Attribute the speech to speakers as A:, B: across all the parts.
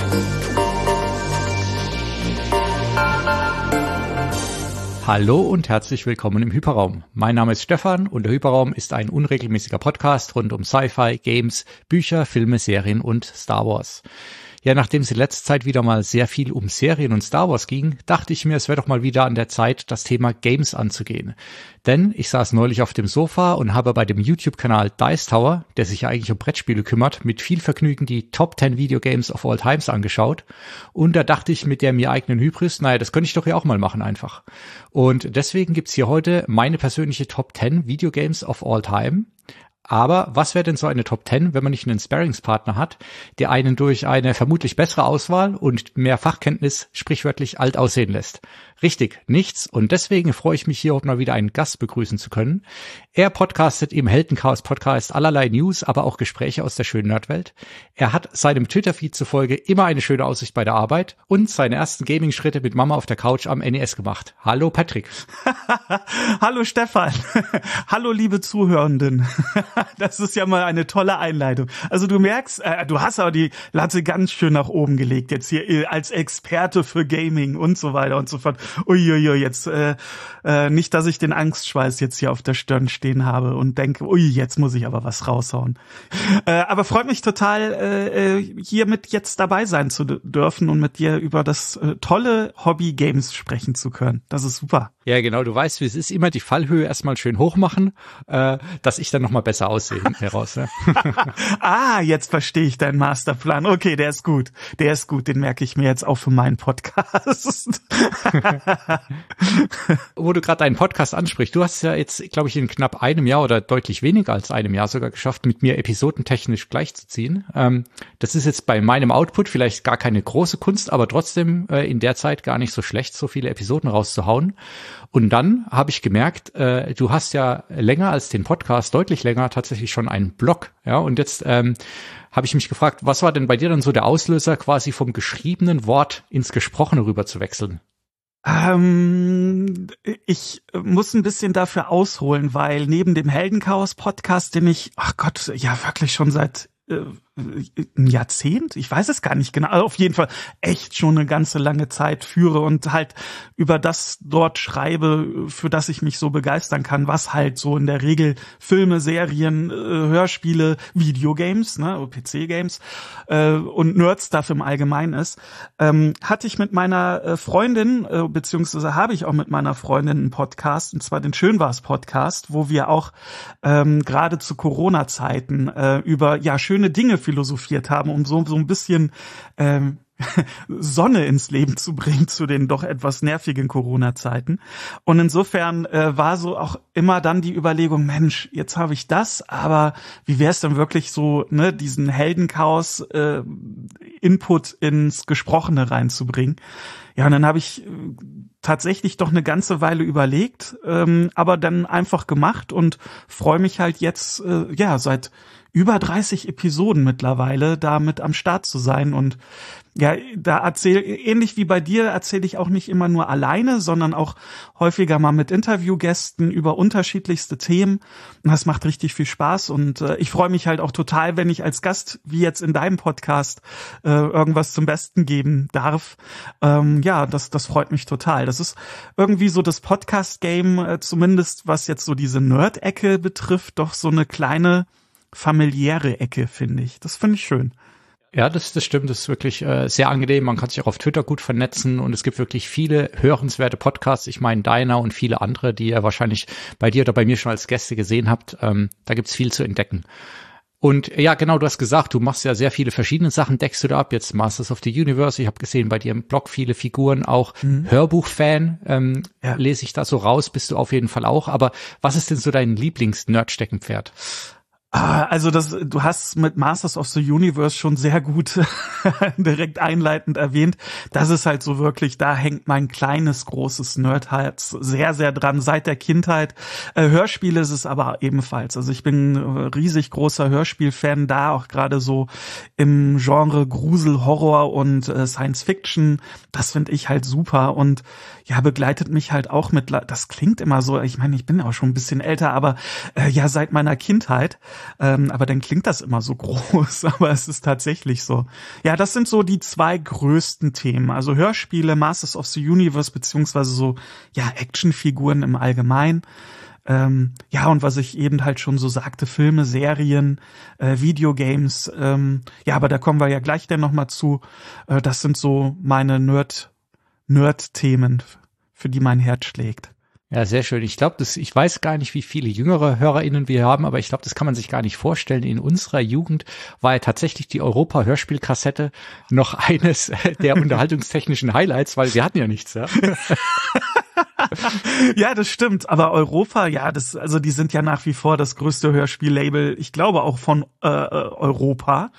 A: Hallo und herzlich willkommen im Hyperraum. Mein Name ist Stefan und der Hyperraum ist ein unregelmäßiger Podcast rund um Sci-Fi, Games, Bücher, Filme, Serien und Star Wars. Ja, nachdem es in letzter Zeit wieder mal sehr viel um Serien und Star Wars ging, dachte ich mir, es wäre doch mal wieder an der Zeit, das Thema Games anzugehen. Denn ich saß neulich auf dem Sofa und habe bei dem YouTube-Kanal Dice Tower, der sich ja eigentlich um Brettspiele kümmert, mit viel Vergnügen die Top 10 Videogames of all times angeschaut. Und da dachte ich mit der mir eigenen Hybris, naja, das könnte ich doch ja auch mal machen einfach. Und deswegen gibt's hier heute meine persönliche Top 10 Videogames of all time. Aber was wäre denn so eine Top 10, wenn man nicht einen Sparringspartner hat, der einen durch eine vermutlich bessere Auswahl und mehr Fachkenntnis sprichwörtlich alt aussehen lässt? Richtig, nichts. Und deswegen freue ich mich hier heute mal wieder einen Gast begrüßen zu können. Er podcastet im Heldenchaos-Podcast allerlei News, aber auch Gespräche aus der schönen Nerdwelt. Er hat seinem Twitter-Feed zufolge immer eine schöne Aussicht bei der Arbeit und seine ersten Gaming-Schritte mit Mama auf der Couch am NES gemacht. Hallo Patrick.
B: Hallo Stefan. Hallo liebe Zuhörenden. Das ist ja mal eine tolle Einleitung. Also du merkst, du hast aber die Latte ganz schön nach oben gelegt jetzt hier als Experte für Gaming und so weiter und so fort. Uiuiui, jetzt nicht, dass ich den Angstschweiß jetzt hier auf der Stirn stehen habe und denke, ui, jetzt muss ich aber was raushauen. Aber freut mich total, hier mit jetzt dabei sein zu dürfen und mit dir über das tolle Hobby Games sprechen zu können. Das ist super.
A: Ja, genau, du weißt, wie es ist, immer die Fallhöhe erstmal schön hoch machen, dass ich dann nochmal besser aussehe heraus. Ja.
B: Jetzt verstehe ich deinen Masterplan. Okay, der ist gut, den merke ich mir jetzt auch für meinen Podcast.
A: Wo du gerade deinen Podcast ansprichst, du hast es ja jetzt, glaube ich, in knapp einem Jahr oder deutlich weniger als einem Jahr sogar geschafft, mit mir episodentechnisch gleichzuziehen. Das ist jetzt bei meinem Output vielleicht gar keine große Kunst, aber trotzdem in der Zeit gar nicht so schlecht, so viele Episoden rauszuhauen. Und dann habe ich gemerkt, du hast ja länger als den Podcast, deutlich länger tatsächlich schon einen Blog. Ja, und jetzt habe ich mich gefragt, was war denn bei dir dann so der Auslöser, quasi vom geschriebenen Wort ins Gesprochene rüber zu wechseln?
B: Ich muss ein bisschen dafür ausholen, weil neben dem Heldenchaos-Podcast, den ich, ach Gott, ja wirklich schon seit ein Jahrzehnt, ich weiß es gar nicht genau, also auf jeden Fall echt schon eine ganze lange Zeit führe und halt über das dort schreibe, für das ich mich so begeistern kann, was halt so in der Regel Filme, Serien, Hörspiele, Videogames, ne, PC-Games und Nerd-Stuff im Allgemeinen ist, hatte ich mit meiner Freundin, beziehungsweise habe ich auch mit meiner Freundin einen Podcast, und zwar den Schönwar's-Podcast, wo wir auch gerade zu Corona-Zeiten über schöne Dinge philosophiert haben, um so ein bisschen Sonne ins Leben zu bringen zu den doch etwas nervigen Corona-Zeiten. Und insofern war so auch immer dann die Überlegung, Mensch, jetzt habe ich das, aber wie wäre es denn wirklich so, ne, diesen Heldenchaos Input ins Gesprochene reinzubringen? Ja, und dann habe ich tatsächlich doch eine ganze Weile überlegt, aber dann einfach gemacht und freue mich halt jetzt, seit über 30 Episoden mittlerweile da mit am Start zu sein. Und ja, ähnlich wie bei dir, erzähle ich auch nicht immer nur alleine, sondern auch häufiger mal mit Interviewgästen über unterschiedlichste Themen. Und das macht richtig viel Spaß. Und ich freue mich halt auch total, wenn ich als Gast, wie jetzt in deinem Podcast, irgendwas zum Besten geben darf. Das freut mich total. Das ist irgendwie so das Podcast-Game, zumindest was jetzt so diese Nerd-Ecke betrifft, doch so eine kleine familiäre Ecke, finde ich. Das finde ich schön.
A: Ja, das stimmt. Das ist wirklich sehr angenehm. Man kann sich auch auf Twitter gut vernetzen und es gibt wirklich viele hörenswerte Podcasts. Ich meine, deiner und viele andere, die ihr wahrscheinlich bei dir oder bei mir schon als Gäste gesehen habt. Da gibt's viel zu entdecken. Und ja, genau, du hast gesagt, du machst ja sehr viele verschiedene Sachen, deckst du da ab. Jetzt Masters of the Universe. Ich habe gesehen, bei dir im Blog viele Figuren, auch Hörbuchfan. Lese ich da so raus, bist du auf jeden Fall auch. Aber was ist denn so dein Lieblings-Nerd-Steckenpferd?
B: Also du hast mit Masters of the Universe schon sehr gut direkt einleitend erwähnt. Das ist halt so wirklich, da hängt mein kleines, großes Nerdherz sehr, sehr dran, seit der Kindheit. Hörspiele ist es aber ebenfalls. Also ich bin riesig großer Hörspielfan, da auch gerade so im Genre Grusel, Horror und Science Fiction. Das finde ich halt super. Und begleitet mich halt auch das klingt immer so, ich meine, ich bin auch schon ein bisschen älter, aber seit meiner Kindheit, aber dann klingt das immer so groß, aber es ist tatsächlich so. Ja, das sind so die 2 größten Themen, also Hörspiele, Masters of the Universe, beziehungsweise so, Actionfiguren im Allgemeinen. Und was ich eben halt schon so sagte, Filme, Serien, Videogames, aber da kommen wir ja gleich dann nochmal zu. Das sind so meine Nerd-Themen, für die mein Herz schlägt.
A: Ja, sehr schön. Ich glaube, ich weiß gar nicht, wie viele jüngere HörerInnen wir haben, aber ich glaube, das kann man sich gar nicht vorstellen. In unserer Jugend war ja tatsächlich die Europa-Hörspielkassette noch eines der unterhaltungstechnischen Highlights, weil wir hatten ja nichts, ja.
B: Ja, das stimmt. Aber Europa, die sind ja nach wie vor das größte Hörspiellabel, ich glaube auch von Europa.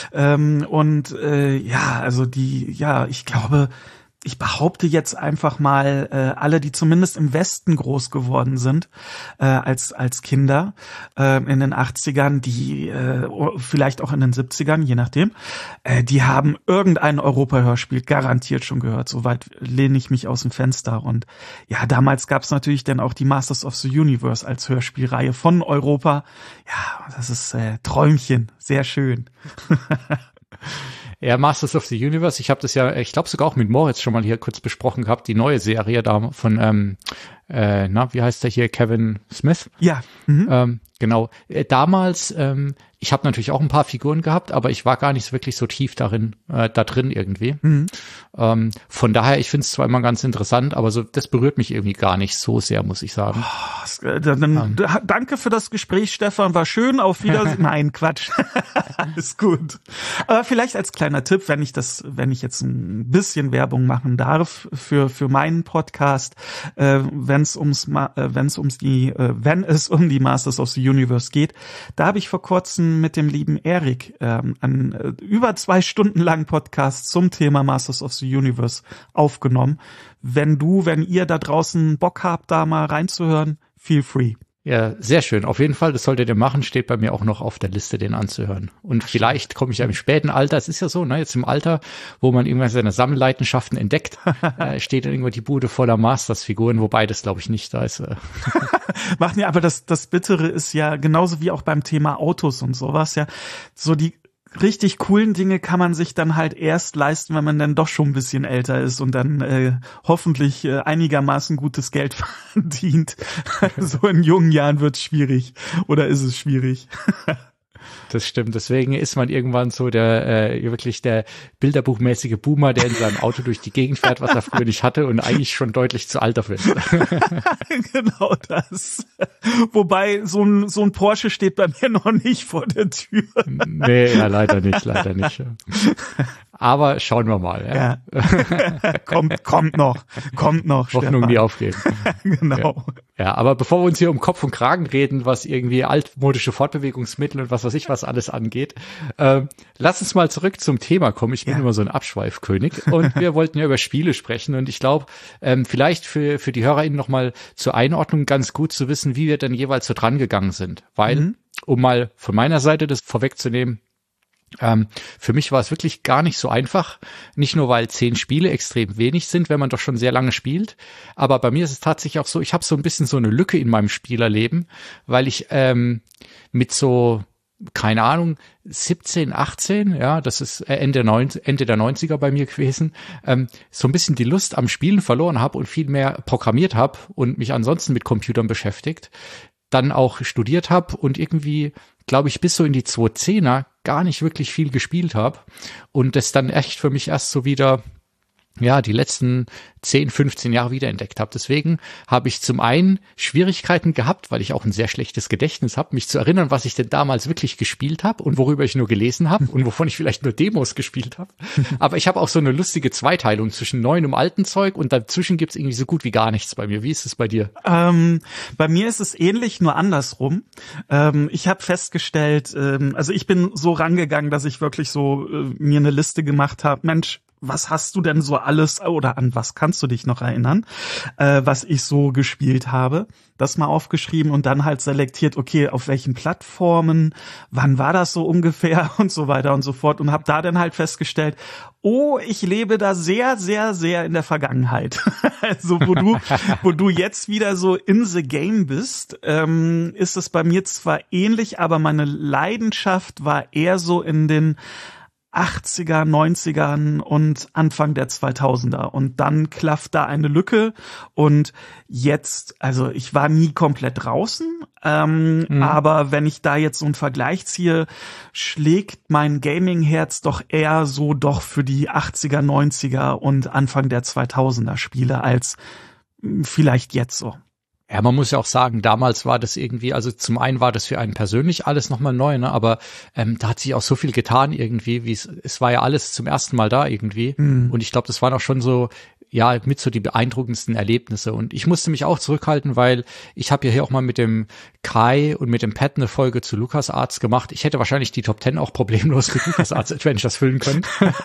B: Ich glaube, ich behaupte jetzt einfach mal, alle, die zumindest im Westen groß geworden sind, als Kinder, in den 80ern, die, vielleicht auch in den 70ern, je nachdem, die haben irgendein Europa-Hörspiel garantiert schon gehört. Soweit lehne ich mich aus dem Fenster. Und ja, damals gab es natürlich dann auch die Masters of the Universe als Hörspielreihe von Europa. Ja, das ist Träumchen. Sehr schön.
A: Ja, Masters of the Universe, ich habe das ja, ich glaube sogar auch mit Moritz schon mal hier kurz besprochen gehabt, die neue Serie da von, wie heißt der hier, Kevin Smith?
B: Ja.
A: Genau. Damals, ich habe natürlich auch ein paar Figuren gehabt, aber ich war gar nicht wirklich so tief da drin irgendwie. Von daher, ich finde es zwar immer ganz interessant, aber so das berührt mich irgendwie gar nicht so sehr, muss ich sagen.
B: Danke für das Gespräch, Stefan. War schön. Auf Wiedersehen. Nein, Quatsch. Alles gut. Aber vielleicht als kleiner Tipp, wenn ich jetzt ein bisschen Werbung machen darf für meinen Podcast, wenn es um die Masters of the Universe geht, da habe ich vor kurzem mit dem lieben Erik einen über 2 Stunden langen Podcast zum Thema Masters of the Universe aufgenommen. Wenn ihr da draußen Bock habt, da mal reinzuhören, feel free.
A: Ja, sehr schön. Auf jeden Fall, das solltet ihr machen, steht bei mir auch noch auf der Liste, den anzuhören. Und vielleicht komme ich ja im späten Alter, es ist ja so, ne, jetzt im Alter, wo man irgendwann seine Sammelleidenschaften entdeckt, steht dann irgendwo die Bude voller Masters-Figuren, wobei das glaube ich nicht da ist.
B: Macht mir aber das Bittere ist ja genauso wie auch beim Thema Autos und sowas, ja, so die richtig coolen Dinge kann man sich dann halt erst leisten, wenn man dann doch schon ein bisschen älter ist und dann hoffentlich einigermaßen gutes Geld verdient. So in jungen Jahren wird's schwierig. Oder ist es schwierig?
A: Das stimmt. Deswegen ist man irgendwann so wirklich der bilderbuchmäßige Boomer, der in seinem Auto durch die Gegend fährt, was er früher nicht hatte und eigentlich schon deutlich zu alt dafür ist.
B: Genau das. Wobei so ein Porsche steht bei mir noch nicht vor der Tür.
A: Nee, ja, leider nicht. Aber schauen wir mal. Ja.
B: Kommt noch.
A: Hoffnung, Stefan. Die aufgeben.
B: Genau.
A: Ja, aber bevor wir uns hier um Kopf und Kragen reden, was irgendwie altmodische Fortbewegungsmittel und was weiß ich was alles angeht, lass uns mal zurück zum Thema kommen. Ich bin immer so ein Abschweifkönig und wir wollten ja über Spiele sprechen und ich glaube, vielleicht für die HörerInnen nochmal zur Einordnung ganz gut zu wissen, wie wir denn jeweils so dran gegangen sind. Weil, um mal von meiner Seite das vorwegzunehmen, für mich war es wirklich gar nicht so einfach, nicht nur weil 10 Spiele extrem wenig sind, wenn man doch schon sehr lange spielt, aber bei mir ist es tatsächlich auch so, ich habe so ein bisschen so eine Lücke in meinem Spielerleben, weil ich mit so, keine Ahnung, 17, 18, ja, das ist Ende der 90er bei mir gewesen, so ein bisschen die Lust am Spielen verloren habe und viel mehr programmiert habe und mich ansonsten mit Computern beschäftigt, dann auch studiert habe und irgendwie, glaube ich, bis so in die 2010er gar nicht wirklich viel gespielt habe und das dann echt für mich erst so wieder, ja, die letzten 10, 15 Jahre wiederentdeckt habe. Deswegen habe ich zum einen Schwierigkeiten gehabt, weil ich auch ein sehr schlechtes Gedächtnis habe, mich zu erinnern, was ich denn damals wirklich gespielt habe und worüber ich nur gelesen habe und wovon ich vielleicht nur Demos gespielt habe. Aber ich habe auch so eine lustige Zweiteilung zwischen neuem und altem Zeug und dazwischen gibt's irgendwie so gut wie gar nichts bei mir. Wie ist es bei dir?
B: Bei mir ist es ähnlich, nur andersrum. Ich habe festgestellt, also ich bin so rangegangen, dass ich wirklich so mir eine Liste gemacht habe, Mensch, was hast du denn so alles oder an was kannst du dich noch erinnern, was ich so gespielt habe. Das mal aufgeschrieben und dann halt selektiert, okay, auf welchen Plattformen, wann war das so ungefähr und so weiter und so fort und habe da dann halt festgestellt, oh, ich lebe da sehr, sehr, sehr in der Vergangenheit. Also wo du jetzt wieder so in the game bist, ist es bei mir zwar ähnlich, aber meine Leidenschaft war eher so in den 80er, 90ern und Anfang der 2000er. Und dann klafft da eine Lücke. Und jetzt, also ich war nie komplett draußen, aber wenn ich da jetzt so einen Vergleich ziehe, schlägt mein Gaming-Herz doch eher so doch für die 80er, 90er und Anfang der 2000er Spiele als vielleicht jetzt so.
A: Ja, man muss ja auch sagen, damals war das irgendwie, also zum einen war das für einen persönlich alles nochmal neu, ne, aber da hat sich auch so viel getan irgendwie, wie es war ja alles zum ersten Mal da irgendwie und ich glaube, das waren auch schon so, ja, mit so die beeindruckendsten Erlebnisse und ich musste mich auch zurückhalten, weil ich habe ja hier auch mal mit dem Kai und mit dem Pat eine Folge zu LucasArts gemacht. Ich hätte wahrscheinlich die Top 10 auch problemlos mit LucasArts Adventures füllen können.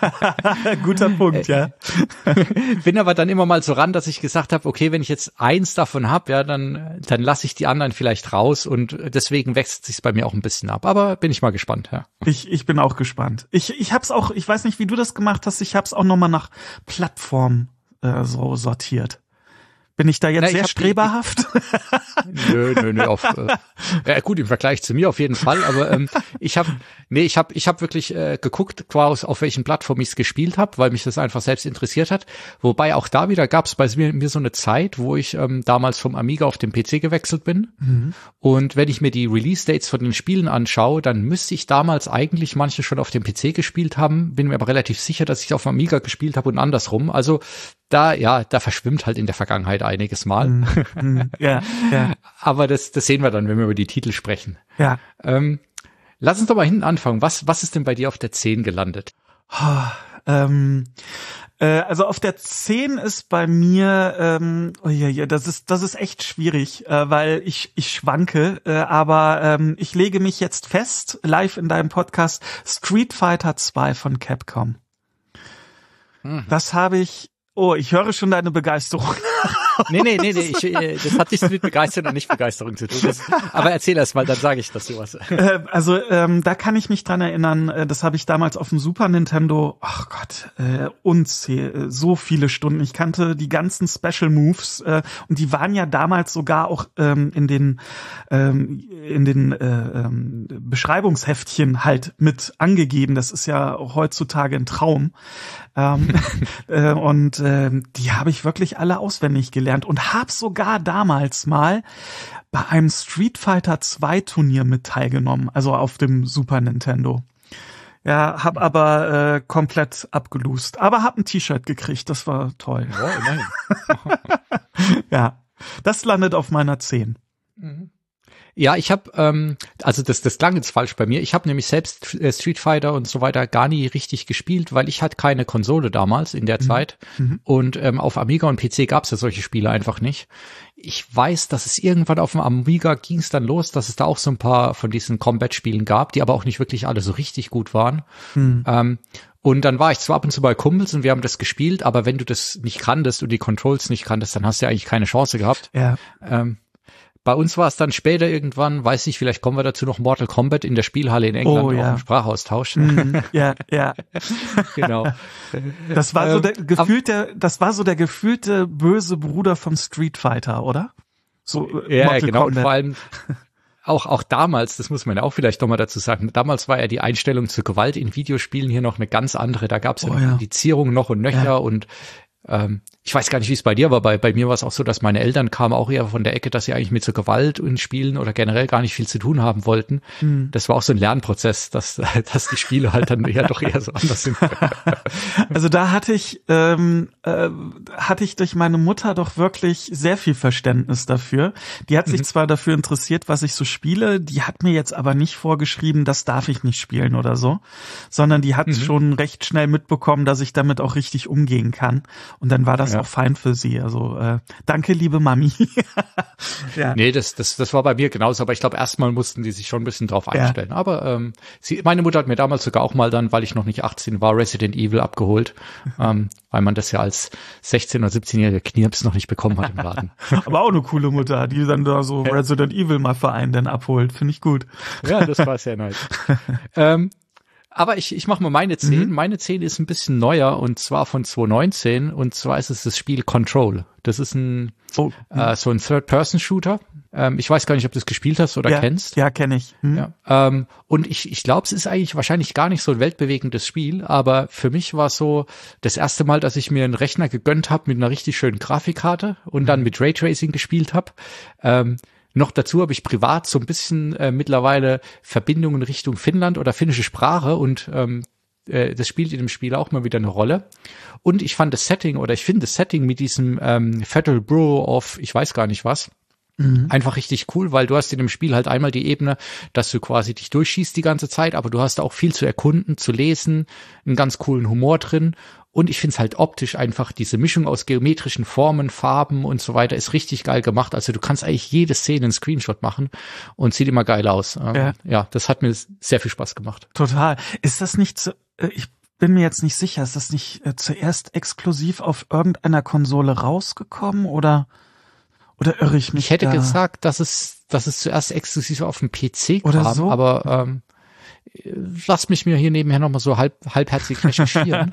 B: Guter Punkt, ja.
A: Bin aber dann immer mal so ran, dass ich gesagt habe, okay, wenn ich jetzt eins davon habe, ja, dann lasse ich die anderen vielleicht raus und deswegen wechselt sich's bei mir auch ein bisschen ab. Aber bin ich mal gespannt, ja.
B: Ich bin auch gespannt. Ich hab's auch, ich weiß nicht, wie du das gemacht hast, ich hab's auch nochmal nach Plattform so sortiert. Bin ich da jetzt sehr streberhaft?
A: Nö, gut, im Vergleich zu mir auf jeden Fall, aber ich habe wirklich geguckt, quasi auf welchen Plattformen ich es gespielt habe, weil mich das einfach selbst interessiert hat. Wobei auch da wieder gab es bei mir so eine Zeit, wo ich damals vom Amiga auf den PC gewechselt bin. Und wenn ich mir die Release-Dates von den Spielen anschaue, dann müsste ich damals eigentlich manche schon auf dem PC gespielt haben, bin mir aber relativ sicher, dass ich auf dem Amiga gespielt habe und andersrum. Also da verschwimmt halt in der Vergangenheit einiges Mal.
B: Ja.
A: Aber das sehen wir dann, wenn wir über die Titel sprechen.
B: Ja.
A: Lass uns doch mal hinten anfangen. Was ist denn bei dir auf der 10 gelandet?
B: Also auf der 10 ist bei mir, das ist echt schwierig, weil ich schwanke, aber ich lege mich jetzt fest, live in deinem Podcast, Street Fighter 2 von Capcom. Das habe ich. Oh, ich höre schon deine Begeisterung.
A: Nee, das hat nichts mit Begeisterung und Nicht-Begeisterung zu tun. Aber erzähl erst mal, dann sage ich dazu was.
B: Da kann ich mich dran erinnern, das habe ich damals auf dem Super Nintendo, ach Gott, so viele Stunden. Ich kannte die ganzen Special Moves und die waren ja damals sogar auch in den Beschreibungsheftchen halt mit angegeben. Das ist ja heutzutage ein Traum. Und die habe ich wirklich alle auswendig gelernt und habe sogar damals mal bei einem Street Fighter 2 Turnier mit teilgenommen, also auf dem Super Nintendo. Ja, hab aber komplett abgelust, aber hab ein T-Shirt gekriegt, das war toll.
A: Ja, immerhin.
B: Ja, das landet auf meiner 10.
A: Ja, ich habe, also das klang jetzt falsch bei mir. Ich habe nämlich selbst Street Fighter und so weiter gar nie richtig gespielt, weil ich hatte keine Konsole damals in der Zeit. Und auf Amiga und PC gab es ja solche Spiele einfach nicht. Ich weiß, dass es irgendwann auf dem Amiga ging es dann los, dass es da auch so ein paar von diesen Combat-Spielen gab, die aber auch nicht wirklich alle so richtig gut waren. Und dann war ich zwar ab und zu bei Kumpels und wir haben das gespielt, aber wenn du das nicht kanntest und die Controls nicht kanntest, dann hast du ja eigentlich keine Chance gehabt.
B: Ja.
A: Bei uns war es dann später irgendwann, weiß ich, vielleicht kommen wir dazu noch Mortal Kombat in der Spielhalle in England auch im Sprachaustausch.
B: Ja.
A: Genau.
B: Das war so der gefühlte böse Bruder von Street Fighter, oder? So,
A: ja,
B: Mortal
A: genau.
B: Kombat.
A: Und vor allem auch damals, das muss man ja auch vielleicht nochmal dazu sagen, damals war ja die Einstellung zur Gewalt in Videospielen hier noch eine ganz andere. Da gab es ja Indizierung noch und nöcher und ich weiß gar nicht, wie es bei dir war, bei mir war es auch so, dass meine Eltern kamen auch eher von der Ecke, dass sie eigentlich mit so Gewalt in Spielen oder generell gar nicht viel zu tun haben wollten. Das war auch so ein Lernprozess, dass die Spiele halt dann doch eher so anders sind.
B: Also da hatte ich durch meine Mutter doch wirklich sehr viel Verständnis dafür. Die hat sich zwar dafür interessiert, was ich so spiele, die hat mir jetzt aber nicht vorgeschrieben, das darf ich nicht spielen oder so, sondern die hat schon recht schnell mitbekommen, dass ich damit auch richtig umgehen kann. Und dann war das das auch fein für sie. Also danke, liebe Mami.
A: Ja. Nee, das war bei mir genauso, aber ich glaube, erstmal mussten die sich schon ein bisschen drauf einstellen. Ja. Aber meine Mutter hat mir damals sogar auch mal dann, weil ich noch nicht 18 war, Resident Evil abgeholt, weil man das ja als 16- oder 17-jähriger Knirps noch nicht bekommen hat im Laden.
B: Aber auch eine coole Mutter, die dann da so Resident Evil mal Verein dann abholt. Finde ich gut.
A: Ja, das war sehr nice. Aber ich mache mal meine 10. Meine 10 ist ein bisschen neuer und zwar von 2019 und zwar ist es das Spiel Control. Das ist so ein Third-Person-Shooter. Ich weiß gar nicht, ob du es gespielt hast oder kennst.
B: Ja, kenne ich.
A: Ja, und ich glaube, es ist eigentlich wahrscheinlich gar nicht so ein weltbewegendes Spiel, aber für mich war es so das erste Mal, dass ich mir einen Rechner gegönnt habe mit einer richtig schönen Grafikkarte und dann mit Raytracing gespielt habe. Noch dazu habe ich privat so ein bisschen mittlerweile Verbindungen Richtung Finnland oder finnische Sprache und das spielt in dem Spiel auch mal wieder eine Rolle. Und ich finde das Setting mit diesem Federal Bureau of ich weiß gar nicht was, einfach richtig cool, weil du hast in dem Spiel halt einmal die Ebene, dass du quasi dich durchschießt die ganze Zeit, aber du hast auch viel zu erkunden, zu lesen, einen ganz coolen Humor drin. Und ich finde es halt optisch einfach, diese Mischung aus geometrischen Formen, Farben und so weiter ist richtig geil gemacht. Also du kannst eigentlich jede Szene einen Screenshot machen und sieht immer geil aus. Ja, das hat mir sehr viel Spaß gemacht.
B: Total. Ist das nicht, ich bin mir jetzt nicht sicher, ist das nicht zuerst exklusiv auf irgendeiner Konsole rausgekommen oder irre ich mich?
A: Ich hätte gesagt, dass es zuerst exklusiv auf dem PC
B: oder
A: kam,
B: so?
A: Aber lass mich mir hier nebenher nochmal so halbherzig recherchieren.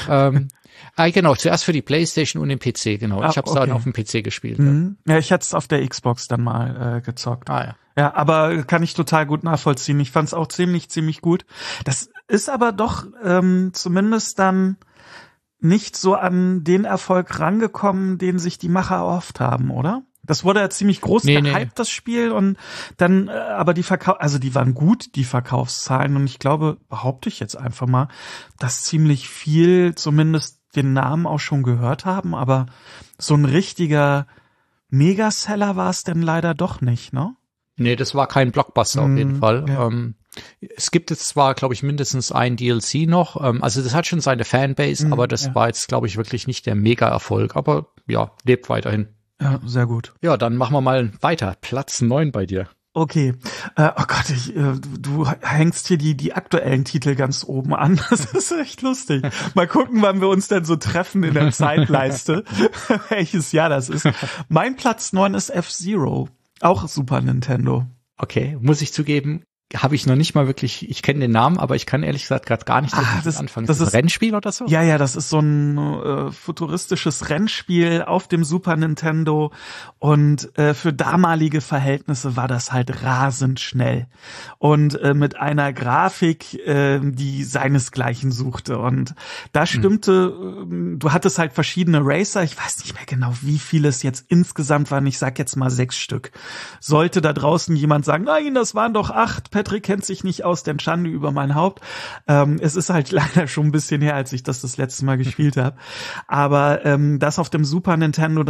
A: Genau, zuerst für die PlayStation und den PC, genau. Ich habe es dann auf dem PC gespielt.
B: Ja, ich hätte es auf der Xbox dann mal gezockt.
A: Ja.
B: Ja, aber kann ich total gut nachvollziehen. Ich fand es auch ziemlich gut. Das ist aber doch zumindest dann nicht so an den Erfolg rangekommen, den sich die Macher erhofft haben, oder? Das wurde ja ziemlich groß gehypt, das Spiel, und dann, aber die waren gut, die Verkaufszahlen, und ich glaube, behaupte ich jetzt einfach mal, dass ziemlich viel zumindest den Namen auch schon gehört haben, aber so ein richtiger Megaseller war es denn leider doch nicht, ne?
A: Nee, das war kein Blockbuster auf jeden Fall.
B: Ja.
A: Es gibt jetzt zwar, glaube ich, mindestens ein DLC noch, also das hat schon seine Fanbase, aber das war jetzt, glaube ich, wirklich nicht der Mega-Erfolg, aber ja, lebt weiterhin.
B: Ja, sehr gut.
A: Ja, dann machen wir mal weiter. Platz 9 bei dir.
B: Okay. Oh Gott, du hängst hier die aktuellen Titel ganz oben an. Das ist echt lustig. Mal gucken, wann wir uns denn so treffen in der Zeitleiste. Welches Jahr das ist. Mein Platz 9 ist F-Zero. Auch Super Nintendo.
A: Okay, muss ich zugeben, habe ich noch nicht mal wirklich, ich kenne den Namen, aber ich kann ehrlich gesagt gerade gar nicht so anfangen. Das ist ein Rennspiel oder so?
B: Ja, das ist so ein futuristisches Rennspiel auf dem Super Nintendo, und für damalige Verhältnisse war das halt rasend schnell und mit einer Grafik, die seinesgleichen suchte, und da stimmte, du hattest halt verschiedene Racer, ich weiß nicht mehr genau, wie viele es jetzt insgesamt waren, ich sag jetzt mal 6 Stück. Sollte da draußen jemand sagen, nein, das waren doch 8, Patrick kennt sich nicht aus, denn Schande über mein Haupt. Es ist halt leider schon ein bisschen her, als ich das letzte Mal gespielt habe. Aber das auf dem Super Nintendo,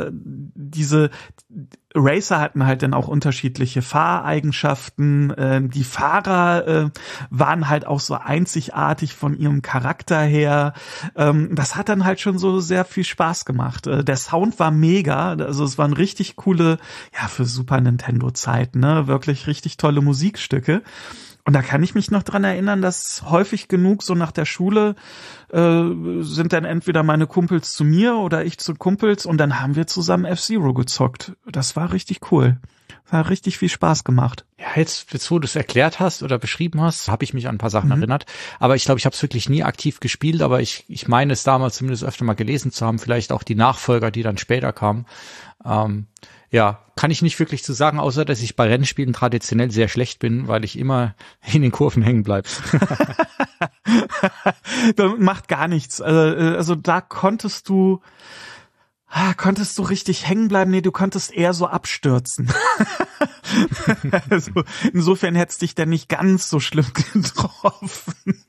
B: diese Racer hatten halt dann auch unterschiedliche Fahreigenschaften. Die Fahrer waren halt auch so einzigartig von ihrem Charakter her. Das hat dann halt schon so sehr viel Spaß gemacht. Der Sound war mega. Also es waren richtig coole, ja, für Super Nintendo Zeiten, ne, wirklich richtig tolle Musikstücke. Und da kann ich mich noch dran erinnern, dass häufig genug so nach der Schule sind dann entweder meine Kumpels zu mir oder ich zu Kumpels, und dann haben wir zusammen F-Zero gezockt. Das war richtig cool. Das hat richtig viel Spaß gemacht.
A: Ja, jetzt wo du es erklärt hast oder beschrieben hast, habe ich mich an ein paar Sachen erinnert. Aber ich glaube, ich habe es wirklich nie aktiv gespielt, aber ich meine es damals zumindest öfter mal gelesen zu haben, vielleicht auch die Nachfolger, die dann später kamen. Ja, kann ich nicht wirklich zu sagen, außer dass ich bei Rennspielen traditionell sehr schlecht bin, weil ich immer in den Kurven hängen bleibe.
B: Das macht gar nichts. Also da konntest du richtig hängen bleiben? Nee, du konntest eher so abstürzen. Also, insofern hätt's dich dann nicht ganz so schlimm getroffen.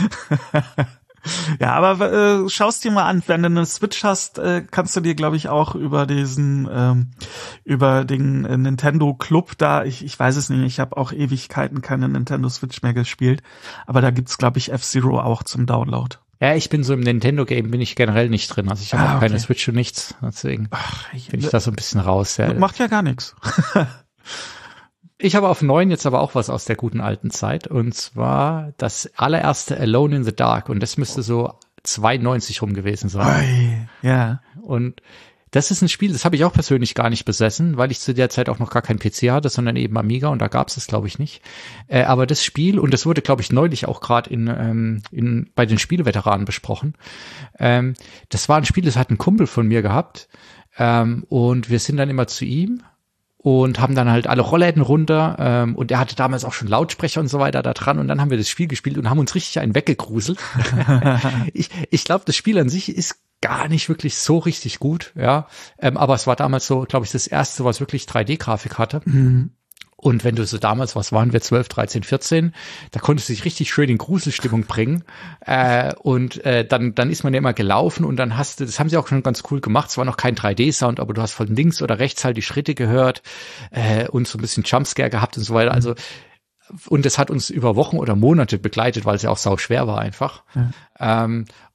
B: Ja, aber schaust dir mal an, wenn du eine Switch hast, kannst du dir, glaube ich, auch über den Nintendo Club da, ich weiß es nicht, ich habe auch Ewigkeiten keine Nintendo Switch mehr gespielt, aber da gibt's, glaube ich, F-Zero auch zum Download.
A: Ja, ich bin so im Nintendo-Game, bin ich generell nicht drin. Also ich habe auch
B: okay.
A: keine Switch und nichts. Deswegen bin ich da so ein bisschen raus. Ja.
B: Macht ja gar nichts.
A: Ich habe auf 9 jetzt aber auch was aus der guten alten Zeit. Und zwar das allererste Alone in the Dark. Und das müsste so 92 rum gewesen sein.
B: Ja.
A: Und das ist ein Spiel, das habe ich auch persönlich gar nicht besessen, weil ich zu der Zeit auch noch gar keinen PC hatte, sondern eben Amiga und da gab es das, glaube ich, nicht. Aber das Spiel, und das wurde, glaube ich, neulich auch gerade bei den Spieleveteranen besprochen, das war ein Spiel, das hat ein Kumpel von mir gehabt und wir sind dann immer zu ihm und haben dann halt alle Rollläden runter und er hatte damals auch schon Lautsprecher und so weiter da dran und dann haben wir das Spiel gespielt und haben uns richtig einen weggegruselt. Ich glaube, das Spiel an sich ist gar nicht wirklich so richtig gut, ja. Aber es war damals so, glaube ich, das erste, was wirklich 3D-Grafik hatte.
B: Mhm.
A: Und wenn du so damals, was waren wir, 12, 13, 14, da konntest du dich richtig schön in Gruselstimmung bringen. Dann ist man ja immer gelaufen und dann das haben sie auch schon ganz cool gemacht. Es war noch kein 3D-Sound, aber du hast von links oder rechts halt die Schritte gehört und so ein bisschen Jumpscare gehabt und so weiter. Also und das hat uns über Wochen oder Monate begleitet, weil es ja auch sau schwer war einfach. Ja.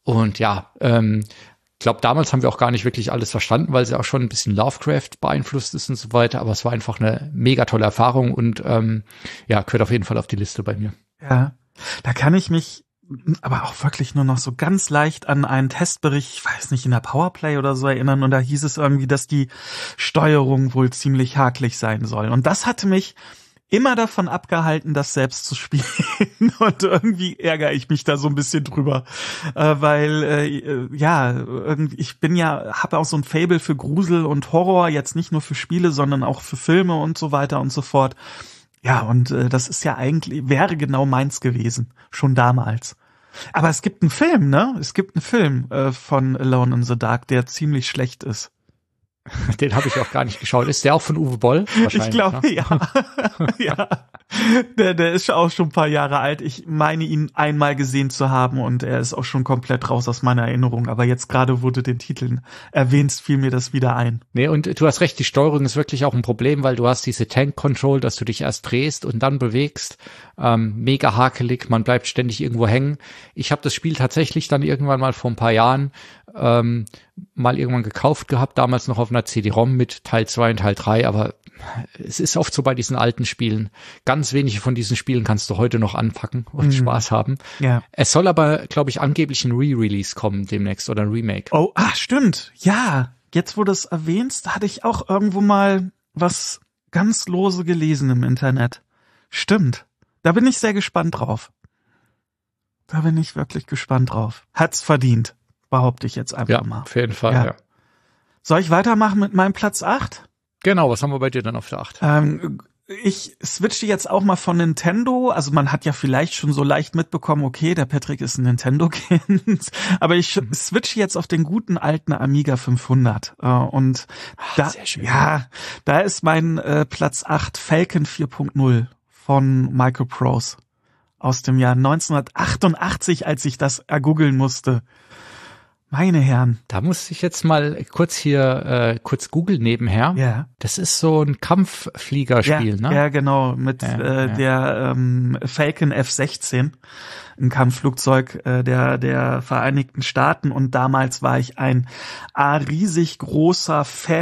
A: Ich glaube, damals haben wir auch gar nicht wirklich alles verstanden, weil sie auch schon ein bisschen Lovecraft beeinflusst ist und so weiter. Aber es war einfach eine mega tolle Erfahrung und gehört auf jeden Fall auf die Liste bei mir.
B: Ja, da kann ich mich aber auch wirklich nur noch so ganz leicht an einen Testbericht, ich weiß nicht, in der Powerplay oder so erinnern. Und da hieß es irgendwie, dass die Steuerung wohl ziemlich hakelig sein soll. Und das hatte mich immer davon abgehalten, das selbst zu spielen. Und irgendwie ärgere ich mich da so ein bisschen drüber, weil ich habe auch so ein Faible für Grusel und Horror, jetzt nicht nur für Spiele, sondern auch für Filme und so weiter und so fort. Ja, und das ist ja wäre genau meins gewesen, schon damals. Aber es gibt einen Film, ne? Es gibt einen Film von Alone in the Dark, der ziemlich schlecht ist.
A: Den habe ich auch gar nicht geschaut. Ist der auch von Uwe Boll?
B: Ich glaube, ja. Ja. Der ist auch schon ein paar Jahre alt. Ich meine, ihn einmal gesehen zu haben und er ist auch schon komplett raus aus meiner Erinnerung. Aber jetzt gerade, wo du den Titel erwähnst, fiel mir das wieder ein.
A: Nee, und du hast recht, die Steuerung ist wirklich auch ein Problem, weil du hast diese Tank-Control, dass du dich erst drehst und dann bewegst. Mega hakelig, man bleibt ständig irgendwo hängen. Ich habe das Spiel tatsächlich dann irgendwann mal vor ein paar Jahren mal irgendwann gekauft gehabt, damals noch auf einer CD-ROM mit Teil 2 und Teil 3, aber es ist oft so bei diesen alten Spielen. Ganz wenige von diesen Spielen kannst du heute noch anpacken und Spaß haben.
B: Ja.
A: Es soll aber, glaube ich, angeblich ein Re-Release kommen demnächst oder ein Remake.
B: Oh, stimmt. Ja, jetzt wo du es erwähnst, hatte ich auch irgendwo mal was ganz lose gelesen im Internet. Stimmt. Da bin ich sehr gespannt drauf. Da bin ich wirklich gespannt drauf. Hat's verdient, behaupte ich jetzt einfach mal.
A: Auf jeden Fall, ja.
B: Soll ich weitermachen mit meinem Platz 8?
A: Genau, was haben wir bei dir dann auf der 8?
B: Ich switche jetzt auch mal von Nintendo. Also man hat ja vielleicht schon so leicht mitbekommen, okay, der Patrick ist ein Nintendo-Kind. Aber ich switche jetzt auf den guten alten Amiga 500. Und
A: sehr schön.
B: Ja, da ist mein Platz 8 Falcon 4.0 von Microprose aus dem Jahr 1988, als ich das ergoogeln musste. Meine Herren.
A: Da muss ich jetzt mal kurz googeln nebenher.
B: Ja.
A: Das ist so ein Kampffliegerspiel, ne?
B: Ja, genau, mit der Falcon F-16, ein Kampfflugzeug der Vereinigten Staaten. Und damals war ich ein riesig großer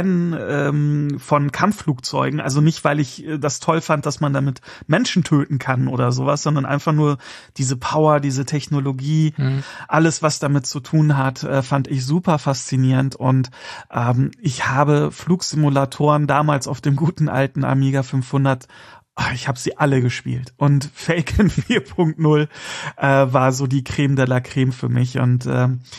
B: Fan von Kampfflugzeugen. Also nicht, weil ich das toll fand, dass man damit Menschen töten kann oder sowas, sondern einfach nur diese Power, diese Technologie, alles, was damit zu tun hat, fand ich super faszinierend. Und ich habe Flugsimulatoren damals auf dem guten alten Amiga 500, ich habe sie alle gespielt. Und Falcon 4.0 war so die Creme de la Creme für mich. Und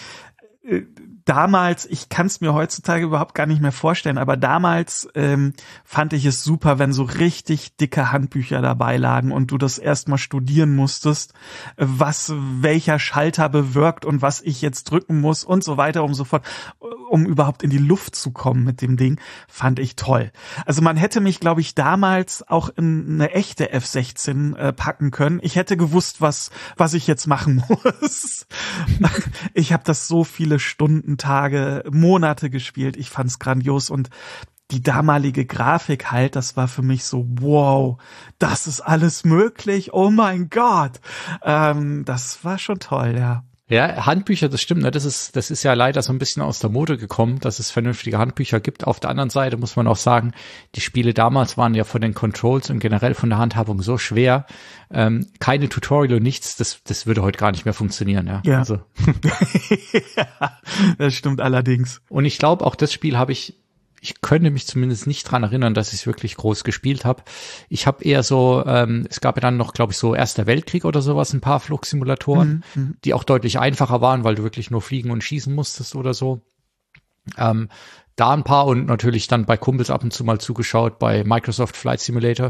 B: damals, ich kann es mir heutzutage überhaupt gar nicht mehr vorstellen, aber damals fand ich es super, wenn so richtig dicke Handbücher dabei lagen und du das erstmal studieren musstest, was welcher Schalter bewirkt und was ich jetzt drücken muss und so weiter und so fort, um überhaupt in die Luft zu kommen mit dem Ding, fand ich toll. Also man hätte mich, glaube ich, damals auch in eine echte F-16 packen können. Ich hätte gewusst, was ich jetzt machen muss. Ich habe das so viele Stunden, Tage, Monate gespielt. Ich fand's grandios und die damalige Grafik halt, das war für mich so, wow, das ist alles möglich, oh mein Gott. Das war schon toll, ja.
A: Ja, Handbücher, das stimmt, ne? Das ist ja leider so ein bisschen aus der Mode gekommen, dass es vernünftige Handbücher gibt. Auf der anderen Seite muss man auch sagen, die Spiele damals waren ja von den Controls und generell von der Handhabung so schwer. Keine Tutorial und nichts, das würde heute gar nicht mehr funktionieren, ja.
B: Ja.
A: Also.
B: Ja, das stimmt allerdings.
A: Und ich glaube, auch das Spiel ich könnte mich zumindest nicht dran erinnern, dass ich es wirklich groß gespielt habe. Ich habe eher so, es gab ja dann noch, glaube ich, so Erster Weltkrieg oder sowas, ein paar Flugsimulatoren, die auch deutlich einfacher waren, weil du wirklich nur fliegen und schießen musstest oder so. Da ein paar und natürlich dann bei Kumpels ab und zu mal zugeschaut bei Microsoft Flight Simulator.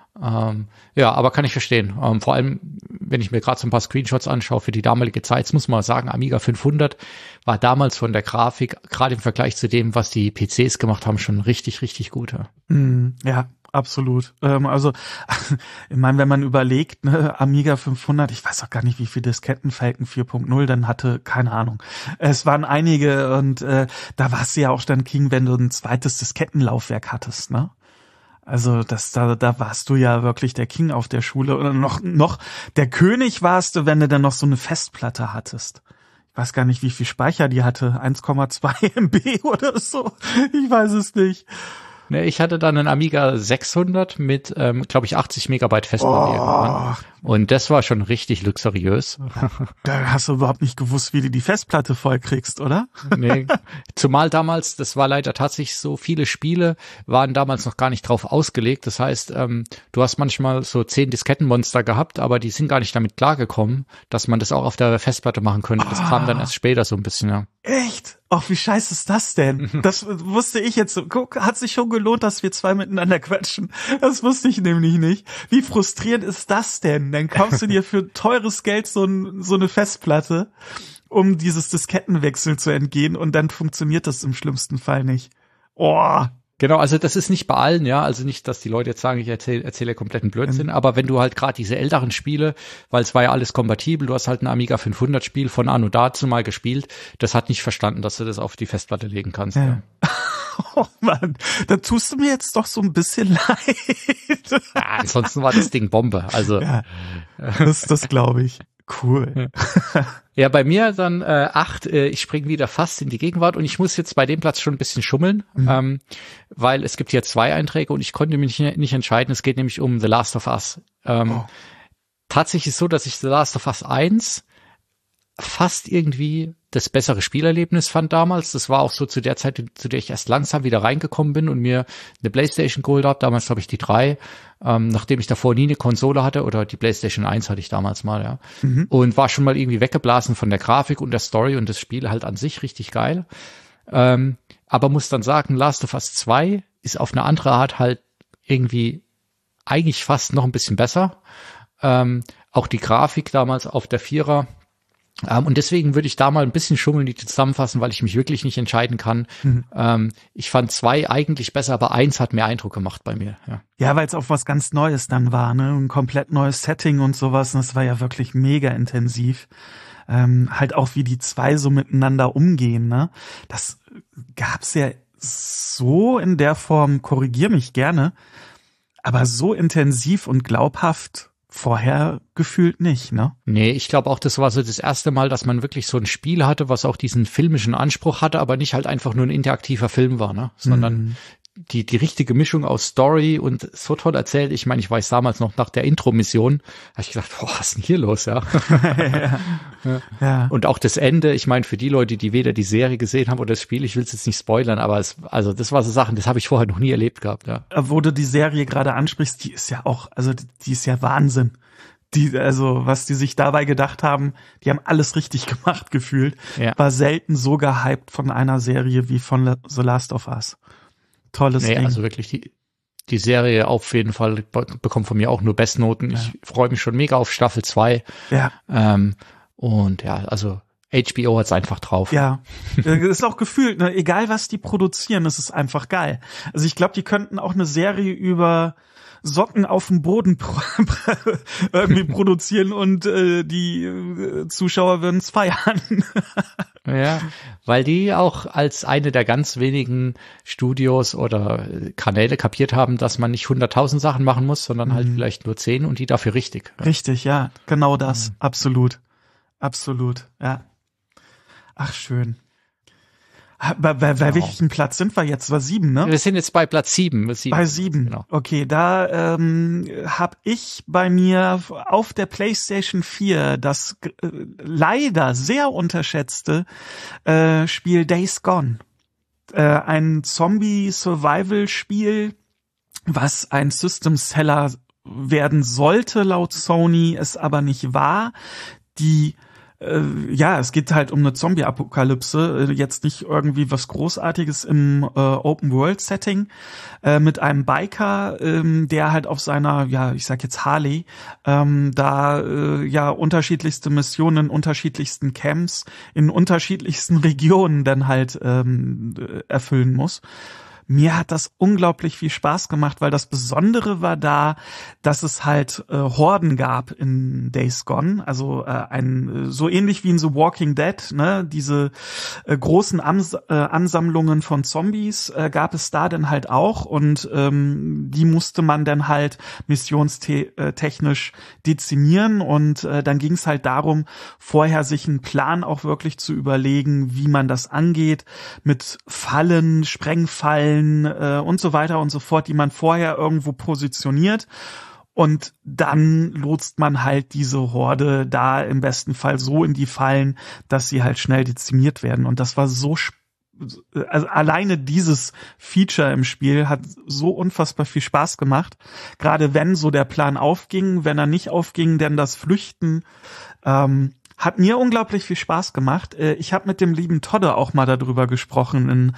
A: Ja, aber kann ich verstehen. Vor allem, wenn ich mir gerade so ein paar Screenshots anschaue für die damalige Zeit, jetzt muss man sagen, Amiga 500 war damals von der Grafik, gerade im Vergleich zu dem, was die PCs gemacht haben, schon richtig, richtig gut.
B: Ja, absolut. Also, ich meine, wenn man überlegt, ne, Amiga 500, ich weiß auch gar nicht, wie viel Disketten Falcon 4.0 dann hatte, keine Ahnung. Es waren einige und da warst du ja auch dann King, wenn du ein zweites Diskettenlaufwerk hattest, ne? Also da warst du ja wirklich der King auf der Schule oder noch der König warst du, wenn du dann noch so eine Festplatte hattest. Ich weiß gar nicht, wie viel Speicher die hatte, 1,2 MB oder so. Ich weiß es nicht.
A: Ne, ich hatte dann einen Amiga 600 mit, glaube ich, 80 Megabyte Festplatte irgendwann. Und das war schon richtig luxuriös.
B: Da hast du überhaupt nicht gewusst, wie du die Festplatte voll kriegst, oder?
A: Nee. Zumal damals, das war leider tatsächlich so, viele Spiele waren damals noch gar nicht drauf ausgelegt. Das heißt, du hast manchmal so 10 Diskettenmonster gehabt, aber die sind gar nicht damit klargekommen, dass man das auch auf der Festplatte machen könnte. Das kam dann erst später so ein bisschen, ja.
B: Echt? Ach, wie scheiße ist das denn? Das wusste ich jetzt. Guck, hat sich schon gelohnt, dass wir zwei miteinander quatschen. Das wusste ich nämlich nicht. Wie frustrierend ist das denn? Dann kaufst du dir für teures Geld so eine Festplatte, um dieses Diskettenwechsel zu entgehen und dann funktioniert das im schlimmsten Fall nicht. Oh.
A: Genau, also das ist nicht bei allen, ja, also nicht, dass die Leute jetzt sagen, ich erzähle kompletten Blödsinn, aber wenn du halt gerade diese älteren Spiele, weil es war ja alles kompatibel, du hast halt ein Amiga 500 Spiel von anno dazu mal gespielt, das hat nicht verstanden, dass du das auf die Festplatte legen kannst. Ja.
B: Oh Mann, da tust du mir jetzt doch so ein bisschen leid.
A: Ja, ansonsten war das Ding Bombe, also.
B: Ja, das glaube ich. Cool.
A: Ja, bei mir dann 8, ich springe wieder fast in die Gegenwart und ich muss jetzt bei dem Platz schon ein bisschen schummeln, weil es gibt hier 2 Einträge und ich konnte mich nicht entscheiden. Es geht nämlich um The Last of Us. Tatsächlich ist es so, dass ich The Last of Us 1 fast irgendwie das bessere Spielerlebnis fand damals. Das war auch so zu der Zeit, zu der ich erst langsam wieder reingekommen bin und mir eine PlayStation geholt habe. Damals habe ich die 3, nachdem ich davor nie eine Konsole hatte, oder die PlayStation 1 hatte ich damals mal, ja. Und war schon mal irgendwie weggeblasen von der Grafik und der Story und das Spiel halt an sich richtig geil. Aber muss dann sagen, Last of Us 2 ist auf eine andere Art halt irgendwie eigentlich fast noch ein bisschen besser. Auch die Grafik damals auf der 4er. Und deswegen würde ich da mal ein bisschen schummeln, die zusammenfassen, weil ich mich wirklich nicht entscheiden kann. Ich fand 2 eigentlich besser, aber 1 hat mehr Eindruck gemacht bei mir.
B: Ja, weil es auch was ganz Neues dann war, ne? Ein komplett neues Setting und sowas. Und das war ja wirklich mega intensiv. Halt auch, wie die 2 so miteinander umgehen, ne? Das gab's ja so in der Form, korrigier mich gerne, aber so intensiv und glaubhaft vorher gefühlt nicht, ne? Nee,
A: ich glaube auch, das war so das erste Mal, dass man wirklich so ein Spiel hatte, was auch diesen filmischen Anspruch hatte, aber nicht halt einfach nur ein interaktiver Film war, ne? Sondern die richtige Mischung aus Story und so toll erzählt. Ich meine, ich weiß damals noch nach der Intro-Mission, habe ich gedacht, boah, was ist denn hier los, ja? Ja. Und auch das Ende, ich meine, für die Leute, die weder die Serie gesehen haben oder das Spiel, ich will es jetzt nicht spoilern, aber also das war so Sachen, das habe ich vorher noch nie erlebt gehabt, ja.
B: Wo du die Serie gerade ansprichst, die ist ja auch, also die ist ja Wahnsinn. Also was die sich dabei gedacht haben, die haben alles richtig gemacht gefühlt. Ja. War selten so gehypt von einer Serie wie von The Last of Us. Tolles Ding.
A: Also wirklich die Serie auf jeden Fall bekommt von mir auch nur Bestnoten. Ja. Ich freue mich schon mega auf Staffel 2.
B: Ja.
A: Und ja, also HBO hat's einfach drauf.
B: Ja, das ist auch gefühlt, ne? Egal was die produzieren, es ist einfach geil. Also ich glaube, die könnten auch eine Serie über Socken auf dem Boden irgendwie produzieren und die Zuschauer würden es feiern.
A: Ja, weil die auch als eine der ganz wenigen Studios oder Kanäle kapiert haben, dass man nicht 100.000 Sachen machen muss, sondern halt vielleicht nur 10 und die dafür richtig.
B: Richtig, ja, genau das, absolut. absolut, ja. Ach, schön. Bei welchem Platz sind wir jetzt? War 7, ne?
A: Wir sind jetzt bei Platz 7.
B: Bei 7, genau. Okay, da habe ich bei mir auf der PlayStation 4 das leider sehr unterschätzte Spiel Days Gone. Ein Zombie-Survival-Spiel, was ein System-Seller werden sollte laut Sony, es aber nicht war. Es geht halt um eine Zombie-Apokalypse, jetzt nicht irgendwie was Großartiges im Open-World-Setting, mit einem Biker, der halt auf seiner, ich sag jetzt Harley, unterschiedlichste Missionen in unterschiedlichsten Camps, in unterschiedlichsten Regionen dann halt erfüllen muss. Mir hat das unglaublich viel Spaß gemacht, weil das Besondere war da, dass es halt Horden gab in Days Gone, also so ähnlich wie in The Walking Dead, ne, diese großen Ansammlungen von Zombies gab es da dann halt auch und die musste man dann halt missionstechnisch dezimieren und dann ging es halt darum, vorher sich einen Plan auch wirklich zu überlegen, wie man das angeht, mit Fallen, Sprengfallen und so weiter und so fort, die man vorher irgendwo positioniert. Und dann lotst man halt diese Horde da im besten Fall so in die Fallen, dass sie halt schnell dezimiert werden. Und das war so, also alleine dieses Feature im Spiel hat so unfassbar viel Spaß gemacht. Gerade wenn so der Plan aufging, wenn er nicht aufging, denn das Flüchten, hat mir unglaublich viel Spaß gemacht. Ich habe mit dem lieben Todde auch mal darüber gesprochen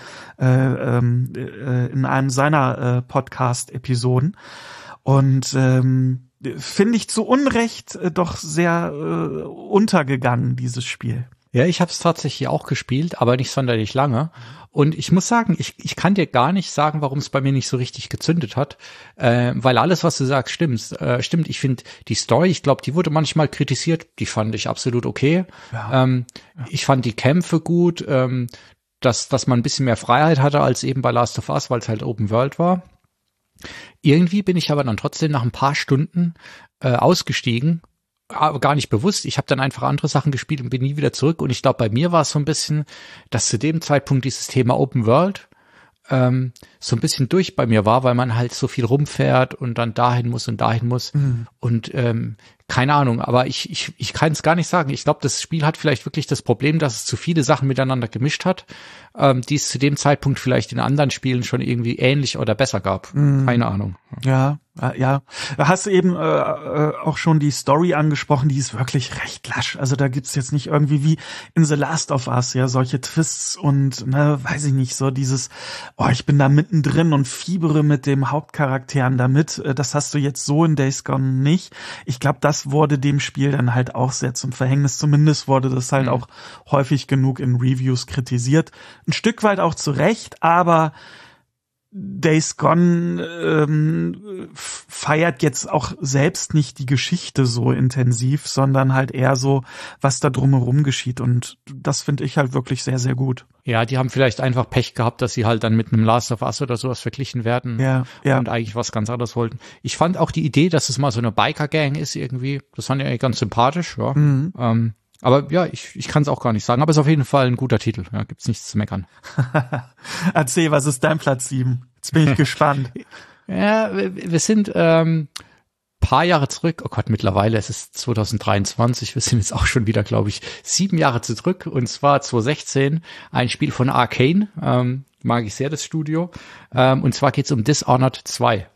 B: in einem seiner Podcast-Episoden. Und finde ich zu Unrecht doch sehr untergegangen, dieses Spiel.
A: Ja, ich habe es tatsächlich auch gespielt, aber nicht sonderlich lange. Und ich muss sagen, ich kann dir gar nicht sagen, warum es bei mir nicht so richtig gezündet hat, weil alles, was du sagst, stimmt. Ich finde die Story, ich glaube, die wurde manchmal kritisiert, die fand ich absolut okay. Ja. Ich fand die Kämpfe gut, dass man ein bisschen mehr Freiheit hatte als eben bei Last of Us, weil es halt Open World war. Irgendwie bin ich aber dann trotzdem nach ein paar Stunden ausgestiegen, aber gar nicht bewusst. Ich habe dann einfach andere Sachen gespielt und bin nie wieder zurück. Und ich glaube, bei mir war es so ein bisschen, dass zu dem Zeitpunkt dieses Thema Open World so ein bisschen durch bei mir war, weil man halt so viel rumfährt und dann dahin muss und dahin muss. Und keine Ahnung, aber ich kann es gar nicht sagen. Ich glaube, das Spiel hat vielleicht wirklich das Problem, dass es zu viele Sachen miteinander gemischt hat, die es zu dem Zeitpunkt vielleicht in anderen Spielen schon irgendwie ähnlich oder besser gab. Keine Ahnung.
B: Ja. Da hast du eben auch schon die Story angesprochen, die ist wirklich recht lasch. Also da gibt's jetzt nicht irgendwie wie in The Last of Us, ja, solche Twists und, weiß ich nicht, so dieses, ich bin da mittendrin und fiebere mit dem Hauptcharakteren damit. Das hast du jetzt so in Days Gone nicht. Ich glaube, das wurde dem Spiel dann halt auch sehr zum Verhängnis. Zumindest wurde das halt auch häufig genug in Reviews kritisiert. Ein Stück weit auch zu Recht, aber Days Gone feiert jetzt auch selbst nicht die Geschichte so intensiv, sondern halt eher so, was da drumherum geschieht. Und das finde ich halt wirklich sehr, sehr gut.
A: Ja, die haben vielleicht einfach Pech gehabt, dass sie halt dann mit einem Last of Us oder sowas verglichen werden und eigentlich was ganz anderes wollten. Ich fand auch die Idee, dass es mal so eine Biker-Gang ist irgendwie, das fand ich eigentlich ganz sympathisch. Ja. Aber ja, ich kann es auch gar nicht sagen. Aber es ist auf jeden Fall ein guter Titel. Ja, gibt's nichts zu meckern.
B: Erzähl, was ist dein Platz 7? Jetzt bin ich gespannt.
A: Ja, wir sind paar Jahre zurück. Oh Gott, mittlerweile es ist 2023. Wir sind jetzt auch schon wieder, glaube ich, 7 Jahre zurück. Und zwar 2016. Ein Spiel von Arcane. Mag ich sehr, das Studio. Und zwar geht's um Dishonored 2.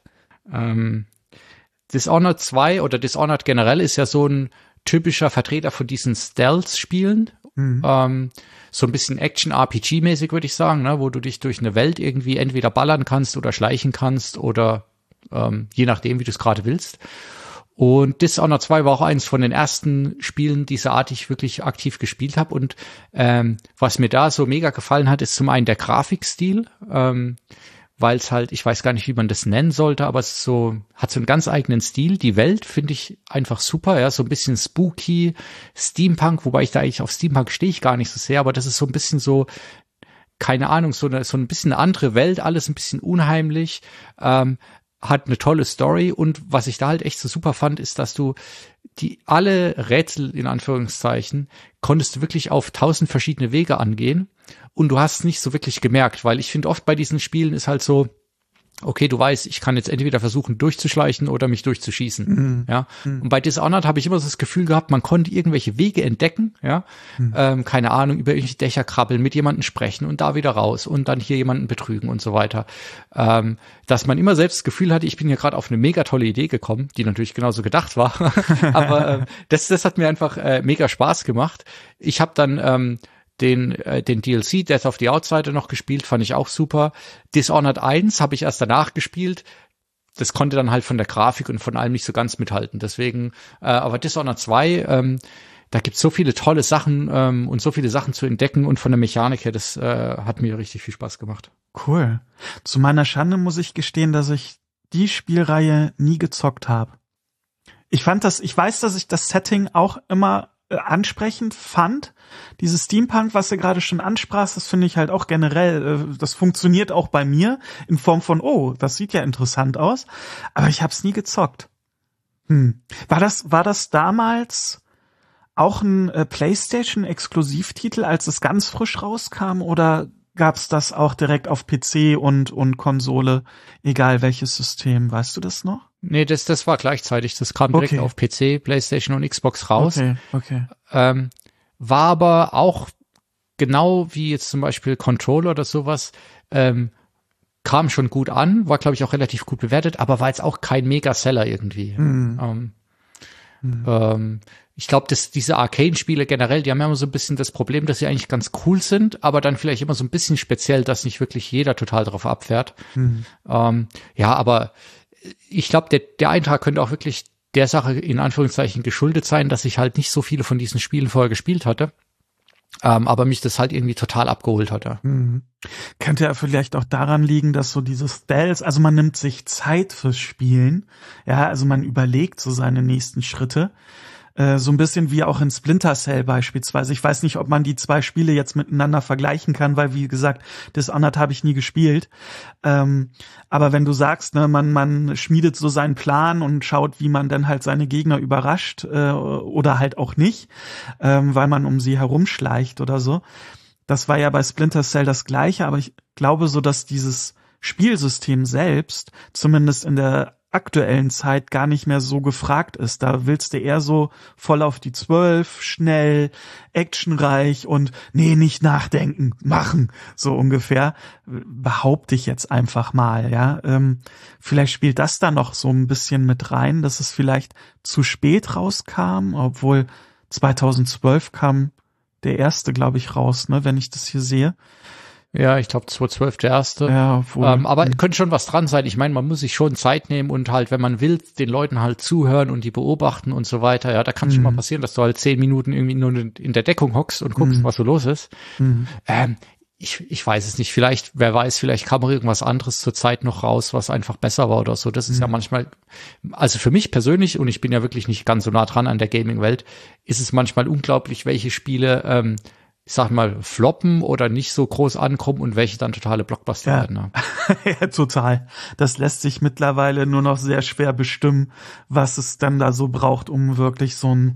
A: Dishonored 2 oder Dishonored generell ist ja so ein typischer Vertreter von diesen Stealth-Spielen. So ein bisschen Action-RPG-mäßig, würde ich sagen, ne, wo du dich durch eine Welt irgendwie entweder ballern kannst oder schleichen kannst oder je nachdem, wie du es gerade willst. Und Dishonored 2 war auch eines von den ersten Spielen dieser Art, die ich wirklich aktiv gespielt habe. Und was mir da so mega gefallen hat, ist zum einen der Grafikstil, weil es halt, ich weiß gar nicht, wie man das nennen sollte, aber es so hat so einen ganz eigenen Stil. Die Welt finde ich einfach super, ja, so ein bisschen spooky, Steampunk, wobei ich da eigentlich auf Steampunk stehe ich gar nicht so sehr, aber das ist so ein bisschen so, keine Ahnung, so ein bisschen eine andere Welt, alles ein bisschen unheimlich, hat eine tolle Story und was ich da halt echt so super fand, ist, dass du alle Rätsel in Anführungszeichen konntest du wirklich auf 1000 verschiedene Wege angehen und du hast es nicht so wirklich gemerkt, weil ich finde oft bei diesen Spielen ist halt so, okay, du weißt, ich kann jetzt entweder versuchen durchzuschleichen oder mich durchzuschießen, ja. Und bei Dishonored habe ich immer so das Gefühl gehabt, man konnte irgendwelche Wege entdecken, ja. Keine Ahnung, über irgendwelche Dächer krabbeln, mit jemandem sprechen und da wieder raus und dann hier jemanden betrügen und so weiter. Dass man immer selbst das Gefühl hatte, ich bin hier gerade auf eine mega tolle Idee gekommen, die natürlich genauso gedacht war. Aber das hat mir einfach mega Spaß gemacht. Ich habe dann den DLC Death of the Outsider noch gespielt, fand ich auch super. Dishonored 1 habe ich erst danach gespielt. Das konnte dann halt von der Grafik und von allem nicht so ganz mithalten. Deswegen, aber Dishonored 2, da gibt's so viele tolle Sachen und so viele Sachen zu entdecken und von der Mechanik her, das hat mir richtig viel Spaß gemacht.
B: Cool. Zu meiner Schande muss ich gestehen, dass ich die Spielreihe nie gezockt habe. Ich weiß, dass ich das Setting auch immer ansprechend fand. Dieses Steampunk, was du gerade schon ansprachst, das finde ich halt auch generell, das funktioniert auch bei mir in Form von, oh, das sieht ja interessant aus, aber ich habe es nie gezockt. War das damals auch ein PlayStation-Exklusivtitel, als es ganz frisch rauskam, oder gab's das auch direkt auf PC und Konsole, egal welches System, weißt du das noch?
A: Nee, das war gleichzeitig. Das kam direkt auf PC, PlayStation und Xbox raus.
B: Okay.
A: War aber auch genau wie jetzt zum Beispiel Controller oder sowas, kam schon gut an, war glaube ich auch relativ gut bewertet, aber war jetzt auch kein Mega-Seller irgendwie. Ich glaube, dass diese Arcane-Spiele generell, die haben ja immer so ein bisschen das Problem, dass sie eigentlich ganz cool sind, aber dann vielleicht immer so ein bisschen speziell, dass nicht wirklich jeder total drauf abfährt. Ja, aber ich glaube, der Eintrag könnte auch wirklich der Sache in Anführungszeichen geschuldet sein, dass ich halt nicht so viele von diesen Spielen vorher gespielt hatte, aber mich das halt irgendwie total abgeholt hatte.
B: Könnte ja vielleicht auch daran liegen, dass so dieses Stealth, also man nimmt sich Zeit fürs Spielen, ja, also man überlegt so seine nächsten Schritte. So ein bisschen wie auch in Splinter Cell beispielsweise. Ich weiß nicht, ob man die zwei Spiele jetzt miteinander vergleichen kann, weil, wie gesagt, Dishonored habe ich nie gespielt. Aber wenn du sagst, ne, man schmiedet so seinen Plan und schaut, wie man dann halt seine Gegner überrascht oder halt auch nicht, weil man um sie herumschleicht oder so. Das war ja bei Splinter Cell das Gleiche, aber ich glaube so, dass dieses Spielsystem selbst, zumindest in der aktuellen Zeit, gar nicht mehr so gefragt ist. Da willst du eher so voll auf die 12, schnell, actionreich und nicht nachdenken, machen, so ungefähr. Behaupte ich jetzt einfach mal, ja. Vielleicht spielt das da noch so ein bisschen mit rein, dass es vielleicht zu spät rauskam, obwohl 2012 kam der erste, glaube ich, raus, ne, wenn ich das hier sehe.
A: Ja, ich glaube 2012 der erste.
B: Ja,
A: aber könnte schon was dran sein. Ich meine, man muss sich schon Zeit nehmen und halt, wenn man will, den Leuten halt zuhören und die beobachten und so weiter. Ja, da kann schon mal passieren, dass du halt 10 Minuten irgendwie nur in der Deckung hockst und guckst, was so los ist. Ich weiß es nicht. Vielleicht, wer weiß, vielleicht kam irgendwas anderes zur Zeit noch raus, was einfach besser war oder so. Das ist ja manchmal, also für mich persönlich, und ich bin ja wirklich nicht ganz so nah dran an der Gaming-Welt, ist es manchmal unglaublich, welche Spiele ich sag mal, floppen oder nicht so groß ankommen und welche dann totale Blockbuster werden. Ne?
B: Ja, total. Das lässt sich mittlerweile nur noch sehr schwer bestimmen, was es dann da so braucht, um wirklich so ein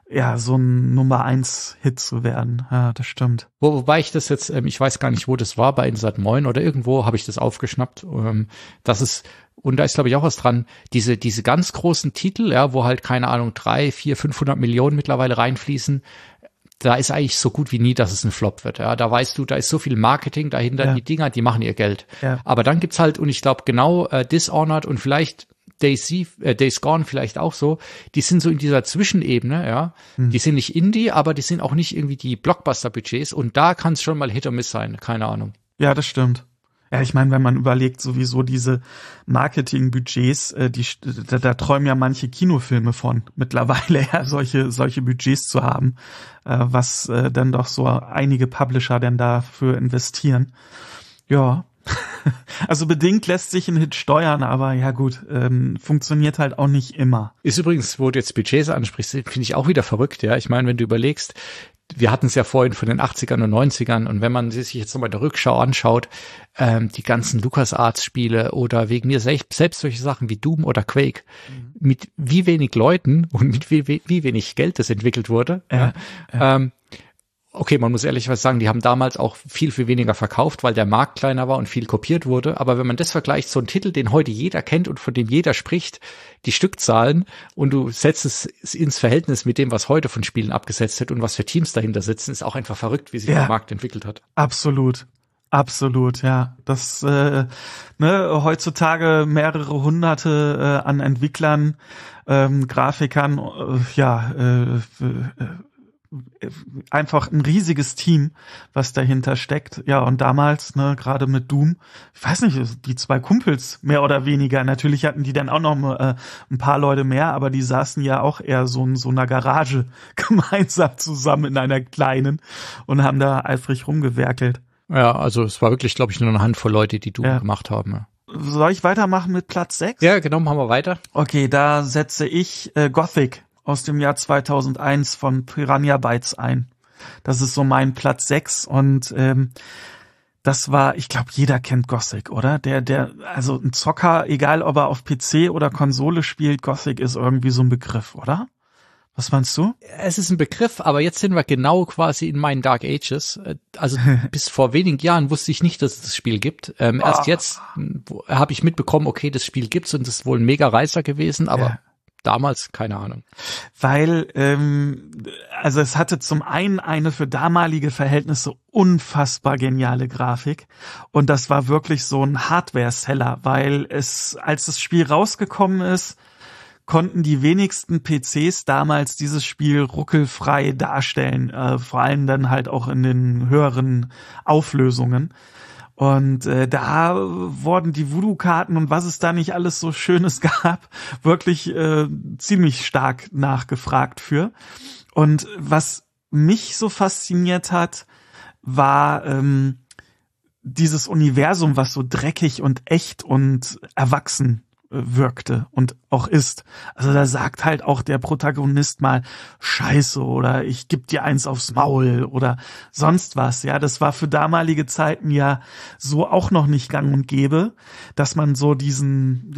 B: Nummer-1-Hit zu werden. Ja, das stimmt.
A: Wobei ich das jetzt, ich weiß gar nicht, wo das war, bei Insat Moin oder irgendwo habe ich das aufgeschnappt. Das ist, und da ist glaube ich auch was dran, diese ganz großen Titel, ja, wo halt, keine Ahnung, 300, 400, 500 Millionen mittlerweile reinfließen, da ist eigentlich so gut wie nie, dass es ein Flop wird. Ja, da weißt du, da ist so viel Marketing dahinter, ja. Die Dinger, die machen ihr Geld. Ja. Aber dann gibt's halt, und ich glaube genau Dishonored und vielleicht Days Gone vielleicht auch so, die sind so in dieser Zwischenebene, ja. Die sind nicht Indie, aber die sind auch nicht irgendwie die Blockbuster-Budgets und da kann es schon mal Hit or Miss sein, keine Ahnung.
B: Ja, das stimmt. Ja, ich meine, wenn man überlegt, sowieso diese Marketingbudgets, da träumen ja manche Kinofilme von, mittlerweile ja solche Budgets zu haben, was dann doch so einige Publisher denn dafür investieren. Ja, Also bedingt lässt sich ein Hit steuern, aber ja gut, funktioniert halt auch nicht immer.
A: Ist übrigens, wo du jetzt Budgets ansprichst, finde ich auch wieder verrückt, ja. Ich meine, wenn du überlegst, wir hatten es ja vorhin von den 80ern und 90ern und wenn man sich jetzt nochmal in der Rückschau anschaut, die ganzen LucasArts-Spiele oder wegen mir selbst solche Sachen wie Doom oder Quake, mit wie wenig Leuten und mit wie wenig Geld das entwickelt wurde. Okay, man muss ehrlicherweise sagen, die haben damals auch viel weniger verkauft, weil der Markt kleiner war und viel kopiert wurde. Aber wenn man das vergleicht, so ein Titel, den heute jeder kennt und von dem jeder spricht, die Stückzahlen und du setzt es ins Verhältnis mit dem, was heute von Spielen abgesetzt wird und was für Teams dahinter sitzen, ist auch einfach verrückt, wie sich der Markt entwickelt hat.
B: Absolut. Absolut, ja. Das heutzutage mehrere hunderte an Entwicklern, Grafikern, einfach ein riesiges Team, was dahinter steckt. Ja, und damals, gerade mit Doom, ich weiß nicht, die zwei Kumpels, mehr oder weniger, natürlich hatten die dann auch noch ein paar Leute mehr, aber die saßen ja auch eher so in so einer Garage gemeinsam zusammen in einer kleinen und haben da eifrig rumgewerkelt.
A: Ja, also es war wirklich, glaube ich, nur eine Handvoll Leute, die Doom gemacht haben. Ja.
B: Soll ich weitermachen mit Platz 6?
A: Ja, genau, machen wir weiter.
B: Okay, da setze ich Gothic aus dem Jahr 2001 von Piranha Bytes ein. Das ist so mein Platz 6 und das war, ich glaube, jeder kennt Gothic, oder? Also ein Zocker, egal ob er auf PC oder Konsole spielt, Gothic ist irgendwie so ein Begriff, oder? Was meinst du?
A: Es ist ein Begriff, aber jetzt sind wir genau quasi in meinen Dark Ages. Also bis vor wenigen Jahren wusste ich nicht, dass es das Spiel gibt. Erst jetzt habe ich mitbekommen, okay, das Spiel gibt's und das ist wohl ein Mega-Reißer gewesen, aber damals keine Ahnung.
B: Weil, also es hatte zum einen eine für damalige Verhältnisse unfassbar geniale Grafik und das war wirklich so ein Hardware-Seller, weil als das Spiel rausgekommen ist, konnten die wenigsten PCs damals dieses Spiel ruckelfrei darstellen, vor allem dann halt auch in den höheren Auflösungen. Und da wurden die Voodoo-Karten und was es da nicht alles so Schönes gab, wirklich ziemlich stark nachgefragt für. Und was mich so fasziniert hat, war dieses Universum, was so dreckig und echt und erwachsen wirkte und auch ist. Also da sagt halt auch der Protagonist mal Scheiße oder ich geb dir eins aufs Maul oder sonst was. Ja, das war für damalige Zeiten ja so auch noch nicht gang und gäbe, dass man so diesen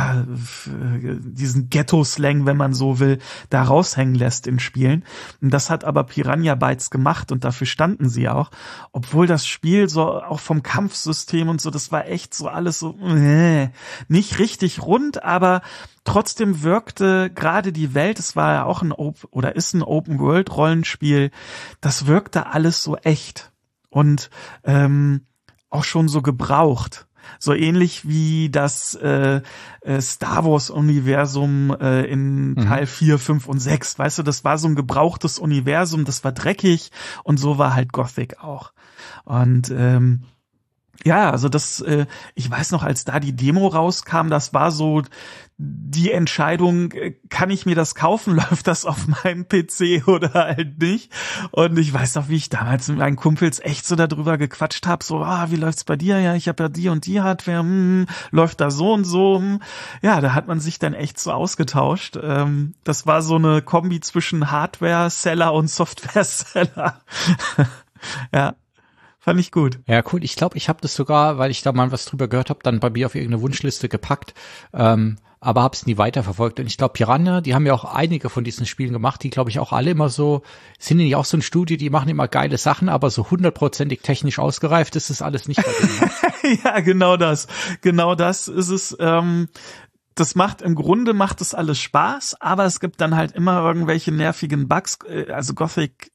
B: Ghetto-Slang, wenn man so will, da raushängen lässt in Spielen. Und das hat aber Piranha Bytes gemacht und dafür standen sie auch. Obwohl das Spiel so auch vom Kampfsystem und so, das war echt so alles so nicht richtig rund, aber trotzdem wirkte gerade die Welt, es war ja auch ist ein Open-World-Rollenspiel, das wirkte alles so echt und auch schon so gebraucht. So ähnlich wie das Star Wars-Universum in Teil 4, 5 und 6. Weißt du, das war so ein gebrauchtes Universum, das war dreckig und so war halt Gothic auch. Und ja, also das, ich weiß noch, als da die Demo rauskam, das war so die Entscheidung, kann ich mir das kaufen, läuft das auf meinem PC oder halt nicht? Und ich weiß noch, wie ich damals mit meinen Kumpels echt so darüber gequatscht habe, so, wie läuft's bei dir? Ja, ich habe ja die und die Hardware, läuft da so und so. Ja, da hat man sich dann echt so ausgetauscht. Das war so eine Kombi zwischen Hardware-Seller und Software-Seller. Ja. Fand ich gut.
A: Ja, cool. Ich glaube, ich habe das sogar, weil ich da mal was drüber gehört habe, dann bei mir auf irgendeine Wunschliste gepackt, aber habe es nie weiterverfolgt. Und ich glaube, Piranha, die haben ja auch einige von diesen Spielen gemacht, die, glaube ich, auch alle immer so, sind ja auch so ein Studio, die machen immer geile Sachen, aber so 100%ig technisch ausgereift ist das alles nicht bei denen.
B: Ja, genau das. Genau das ist es. Im Grunde macht es alles Spaß, aber es gibt dann halt immer irgendwelche nervigen Bugs. Also Gothic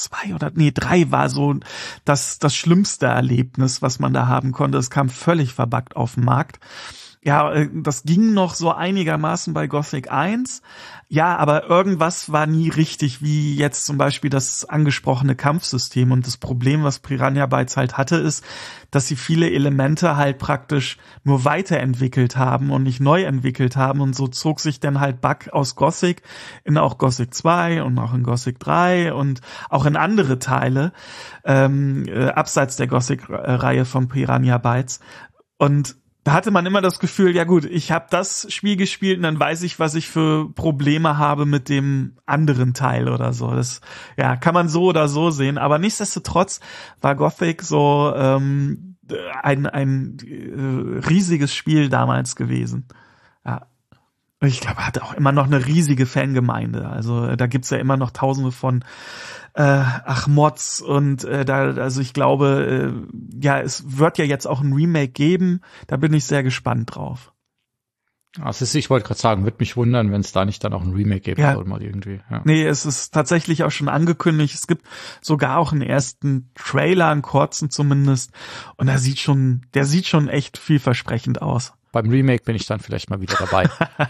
B: 3 war so das schlimmste Erlebnis, was man da haben konnte. Es kam völlig verbuggt auf den Markt. Ja, das ging noch so einigermaßen bei Gothic 1. Ja, aber irgendwas war nie richtig, wie jetzt zum Beispiel das angesprochene Kampfsystem. Und das Problem, was Piranha Bytes halt hatte, ist, dass sie viele Elemente halt praktisch nur weiterentwickelt haben und nicht neu entwickelt haben. Und so zog sich dann halt Bug aus Gothic in auch Gothic 2 und auch in Gothic 3 und auch in andere Teile, abseits der Gothic-Reihe von Piranha Bytes. Und da hatte man immer das Gefühl, ja gut, ich habe das Spiel gespielt und dann weiß ich, was ich für Probleme habe mit dem anderen Teil oder so. Das ja kann man so oder so sehen, aber nichtsdestotrotz war Gothic so ein riesiges Spiel damals gewesen. Ja. Ich glaube, er hat auch immer noch eine riesige Fangemeinde. Also da gibt's ja immer noch Tausende von Mods und also ich glaube, es wird ja jetzt auch ein Remake geben. Da bin ich sehr gespannt drauf.
A: Also ich wollte gerade sagen, würde mich wundern, wenn es da nicht dann auch ein Remake geben soll mal irgendwie. Ja.
B: Nee, es ist tatsächlich auch schon angekündigt. Es gibt sogar auch einen ersten Trailer, einen kurzen zumindest. Und der sieht schon echt vielversprechend aus.
A: Beim Remake bin ich dann vielleicht mal wieder dabei.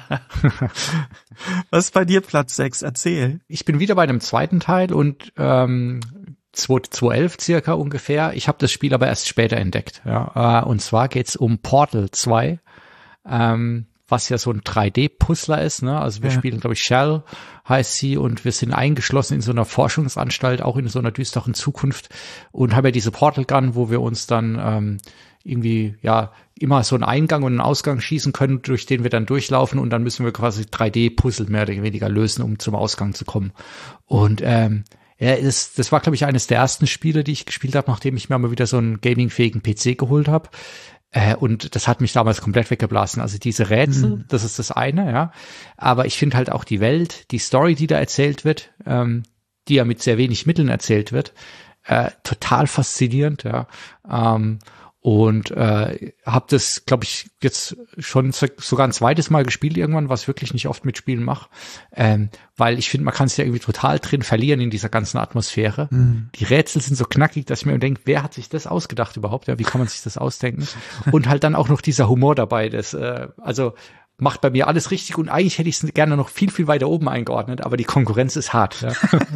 B: Was ist bei dir Platz 6? Erzähl.
A: Ich bin wieder bei dem zweiten Teil und 2011 circa ungefähr. Ich habe das Spiel aber erst später entdeckt. Ja. Und zwar geht's um Portal 2, was ja so ein 3D-Puzzler ist. Ne? Also wir spielen, glaube ich, Shell heißt sie und wir sind eingeschlossen in so einer Forschungsanstalt, auch in so einer düsteren Zukunft und haben ja diese Portal Gun, wo wir uns dann irgendwie immer so einen Eingang und einen Ausgang schießen können, durch den wir dann durchlaufen und dann müssen wir quasi 3D-Puzzle mehr oder weniger lösen, um zum Ausgang zu kommen. Und das war, glaube ich, eines der ersten Spiele, die ich gespielt habe, nachdem ich mir mal wieder so einen gamingfähigen PC geholt habe. Und das hat mich damals komplett weggeblasen. Also diese Rätsel, das ist das eine, ja. Aber ich finde halt auch die Welt, die Story, die da erzählt wird, die ja mit sehr wenig Mitteln erzählt wird, total faszinierend, ja. Und habe das, glaube ich, jetzt schon sogar ein zweites Mal gespielt irgendwann, was ich wirklich nicht oft mit Spielen mache, weil ich finde, man kann sich ja irgendwie total drin verlieren in dieser ganzen Atmosphäre. Die Rätsel sind so knackig, dass ich mir denke, wer hat sich das ausgedacht überhaupt? Ja, wie kann man sich das ausdenken? Und halt dann auch noch dieser Humor dabei, das also macht bei mir alles richtig und eigentlich hätte ich es gerne noch viel, viel weiter oben eingeordnet, aber die Konkurrenz ist hart. Ja.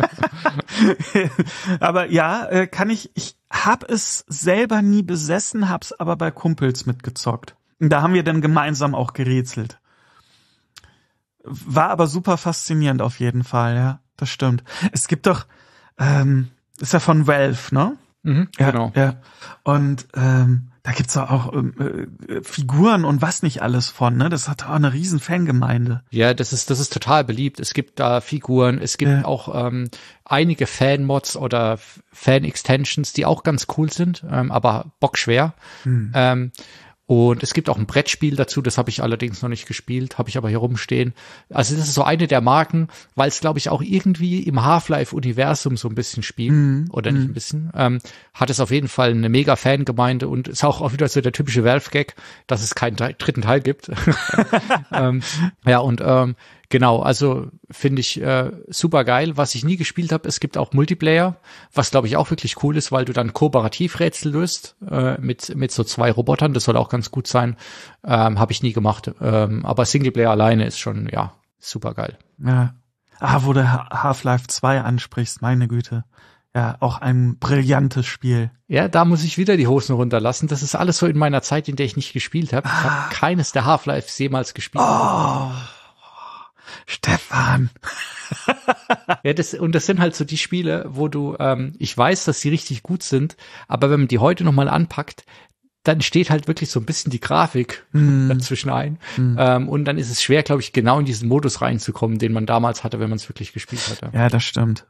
B: Aber ich habe es selber nie besessen, hab's aber bei Kumpels mitgezockt. Und da haben wir dann gemeinsam auch gerätselt. War aber super faszinierend auf jeden Fall, ja, das stimmt. Es gibt doch, ist ja von Valve, ne? Ja, genau. Ja. Und da gibt's auch Figuren und was nicht alles von, ne? Das hat auch eine riesen Fangemeinde.
A: Ja, das ist total beliebt. Es gibt da Figuren, es gibt auch einige Fan-Mods oder Fan-Extensions, die auch ganz cool sind, aber bockschwer. Und es gibt auch ein Brettspiel dazu, das habe ich allerdings noch nicht gespielt, habe ich aber hier rumstehen. Also das ist so eine der Marken, weil es, glaube ich, auch irgendwie im Half-Life-Universum so ein bisschen spielt, oder nicht ein bisschen, hat es auf jeden Fall eine mega Fangemeinde und ist auch wieder so der typische Valve-Gag, dass es keinen dritten Teil gibt. Genau, also finde ich super geil. Was ich nie gespielt habe, es gibt auch Multiplayer, was glaube ich auch wirklich cool ist, weil du dann kooperativ Rätsel löst mit so 2 Robotern. Das soll auch ganz gut sein. Habe ich nie gemacht. Aber Singleplayer alleine ist schon, super geil.
B: Ja. Wo du Half-Life 2 ansprichst, meine Güte. Ja, auch ein brillantes Spiel.
A: Ja, da muss ich wieder die Hosen runterlassen. Das ist alles so in meiner Zeit, in der ich nicht gespielt habe. Ich habe keines der Half-Lives jemals gespielt.
B: Oh. Stefan.
A: Ja, das sind halt so die Spiele, wo du, ich weiß, dass sie richtig gut sind, aber wenn man die heute nochmal anpackt, dann steht halt wirklich so ein bisschen die Grafik dazwischen ein. Und dann ist es schwer, glaube ich, genau in diesen Modus reinzukommen, den man damals hatte, wenn man es wirklich gespielt hatte.
B: Ja, das stimmt.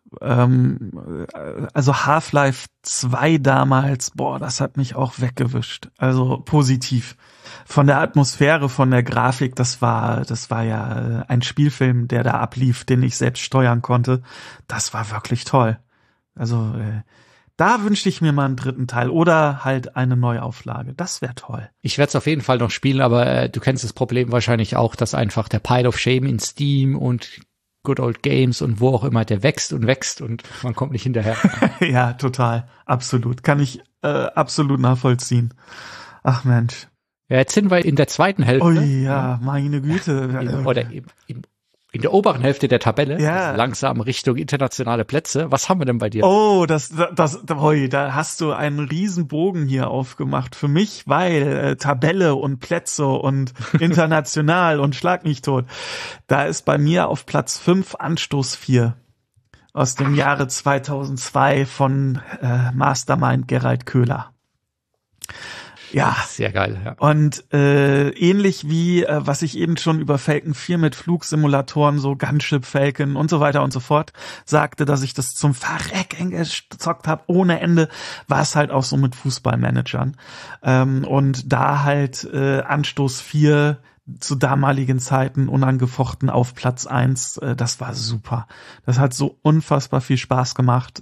B: Also Half-Life 2 damals, das hat mich auch weggewischt. Also positiv. Von der Atmosphäre, von der Grafik, das war ja ein Spielfilm, der da ablief, den ich selbst steuern konnte. Das war wirklich toll. Also da wünschte ich mir mal einen dritten Teil oder halt eine Neuauflage. Das wäre toll.
A: Ich werde es auf jeden Fall noch spielen, aber du kennst das Problem wahrscheinlich auch, dass einfach der Pile of Shame in Steam und Good Old Games und wo auch immer, der wächst und man kommt nicht hinterher.
B: Ja, total. Absolut. Kann ich absolut nachvollziehen. Ach Mensch.
A: Ja, jetzt sind wir in der zweiten Hälfte.
B: Oh ja, meine Güte.
A: In der oberen Hälfte der Tabelle,
B: ja.
A: Langsam Richtung internationale Plätze. Was haben wir denn bei dir?
B: Oh, da hast du einen riesen Bogen hier aufgemacht für mich, weil Tabelle und Plätze und international und schlag mich tot. Da ist bei mir auf Platz 5 Anstoß 4 aus dem Jahre 2002 von Mastermind Gerald Köhler. Ja.
A: Sehr geil, ja.
B: Und ähnlich wie, was ich eben schon über Falcon 4 mit Flugsimulatoren, so Gunship Falcon und so weiter und so fort sagte, dass ich das zum Verrecken gezockt habe ohne Ende, war es halt auch so mit Fußballmanagern. Und da halt Anstoß 4 zu damaligen Zeiten unangefochten auf Platz 1, das war super. Das hat so unfassbar viel Spaß gemacht.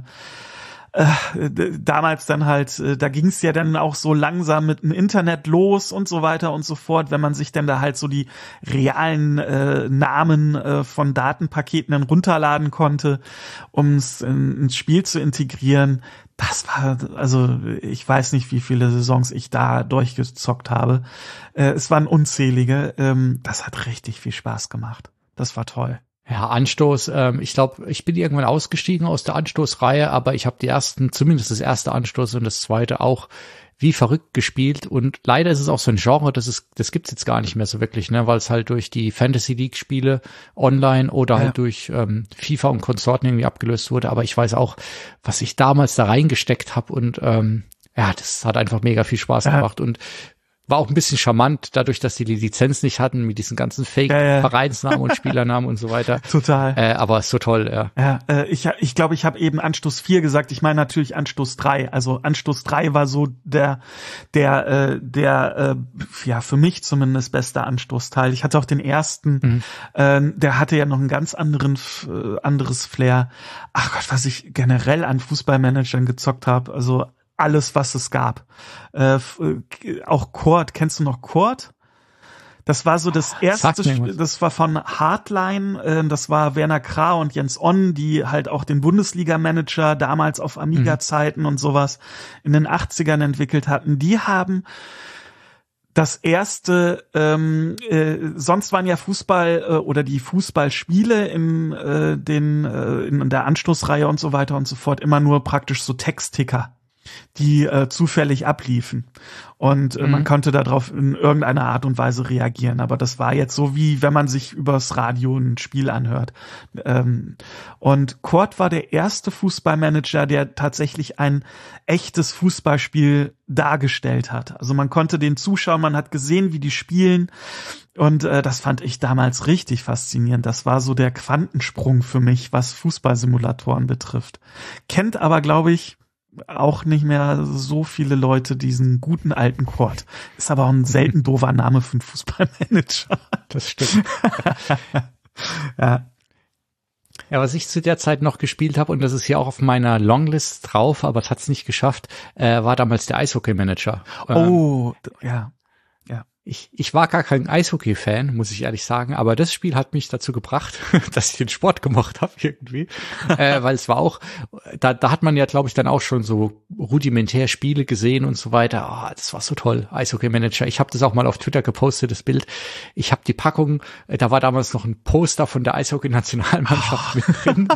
B: Damals dann halt, da ging es ja dann auch so langsam mit dem Internet los und so weiter und so fort, wenn man sich dann da halt so die realen Namen von Datenpaketen dann runterladen konnte, um es ins Spiel zu integrieren. Das war, also ich weiß nicht, wie viele Saisons ich da durchgezockt habe. Es waren unzählige. Das hat richtig viel Spaß gemacht. Das war toll.
A: Ja, Anstoß, ich glaube, ich bin irgendwann ausgestiegen aus der Anstoßreihe, aber ich habe zumindest das erste Anstoß und das zweite auch wie verrückt gespielt. Und leider ist es auch so ein Genre, das gibt's jetzt gar nicht mehr so wirklich, ne, weil es halt durch die Fantasy League Spiele online oder halt durch FIFA und Konsorten irgendwie abgelöst wurde. Aber ich weiß auch, was ich damals da reingesteckt habe und das hat einfach mega viel Spaß gemacht und war auch ein bisschen charmant, dadurch, dass die Lizenz nicht hatten, mit diesen ganzen Fake-Vereinsnamen und Spielernamen und so weiter.
B: Total.
A: Aber ist so toll, ja.
B: Ja, ich glaube, ich habe eben Anstoß 4 gesagt. Ich meine natürlich Anstoß 3. Also Anstoß 3 war so der für mich zumindest beste Anstoßteil. Ich hatte auch den ersten, der hatte ja noch einen ganz anderes Flair. Ach Gott, was ich generell an Fußballmanagern gezockt habe. Also alles, was es gab. Auch Quad. Kennst du noch Quad? Das war so das erste Spiel, das war von Hardline, das war Werner Krah und Jens Onn, die halt auch den Bundesliga-Manager damals auf Amiga-Zeiten und sowas in den 80ern entwickelt hatten. Die haben das erste, sonst waren ja Fußball oder die Fußballspiele in der Anstoßreihe und so weiter und so fort immer nur praktisch so Textticker, die zufällig abliefen. Und man konnte darauf in irgendeiner Art und Weise reagieren. Aber das war jetzt so, wie wenn man sich übers Radio ein Spiel anhört. Und Quad war der erste Fußballmanager, der tatsächlich ein echtes Fußballspiel dargestellt hat. Also man konnte den zuschauen, man hat gesehen, wie die spielen. Und das fand ich damals richtig faszinierend. Das war so der Quantensprung für mich, was Fußballsimulatoren betrifft. Kennt aber, glaube ich, auch nicht mehr so viele Leute diesen guten alten Quad. Ist aber auch ein selten doofer Name für einen Fußballmanager.
A: Das stimmt.
B: Ja.
A: Ja, was ich zu der Zeit noch gespielt habe, und das ist hier auch auf meiner Longlist drauf, aber es hat es nicht geschafft, war damals der Eishockey-Manager.
B: Oh, ja.
A: Ich war gar kein Eishockey-Fan, muss ich ehrlich sagen, aber das Spiel hat mich dazu gebracht, dass ich den Sport gemocht habe irgendwie, weil es war auch, da hat man ja, glaube ich, dann auch schon so rudimentär Spiele gesehen und so weiter. Oh, das war so toll, Eishockey-Manager. Ich habe das auch mal auf Twitter gepostet, das Bild. Ich habe die Packung, da war damals noch ein Poster von der Eishockey-Nationalmannschaft mit drin.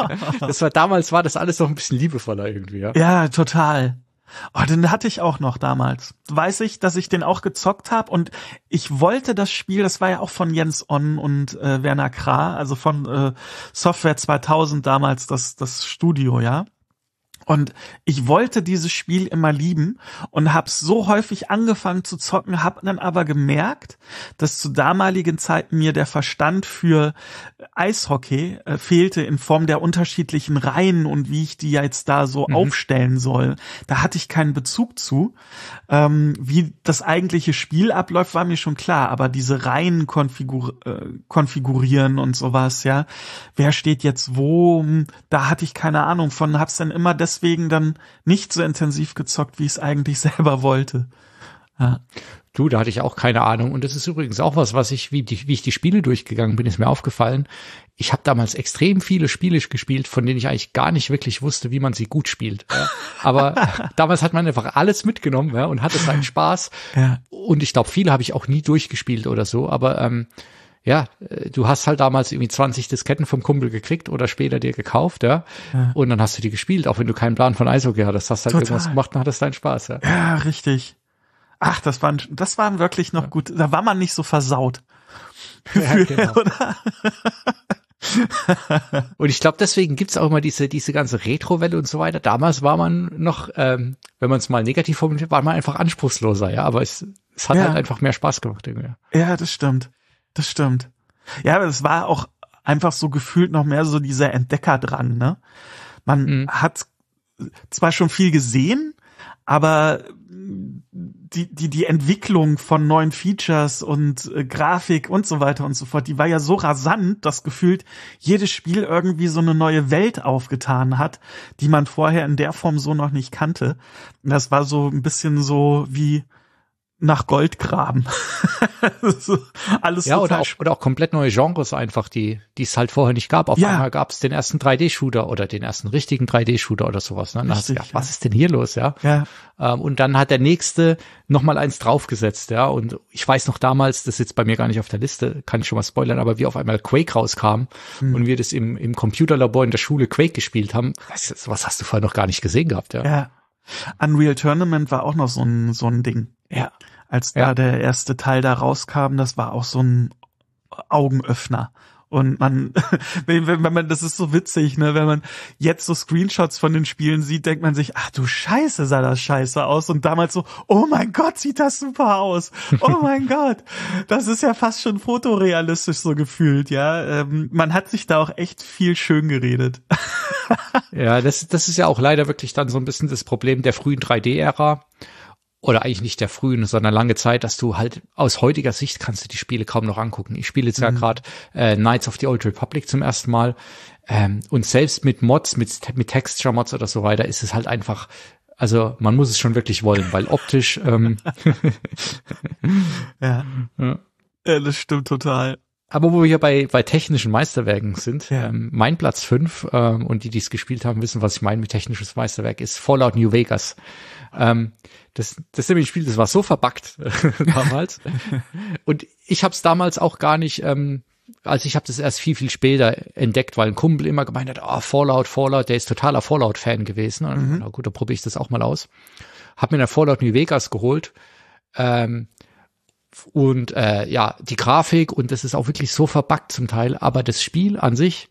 A: Damals war das alles noch ein bisschen liebevoller irgendwie, ja.
B: Ja, total. Oh, den hatte ich auch noch damals. Weiß ich, dass ich den auch gezockt habe und ich wollte das Spiel, das war ja auch von Jens Onn und Werner Krah, also von Software 2000 damals das Studio, ja. Und ich wollte dieses Spiel immer lieben und habe so häufig angefangen zu zocken, habe dann aber gemerkt, dass zu damaligen Zeiten mir der Verstand für Eishockey fehlte in Form der unterschiedlichen Reihen und wie ich die jetzt da so aufstellen soll. Da hatte ich keinen Bezug zu. Wie das eigentliche Spiel abläuft, war mir schon klar, aber diese Reihen konfigurieren und sowas, ja. Wer steht jetzt wo? Da hatte ich keine Ahnung von, hab's dann immer deswegen dann nicht so intensiv gezockt, wie ich es eigentlich selber wollte. Ja.
A: Du, da hatte ich auch keine Ahnung. Und das ist übrigens auch was wie ich die Spiele durchgegangen bin, ist mir aufgefallen. Ich habe damals extrem viele Spiele gespielt, von denen ich eigentlich gar nicht wirklich wusste, wie man sie gut spielt. Ja. Aber damals hat man einfach alles mitgenommen, ja, und hatte seinen Spaß.
B: Ja.
A: Und ich glaube, viele habe ich auch nie durchgespielt oder so. Aber ja, du hast halt damals irgendwie 20 Disketten vom Kumpel gekriegt oder später dir gekauft, ja. Und dann hast du die gespielt, auch wenn du keinen Plan von Eishockey hattest. Hast halt irgendwas gemacht und hattest deinen Spaß, ja.
B: Ja, richtig. Ach, das waren wirklich noch gut. Da war man nicht so versaut.
A: Ja, genau.
B: Oder?
A: Und ich glaube, deswegen gibt's auch immer diese ganze Retro-Welle und so weiter. Damals war man noch, wenn man es mal negativ formuliert, war man einfach anspruchsloser, ja, aber es hat halt einfach mehr Spaß gemacht irgendwie.
B: Ja, das stimmt. Ja, aber es war auch einfach so gefühlt noch mehr so dieser Entdeckerdrang, ne? Man hat zwar schon viel gesehen, aber die Entwicklung von neuen Features und Grafik und so weiter und so fort, die war ja so rasant, dass gefühlt jedes Spiel irgendwie so eine neue Welt aufgetan hat, die man vorher in der Form so noch nicht kannte. Und das war so ein bisschen so wie nach Gold graben. So, alles
A: ja, oder auch komplett neue Genres einfach, die es halt vorher nicht gab. Auf einmal gab es den ersten 3D-Shooter oder den ersten richtigen 3D-Shooter oder sowas. Ne?
B: Richtig,
A: was ist denn hier los, ja? Und dann hat der nächste nochmal eins draufgesetzt, ja. Und ich weiß noch damals, das ist jetzt bei mir gar nicht auf der Liste, kann ich schon mal spoilern, aber wie auf einmal Quake rauskam und wir das im Computerlabor in der Schule Quake gespielt haben, was hast du vorher noch gar nicht gesehen gehabt, ja.
B: Ja. Unreal Tournament war auch noch so ein Ding.
A: Ja.
B: Als da der erste Teil da rauskam, das war auch so ein Augenöffner. Und wenn man, das ist so witzig, ne, wenn man jetzt so Screenshots von den Spielen sieht, denkt man sich, ach du Scheiße, sah das scheiße aus. Und damals so, oh mein Gott, sieht das super aus. Oh mein Gott. Das ist ja fast schon fotorealistisch so gefühlt, ja. Man hat sich da auch echt viel schön geredet.
A: Ja, das ist ja auch leider wirklich dann so ein bisschen das Problem der frühen 3D-Ära. Oder eigentlich nicht der frühen, sondern lange Zeit, dass du halt aus heutiger Sicht kannst du die Spiele kaum noch angucken. Ich spiele jetzt ja gerade Knights of the Old Republic zum ersten Mal und selbst mit Mods, mit Texture-Mods oder so weiter, ist es halt einfach, also man muss es schon wirklich wollen, weil optisch
B: ja, das stimmt total.
A: Aber wo wir hier bei technischen Meisterwerken sind, mein Platz 5, und die es gespielt haben, wissen, was ich meine mit technisches Meisterwerk, ist Fallout New Vegas. Das ist nämlich ein Spiel, das war so verbuggt damals. Und ich habe es damals auch gar nicht, also ich habe das erst viel, viel später entdeckt, weil ein Kumpel immer gemeint hat, Fallout, der ist totaler Fallout-Fan gewesen. Und na gut, da probiere ich das auch mal aus. Hab mir dann Fallout New Vegas geholt. Und die Grafik, und das ist auch wirklich so verbuggt zum Teil, aber das Spiel an sich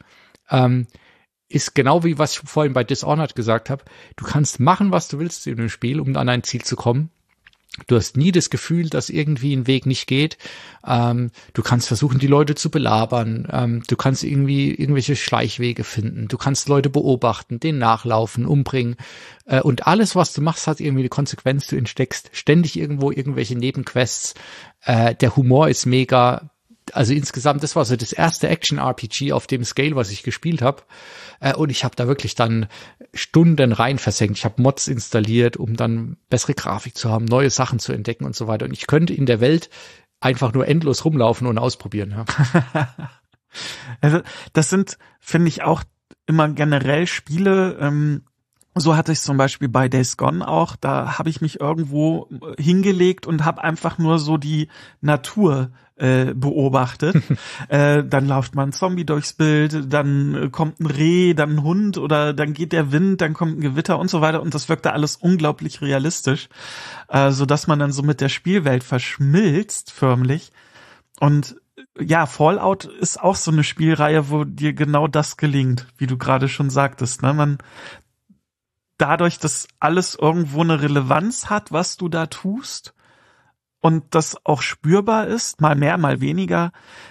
A: ist genau wie was ich vorhin bei Dishonored gesagt habe. Du kannst machen, was du willst in dem Spiel, um an ein Ziel zu kommen. Du hast nie das Gefühl, dass irgendwie ein Weg nicht geht. Du kannst versuchen, die Leute zu belabern. Du kannst irgendwie irgendwelche Schleichwege finden. Du kannst Leute beobachten, denen nachlaufen, umbringen. Und alles, was du machst, hat irgendwie eine Konsequenz. Du entsteckst ständig irgendwo irgendwelche Nebenquests. Der Humor ist mega. Also insgesamt, das war so das erste Action-RPG auf dem Scale, was ich gespielt habe. Und ich habe da wirklich dann Stunden rein versenkt. Ich habe Mods installiert, um dann bessere Grafik zu haben, neue Sachen zu entdecken und so weiter. Und ich könnte in der Welt einfach nur endlos rumlaufen und ausprobieren. Ja.
B: Also das sind, finde ich, auch immer generell Spiele, so hatte ich es zum Beispiel bei Days Gone auch. Da habe ich mich irgendwo hingelegt und habe einfach nur so die Natur beobachtet. Dann läuft mal ein Zombie durchs Bild, dann kommt ein Reh, dann ein Hund oder dann geht der Wind, dann kommt ein Gewitter und so weiter. Und das wirkte alles unglaublich realistisch, so dass man dann so mit der Spielwelt verschmilzt förmlich. Und ja, Fallout ist auch so eine Spielreihe, wo dir genau das gelingt, wie du gerade schon sagtest, ne? Man dadurch, dass alles irgendwo eine Relevanz hat, was du da tust und das auch spürbar ist, mal mehr, mal weniger,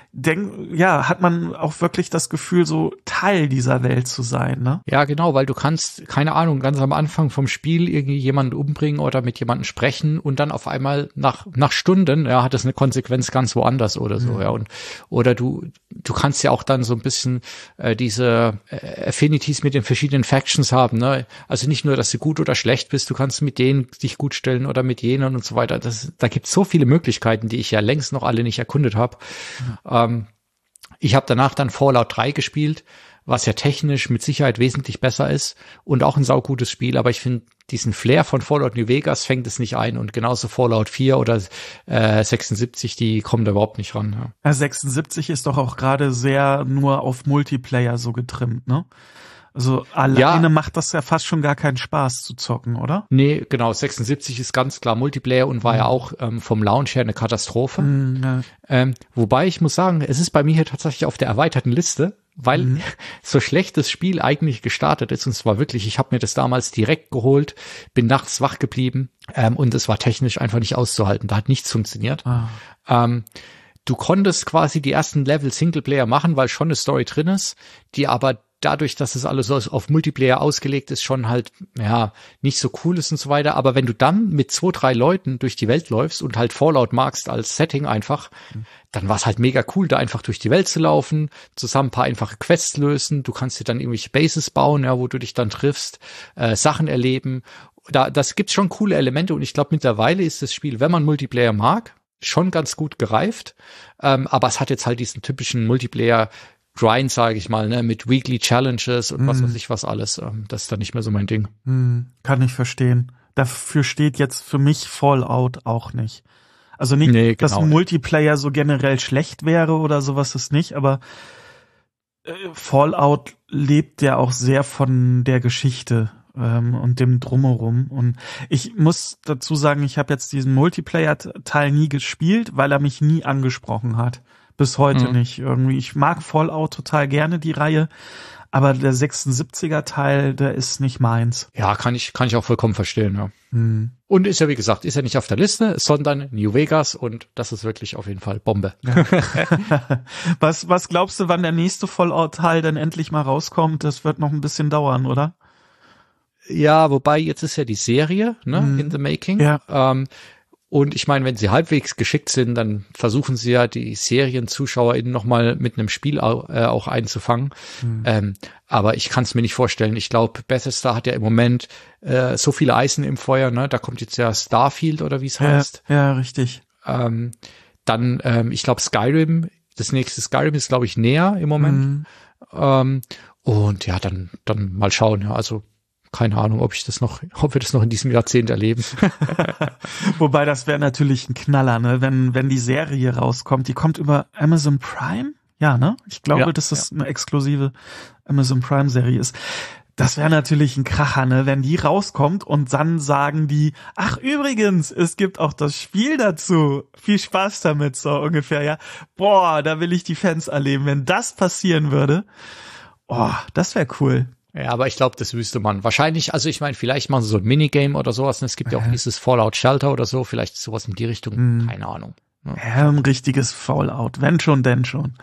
B: hat man auch wirklich das Gefühl, so Teil dieser Welt zu sein, ne?
A: Ja, genau, weil du kannst, keine Ahnung, ganz am Anfang vom Spiel irgendwie jemanden umbringen oder mit jemandem sprechen und dann auf einmal nach Stunden, ja, hat das eine Konsequenz ganz woanders oder so, ja, oder du kannst ja auch dann so ein bisschen diese Affinities mit den verschiedenen Factions haben, ne? Also nicht nur, dass du gut oder schlecht bist, du kannst mit denen dich gut stellen oder mit jenen und so weiter. Da gibt's so viele Möglichkeiten, die ich ja längst noch alle nicht erkundet habe. Ich habe danach dann Fallout 3 gespielt, was ja technisch mit Sicherheit wesentlich besser ist und auch ein saugutes Spiel, aber ich finde, diesen Flair von Fallout New Vegas fängt es nicht ein und genauso Fallout 4 oder 76, die kommen da überhaupt nicht ran.
B: Ja. 76 ist doch auch gerade sehr nur auf Multiplayer so getrimmt, ne? Also alleine macht das ja fast schon gar keinen Spaß zu zocken, oder?
A: Nee, genau, 76 ist ganz klar Multiplayer und war ja auch vom Launch her eine Katastrophe. Wobei ich muss sagen, es ist bei mir hier tatsächlich auf der erweiterten Liste, weil so schlecht das Spiel eigentlich gestartet ist. Und zwar wirklich, ich habe mir das damals direkt geholt, bin nachts wach geblieben und es war technisch einfach nicht auszuhalten. Da hat nichts funktioniert. Du konntest quasi die ersten Level Singleplayer machen, weil schon eine Story drin ist, die aber dadurch, dass es alles auf Multiplayer ausgelegt ist, schon halt, ja, nicht so cool ist und so weiter. Aber wenn du dann mit 2, 3 Leuten durch die Welt läufst und halt Fallout magst als Setting einfach, dann war es halt mega cool, da einfach durch die Welt zu laufen, zusammen ein paar einfache Quests lösen. Du kannst dir dann irgendwelche Bases bauen, ja, wo du dich dann triffst, Sachen erleben. Das gibt's schon coole Elemente und ich glaube, mittlerweile ist das Spiel, wenn man Multiplayer mag, schon ganz gut gereift. Aber es hat jetzt halt diesen typischen Multiplayer Grind, sage ich mal, ne, mit Weekly Challenges und was weiß ich was alles. Das ist dann nicht mehr so mein Ding.
B: Kann ich verstehen. Dafür steht jetzt für mich Fallout auch nicht. Also nicht,
A: nee, genau,
B: dass Multiplayer so generell schlecht wäre oder sowas ist nicht, aber Fallout lebt ja auch sehr von der Geschichte und dem Drumherum. Und ich muss dazu sagen, ich habe jetzt diesen Multiplayer-Teil nie gespielt, weil er mich nie angesprochen hat. Bis heute nicht irgendwie. Ich mag Fallout total gerne, die Reihe, aber der 76er-Teil, der ist nicht meins.
A: Ja, kann ich auch vollkommen verstehen, ja. Und ist ja, wie gesagt, ist ja nicht auf der Liste, sondern New Vegas und das ist wirklich auf jeden Fall Bombe.
B: Ja. Was glaubst du, wann der nächste Fallout-Teil denn endlich mal rauskommt? Das wird noch ein bisschen dauern, oder?
A: Ja, wobei jetzt ist ja die Serie, ne, in the making.
B: Ja.
A: Und ich meine, wenn sie halbwegs geschickt sind, dann versuchen sie ja, die SerienzuschauerInnen nochmal mit einem Spiel auch einzufangen. Aber ich kann es mir nicht vorstellen. Ich glaube, Bethesda hat ja im Moment so viele Eisen im Feuer, ne? Da kommt jetzt ja Starfield oder wie es heißt.
B: Ja, richtig.
A: Dann, ich glaube, Skyrim, das nächste Skyrim ist, glaube ich, näher im Moment. Und ja, dann mal schauen, ja, also keine Ahnung, ob wir das noch in diesem Jahrzehnt erleben.
B: Wobei, das wäre natürlich ein Knaller, ne? Wenn die Serie rauskommt. Die kommt über Amazon Prime? Ja, ne? Ich glaube, dass das eine exklusive Amazon Prime Serie ist. Das wäre natürlich ein Kracher, ne? Wenn die rauskommt und dann sagen die, ach übrigens, es gibt auch das Spiel dazu. Viel Spaß damit, so ungefähr, ja. Boah, da will ich die Fans erleben. Wenn das passieren würde, das wäre cool.
A: Ja, aber ich glaube, das wüsste man. Wahrscheinlich, also ich meine, vielleicht machen sie so ein Minigame oder sowas. Und es gibt ja auch dieses Fallout Shelter oder so. Vielleicht sowas in die Richtung. Keine Ahnung.
B: Ja, ein richtiges Fallout. Wenn schon, denn schon.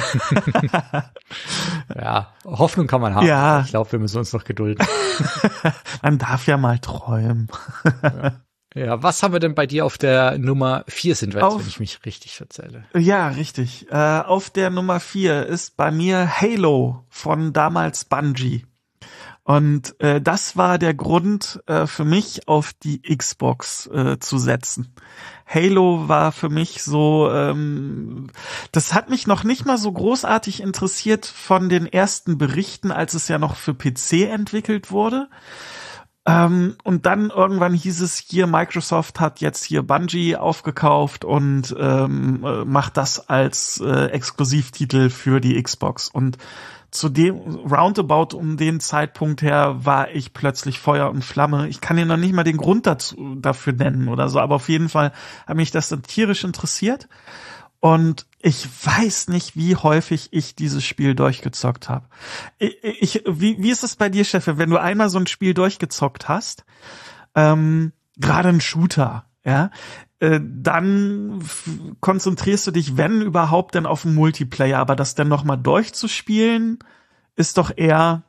A: Ja, Hoffnung kann man haben.
B: Ja.
A: Ich glaube, wir müssen uns noch gedulden.
B: Man darf ja mal träumen.
A: Ja, was haben wir denn bei dir auf der Nummer 4 sind wir jetzt, wenn ich mich richtig erzähle?
B: Ja, richtig. Auf der Nummer 4 ist bei mir Halo von damals Bungie. Und das war der Grund für mich, auf die Xbox zu setzen. Halo war für mich so, das hat mich noch nicht mal so großartig interessiert von den ersten Berichten, als es ja noch für PC entwickelt wurde. Und dann irgendwann hieß es hier, Microsoft hat jetzt hier Bungie aufgekauft und macht das als Exklusivtitel für die Xbox. Und zu dem Roundabout um den Zeitpunkt her war ich plötzlich Feuer und Flamme. Ich kann dir noch nicht mal den Grund dafür nennen oder so, aber auf jeden Fall hat mich das dann tierisch interessiert. Und ich weiß nicht, wie häufig ich dieses Spiel durchgezockt habe. Wie ist es bei dir, Chef? Wenn du einmal so ein Spiel durchgezockt hast, gerade ein Shooter, ja, dann konzentrierst du dich, wenn überhaupt, dann auf den Multiplayer. Aber das dann nochmal durchzuspielen, ist doch eher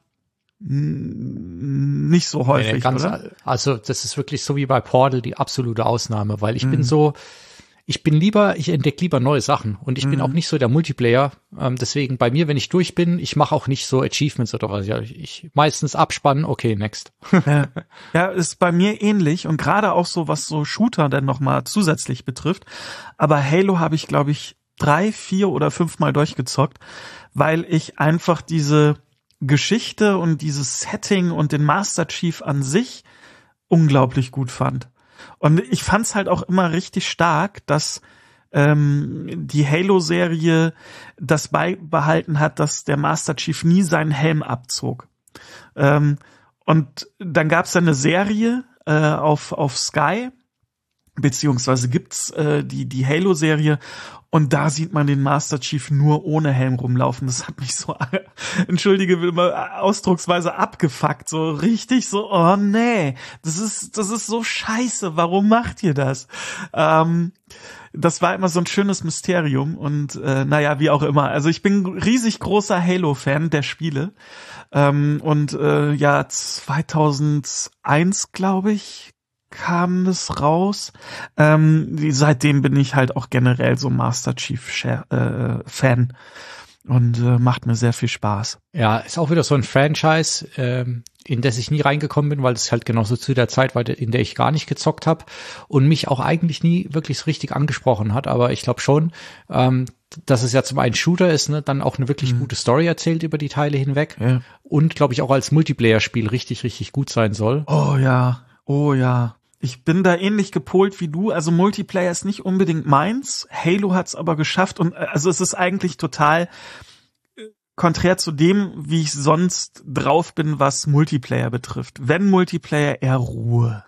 B: nicht so häufig, oder?
A: Also das ist wirklich so wie bei Portal die absolute Ausnahme, weil ich ich entdecke lieber neue Sachen und ich bin auch nicht so der Multiplayer. Deswegen bei mir, wenn ich durch bin, ich mache auch nicht so Achievements oder was. Ich meistens abspannen, okay, next.
B: Ja, ist bei mir ähnlich und gerade auch so, was so Shooter dann nochmal zusätzlich betrifft. Aber Halo habe ich, glaube ich, 3, 4 oder 5 Mal durchgezockt, weil ich einfach diese Geschichte und dieses Setting und den Master Chief an sich unglaublich gut fand. Und ich fand's halt auch immer richtig stark, dass die Halo-Serie das beibehalten hat, dass der Master Chief nie seinen Helm abzog. Und dann gab's eine Serie auf Sky, beziehungsweise gibt's die Halo-Serie und da sieht man den Master Chief nur ohne Helm rumlaufen. Das hat mich so, entschuldige, mal ausdrucksweise abgefuckt, so richtig so, oh nee, das ist so scheiße, warum macht ihr das? Das war immer so ein schönes Mysterium und naja, wie auch immer. Also ich bin riesig großer Halo-Fan der Spiele ja, 2001, glaube ich, kam es raus. Seitdem bin ich halt auch generell so Master Chief Fan und macht mir sehr viel Spaß.
A: Ja, ist auch wieder so ein Franchise, in das ich nie reingekommen bin, weil es halt genauso zu der Zeit war, in der ich gar nicht gezockt habe und mich auch eigentlich nie wirklich so richtig angesprochen hat. Aber ich glaube schon, dass es ja zum einen Shooter ist, ne, dann auch eine wirklich gute Story erzählt über die Teile hinweg und glaube ich auch als Multiplayer-Spiel richtig, richtig gut sein soll.
B: Oh ja. Ich bin da ähnlich gepolt wie du. Also Multiplayer ist nicht unbedingt meins. Halo hat's aber geschafft und also es ist eigentlich total konträr zu dem, wie ich sonst drauf bin, was Multiplayer betrifft. Wenn Multiplayer, eher Ruhe.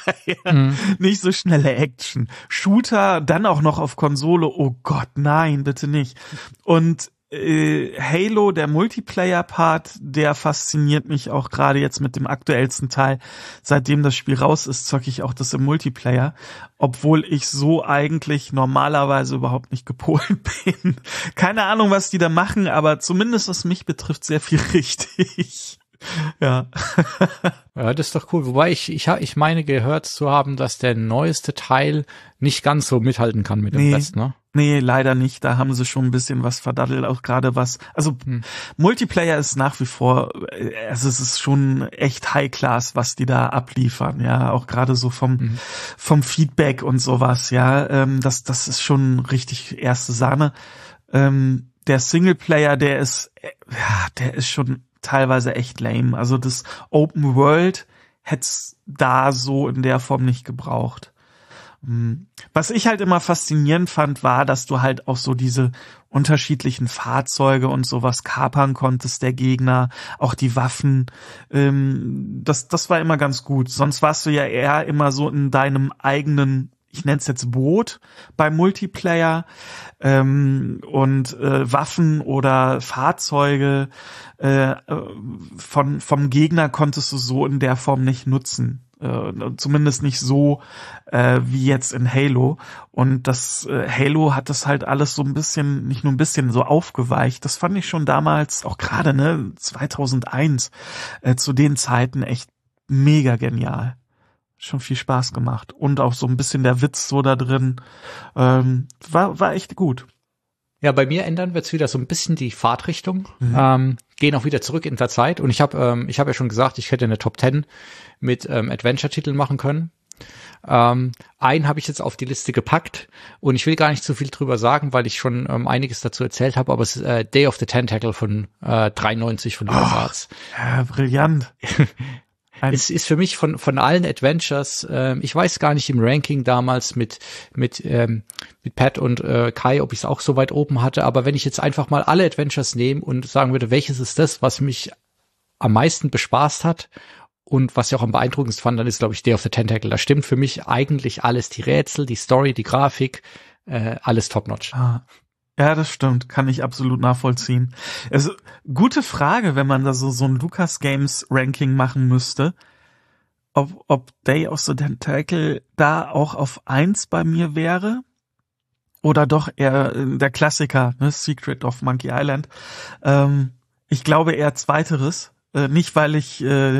B: Nicht so schnelle Action. Shooter, dann auch noch auf Konsole. Oh Gott, nein, bitte nicht. Und Halo, der Multiplayer-Part, der fasziniert mich auch gerade jetzt mit dem aktuellsten Teil. Seitdem das Spiel raus ist, zocke ich auch das im Multiplayer, obwohl ich so eigentlich normalerweise überhaupt nicht gepolt bin. Keine Ahnung, was die da machen, aber zumindest was mich betrifft, sehr viel richtig. Ja.
A: Ja, das ist doch cool. Wobei ich meine gehört zu haben, dass der neueste Teil nicht ganz so mithalten kann mit dem Rest, ne?
B: Nee, leider nicht. Da haben sie schon ein bisschen was verdaddelt, auch gerade was. Also Multiplayer ist nach wie vor, also es ist schon echt High-Class, was die da abliefern, ja, auch gerade so vom Feedback und sowas, ja. Das ist schon richtig erste Sahne. Der Singleplayer, der ist schon teilweise echt lame. Also das Open World hätt's da so in der Form nicht gebraucht. Was ich halt immer faszinierend fand, war, dass du halt auch so diese unterschiedlichen Fahrzeuge und sowas kapern konntest, der Gegner, auch die Waffen. Das war immer ganz gut. Sonst warst du ja eher immer so in deinem eigenen, ich nenne es jetzt Boot beim Multiplayer, und Waffen oder Fahrzeuge vom Gegner konntest du so in der Form nicht nutzen. Zumindest nicht so wie jetzt in Halo. Und das Halo hat das halt alles so ein bisschen, nicht nur ein bisschen so aufgeweicht. Das fand ich schon damals, auch gerade 2001, zu den Zeiten echt mega genial. Schon viel Spaß gemacht. Und auch so ein bisschen der Witz so da drin. War echt gut.
A: Ja, bei mir ändern wir jetzt wieder so ein bisschen die Fahrtrichtung, gehen auch wieder zurück in der Zeit. Und ich hab ja schon gesagt, ich hätte eine Top 10 mit Adventure-Titeln machen können. Einen habe ich jetzt auf die Liste gepackt und ich will gar nicht zu viel drüber sagen, weil ich schon einiges dazu erzählt habe, aber es ist Day of the Tentacle von 93 von LucasArts.
B: Ja, brillant.
A: Es ist für mich von allen Adventures, ich weiß gar nicht im Ranking damals mit Pat und Kai, ob ich es auch so weit oben hatte, aber wenn ich jetzt einfach mal alle Adventures nehme und sagen würde, welches ist das, was mich am meisten bespaßt hat und was ich auch am beeindruckendsten fand, dann ist, glaube ich, Day of the Tentacle. Da stimmt für mich eigentlich alles, die Rätsel, die Story, die Grafik, alles top-notch.
B: Ja, das stimmt. Kann ich absolut nachvollziehen. Also, gute Frage, wenn man da so ein Lucas Games Ranking machen müsste, ob Day of the Tentacle da auch auf 1 bei mir wäre oder doch eher der Klassiker, ne? Secret of Monkey Island. Ich glaube eher zweiteres. Nicht, weil ich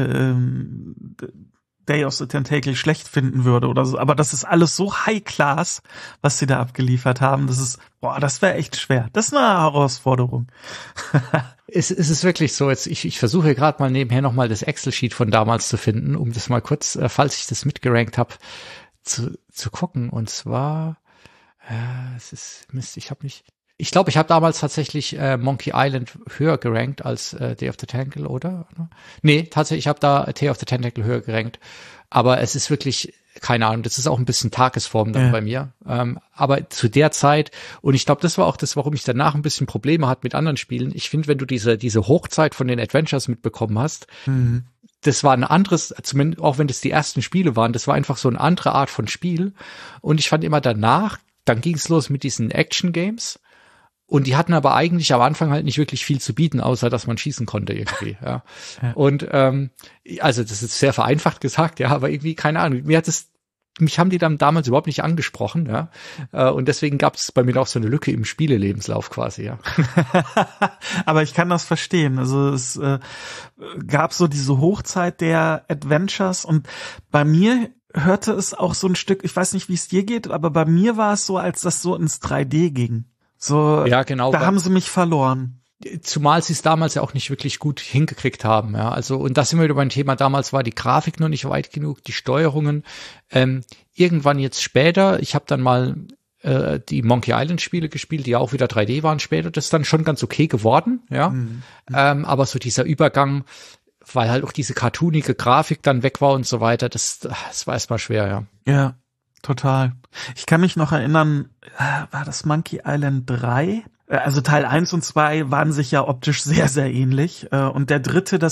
B: Day of the Tentacle schlecht finden würde oder so, aber das ist alles so High Class, was sie da abgeliefert haben. Das wäre echt schwer. Das ist eine Herausforderung.
A: Es ist wirklich so, jetzt ich versuche gerade mal nebenher nochmal das Excel-Sheet von damals zu finden, um das mal kurz, falls ich das mitgerankt habe, zu gucken. Und zwar, es ist Mist, ich glaube, ich habe damals tatsächlich Monkey Island höher gerankt als Day of the Tentacle, oder? Nee, tatsächlich, ich habe da Day of the Tentacle höher gerankt. Aber es ist wirklich, keine Ahnung, das ist auch ein bisschen Tagesform dann bei mir. Aber zu der Zeit, und ich glaube, das war auch das, warum ich danach ein bisschen Probleme hatte mit anderen Spielen. Ich finde, wenn du diese Hochzeit von den Adventures mitbekommen hast, das war ein anderes, zumindest auch wenn das die ersten Spiele waren, das war einfach so eine andere Art von Spiel. Und ich fand immer danach, dann ging es los mit diesen Action-Games. Und die hatten aber eigentlich am Anfang halt nicht wirklich viel zu bieten, außer dass man schießen konnte irgendwie. Ja. Und also das ist sehr vereinfacht gesagt, ja, aber irgendwie, keine Ahnung, mich haben die dann damals überhaupt nicht angesprochen, ja. Und deswegen gab es bei mir auch so eine Lücke im Spielelebenslauf quasi, ja.
B: Aber ich kann das verstehen. Also es gab so diese Hochzeit der Adventures und bei mir hörte es auch so ein Stück, ich weiß nicht, wie es dir geht, aber bei mir war es so, als das so ins 3D ging. So,
A: ja, genau.
B: Da haben sie mich verloren.
A: Zumal sie es damals ja auch nicht wirklich gut hingekriegt haben, ja. Also, und das sind wir wieder beim Thema, damals war die Grafik noch nicht weit genug, die Steuerungen. Irgendwann jetzt später, ich habe dann mal die Monkey Island Spiele gespielt, die ja auch wieder 3D waren später, das ist dann schon ganz okay geworden, ja. Aber so dieser Übergang, weil halt auch diese cartoonige Grafik dann weg war und so weiter, das war erstmal schwer, ja.
B: Ja, total. Ich kann mich noch erinnern, war das Monkey Island 3? Also Teil 1 und 2 waren sich ja optisch sehr, sehr ähnlich. Und der dritte,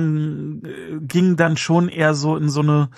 B: ging dann schon eher so in so eine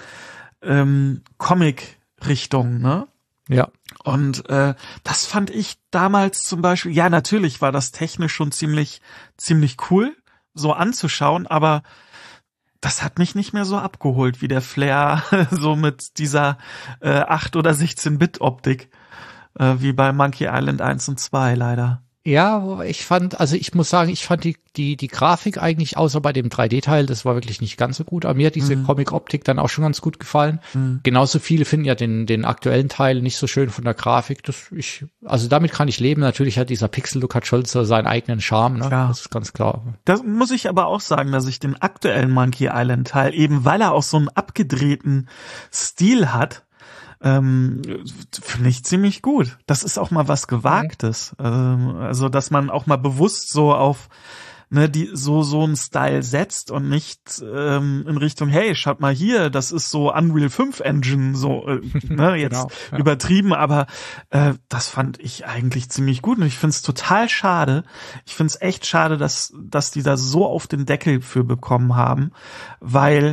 B: Comic-Richtung, ne?
A: Ja.
B: Und das fand ich damals zum Beispiel, ja, natürlich war das technisch schon ziemlich cool, so anzuschauen, aber das hat mich nicht mehr so abgeholt wie der Flair, so mit dieser 8 oder 16-Bit-Optik, wie bei Monkey Island 1 und 2 leider.
A: Ja, ich muss sagen, ich fand die Grafik eigentlich, außer bei dem 3D-Teil, das war wirklich nicht ganz so gut. Aber mir hat diese Comic-Optik dann auch schon ganz gut gefallen. Genauso viele finden ja den aktuellen Teil nicht so schön von der Grafik. Also damit kann ich leben. Natürlich hat dieser Pixel-Look hat schon so seinen eigenen Charme, ne?
B: Klar.
A: Das ist ganz klar.
B: Das muss ich aber auch sagen, dass ich den aktuellen Monkey Island-Teil, eben weil er auch so einen abgedrehten Stil hat, finde ich ziemlich gut. Das ist auch mal was Gewagtes. Also, dass man auch mal bewusst so auf so einen Style setzt und nicht in Richtung, hey, schaut mal hier, das ist so Unreal 5 Engine, so jetzt genau, ja. Übertrieben, aber das fand ich eigentlich ziemlich gut und ich finde es total schade. Ich finde es echt schade, dass die da so auf den Deckel für bekommen haben, weil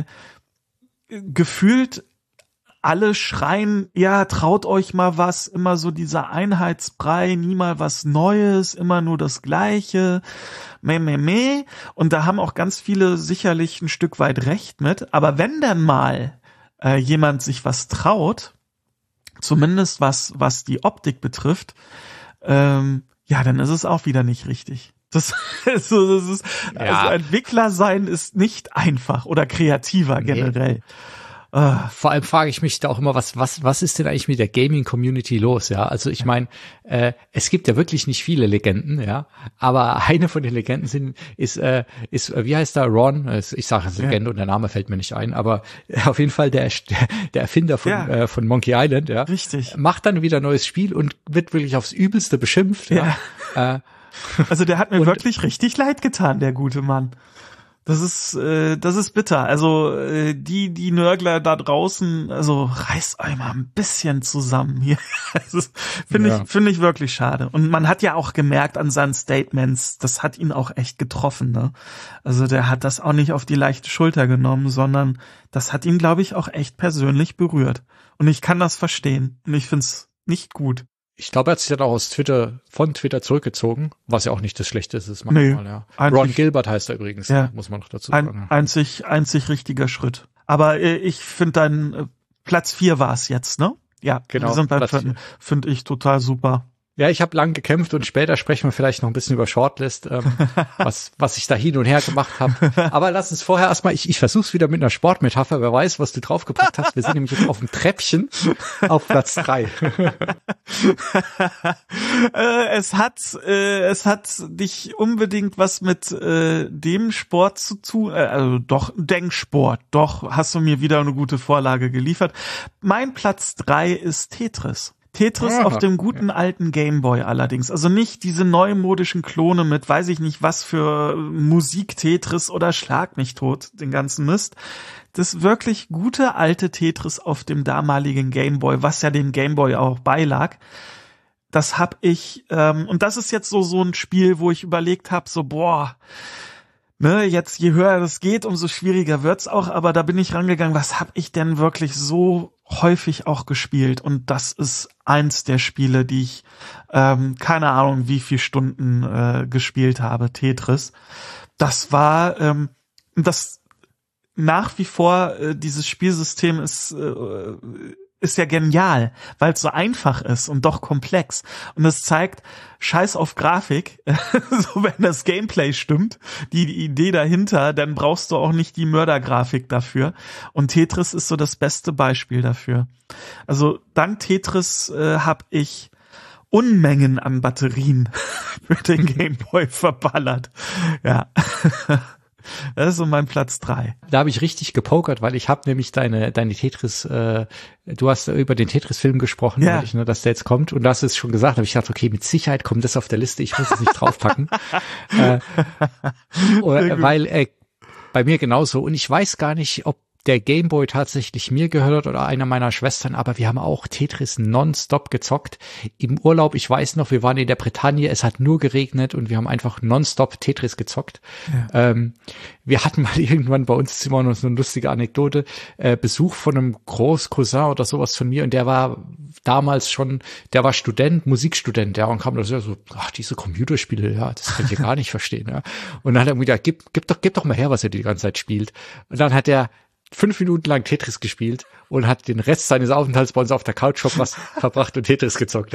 B: gefühlt alle schreien, ja, traut euch mal was, immer so dieser Einheitsbrei, nie mal was Neues, immer nur das Gleiche, meh. Und da haben auch ganz viele sicherlich ein Stück weit recht mit. Aber wenn dann mal jemand sich was traut, zumindest was die Optik betrifft, ja, dann ist es auch wieder nicht richtig. Also Entwickler sein ist nicht einfach oder kreativer generell. Nee.
A: Vor allem frage ich mich da auch immer, was ist denn eigentlich mit der Gaming-Community los, ja? Also ich meine, es gibt ja wirklich nicht viele Legenden, ja, aber eine von den Legenden ist wie heißt der, Ron? Ich sage jetzt Legende und der Name fällt mir nicht ein, aber auf jeden Fall der Erfinder von Monkey Island, ja.
B: Richtig.
A: Macht dann wieder ein neues Spiel und wird wirklich aufs Übelste beschimpft, ja.
B: Also der hat mir wirklich richtig leid getan, der gute Mann. Das ist bitter. Also die Nörgler da draußen, also reißt euch mal ein bisschen zusammen hier. Finde ich wirklich schade. Und man hat ja auch gemerkt an seinen Statements, das hat ihn auch echt getroffen, ne? Also der hat das auch nicht auf die leichte Schulter genommen, sondern das hat ihn, glaube ich, auch echt persönlich berührt. Und ich kann das verstehen. Und ich finde es nicht gut.
A: Ich glaube, er hat sich dann auch von Twitter zurückgezogen, was ja auch nicht das Schlechteste ist manchmal, ja. Ron Gilbert heißt er übrigens, muss man noch dazu sagen.
B: Einzig richtiger Schritt. Aber ich finde dein Platz 4 war es jetzt, ne? Ja,
A: genau.
B: Wir sind bei finde ich total super.
A: Ja, ich habe lang gekämpft und später sprechen wir vielleicht noch ein bisschen über Shortlist, was ich da hin und her gemacht habe. Aber lass uns vorher erstmal, ich versuch's wieder mit einer Sportmetapher, wer weiß, was du draufgepackt hast. Wir sind nämlich jetzt auf dem Treppchen auf Platz 3.
B: Es hat nicht unbedingt was mit dem Sport zu tun, also doch, Denksport. Doch, hast du mir wieder eine gute Vorlage geliefert. Mein Platz 3 ist Tetris. Auf dem guten alten Gameboy allerdings. Also nicht diese neumodischen Klone mit weiß ich nicht was für Musik-Tetris oder Schlag mich tot, den ganzen Mist. Das wirklich gute alte Tetris auf dem damaligen Gameboy, was ja dem Gameboy auch beilag. Das hab ich, und das ist jetzt so ein Spiel, wo ich überlegt habe, so ne, jetzt je höher das geht, umso schwieriger wird's auch, aber da bin ich rangegangen, was habe ich denn wirklich so häufig auch gespielt? Und das ist eins der Spiele, die ich keine Ahnung wie viel Stunden gespielt habe, Tetris. Das war das nach wie vor dieses Spielsystem ist ja genial, weil es so einfach ist und doch komplex. Und es zeigt, scheiß auf Grafik, so wenn das Gameplay stimmt, die Idee dahinter, dann brauchst du auch nicht die Mördergrafik dafür. Und Tetris ist so das beste Beispiel dafür. Also dank Tetris habe ich Unmengen an Batterien für den Gameboy verballert. Ja. Das ist so mein Platz 3.
A: Da habe ich richtig gepokert, weil ich habe nämlich deine Tetris, du hast über den Tetris-Film gesprochen,
B: ja.
A: Ich, ne, dass der jetzt kommt und du hast es schon gesagt, habe ich gedacht, okay, mit Sicherheit kommt das auf der Liste, ich muss es nicht draufpacken. Weil bei mir genauso und ich weiß gar nicht, ob der Gameboy tatsächlich mir gehört oder einer meiner Schwestern, aber wir haben auch Tetris nonstop gezockt. Im Urlaub, ich weiß noch, wir waren in der Bretagne, es hat nur geregnet und wir haben einfach nonstop Tetris gezockt. Ja. Wir hatten mal irgendwann bei uns, immer noch so eine lustige Anekdote, Besuch von einem Großcousin oder sowas von mir und der war damals schon, der war Student, Musikstudent, ja, und kam da so, ach, diese Computerspiele, ja, das könnt ihr gar nicht verstehen, ja. Und dann hat er mir gesagt, gib doch mal her, was er die ganze Zeit spielt. Und dann hat er 5 Minuten lang Tetris gespielt und hat den Rest seines Aufenthalts bei uns auf der Couch verbracht und Tetris gezockt.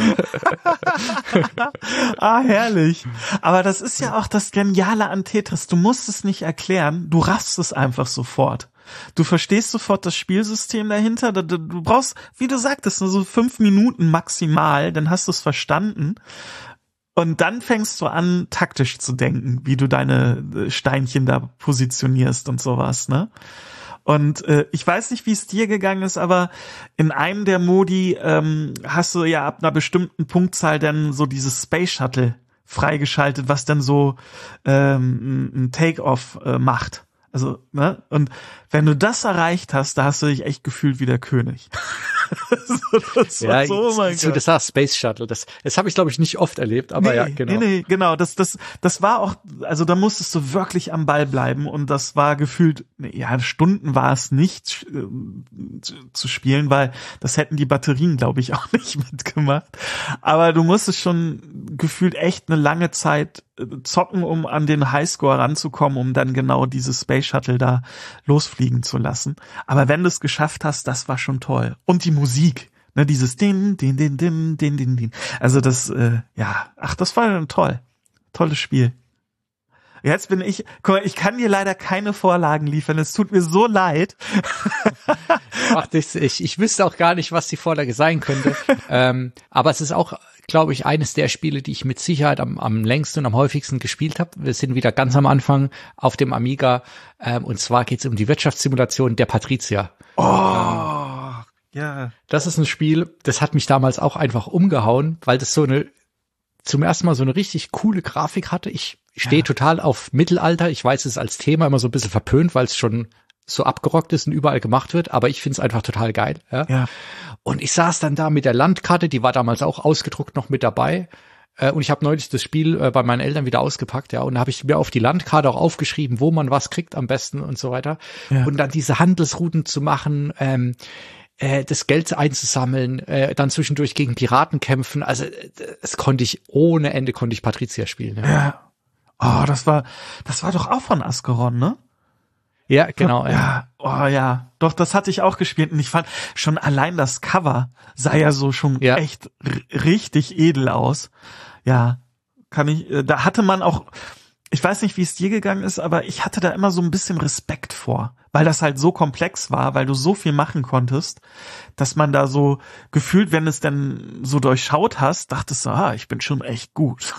B: Herrlich. Aber das ist ja auch das Geniale an Tetris. Du musst es nicht erklären, du raffst es einfach sofort. Du verstehst sofort das Spielsystem dahinter. Du brauchst, wie du sagtest, nur so 5 Minuten maximal, dann hast du es verstanden. Und dann fängst du an, taktisch zu denken, wie du deine Steinchen da positionierst und sowas, ne? Und ich weiß nicht, wie es dir gegangen ist, aber in einem der Modi hast du ja ab einer bestimmten Punktzahl dann so dieses Space Shuttle freigeschaltet, was dann so ein Take-Off macht. Also, ne? Und wenn du das erreicht hast, da hast du dich echt gefühlt wie der König. Das war so, mein Gott.
A: Das war Space Shuttle. Das habe ich, glaube ich, nicht oft erlebt, aber ja, genau.
B: Nee, genau. Das war auch, also da musstest du wirklich am Ball bleiben und das war gefühlt, ja, Stunden war es nicht zu spielen, weil das hätten die Batterien, glaube ich, auch nicht mitgemacht. Aber du musstest schon gefühlt echt eine lange Zeit zocken, um an den Highscore ranzukommen, um dann genau dieses Space Shuttle da losfliegen zu lassen. Aber wenn du es geschafft hast, das war schon toll. Und die Musik, ne, dieses Din, Din, Din, Din, Din, Din, Din. Also das, das war ein tolles Spiel. Jetzt bin ich, guck mal, ich kann dir leider keine Vorlagen liefern, es tut mir so leid.
A: Ach, ich wüsste auch gar nicht, was die Vorlage sein könnte. Aber es ist auch, glaube ich, eines der Spiele, die ich mit Sicherheit am längsten und am häufigsten gespielt habe. Wir sind wieder ganz am Anfang auf dem Amiga. Und zwar geht es um die Wirtschaftssimulation der Patrizia.
B: Ja.
A: Das ist ein Spiel, das hat mich damals auch einfach umgehauen, weil das zum ersten Mal so eine richtig coole Grafik hatte. Ich stehe total auf Mittelalter. Ich weiß, es ist als Thema immer so ein bisschen verpönt, weil es schon so abgerockt ist und überall gemacht wird, aber ich finde es einfach total geil. Ja. Und ich saß dann da mit der Landkarte, die war damals auch ausgedruckt noch mit dabei. Und ich habe neulich das Spiel bei meinen Eltern wieder ausgepackt, ja, und da habe ich mir auf die Landkarte auch aufgeschrieben, wo man was kriegt am besten und so weiter. Ja. Und dann diese Handelsrouten zu machen, das Geld einzusammeln, dann zwischendurch gegen Piraten kämpfen. Also es konnte ich ohne Ende Patrizia spielen.
B: Ja. Oh, das war doch auch von Ascaron, ne?
A: Ja, genau.
B: Ja. Oh ja, doch, das hatte ich auch gespielt und ich fand schon allein das Cover sah ja so schon echt richtig edel aus. Ja, da hatte man auch, ich weiß nicht, wie es dir gegangen ist, aber ich hatte da immer so ein bisschen Respekt vor, weil das halt so komplex war, weil du so viel machen konntest, dass man da so gefühlt, wenn es denn so durchschaut hast, dachtest du, ich bin schon echt gut.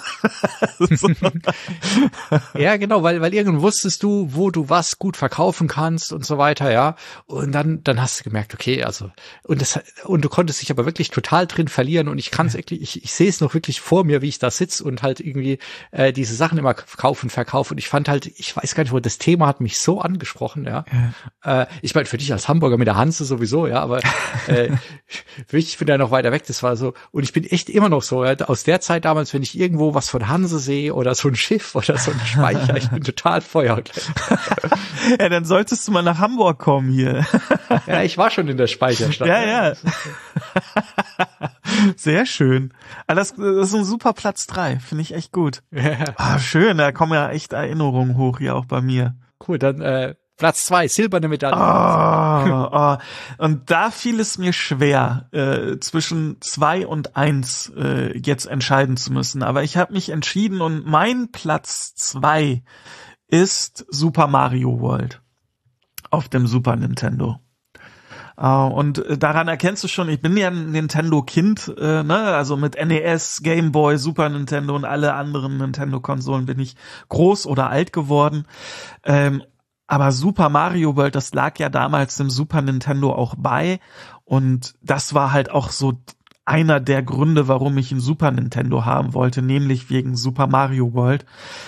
A: Ja, genau, weil irgendwann wusstest du, wo du was gut verkaufen kannst und so weiter, ja. Und dann hast du gemerkt, okay, also, und du konntest dich aber wirklich total drin verlieren und ich kann es wirklich, ich sehe es noch wirklich vor mir, wie ich da sitze und halt irgendwie diese Sachen immer kaufen, verkaufen und ich fand halt, ich weiß gar nicht, wo das Thema hat mich so angesprochen, ja. Ich meine, für dich als Hamburger mit der Hanse sowieso, ja, aber ich bin ja noch weiter weg, das war so, und ich bin echt immer noch so, ja, aus der Zeit damals, wenn ich irgendwo was von Hanse sehe oder so ein Schiff oder so ein Speicher, ich bin total Feuer.
B: Ja, dann solltest du mal nach Hamburg kommen hier.
A: Ja, ich war schon in der Speicherstadt.
B: Ja. Sehr schön. Das ist ein super Platz 3, finde ich echt gut.
A: Ja.
B: Schön, da kommen ja echt Erinnerungen hoch hier auch bei mir.
A: Cool, dann Platz 2, silberne Medaille.
B: Und da fiel es mir schwer, zwischen 2 und 1 jetzt entscheiden zu müssen. Aber ich habe mich entschieden und mein Platz 2 ist Super Mario World auf dem Super Nintendo. Und daran erkennst du schon, ich bin ja ein Nintendo-Kind, ne? Also mit NES, Game Boy, Super Nintendo und alle anderen Nintendo-Konsolen bin ich groß oder alt geworden. Aber Super Mario World, das lag ja damals dem Super Nintendo auch bei. Und das war halt auch so einer der Gründe, warum ich ein Super Nintendo haben wollte, nämlich wegen Super Mario World.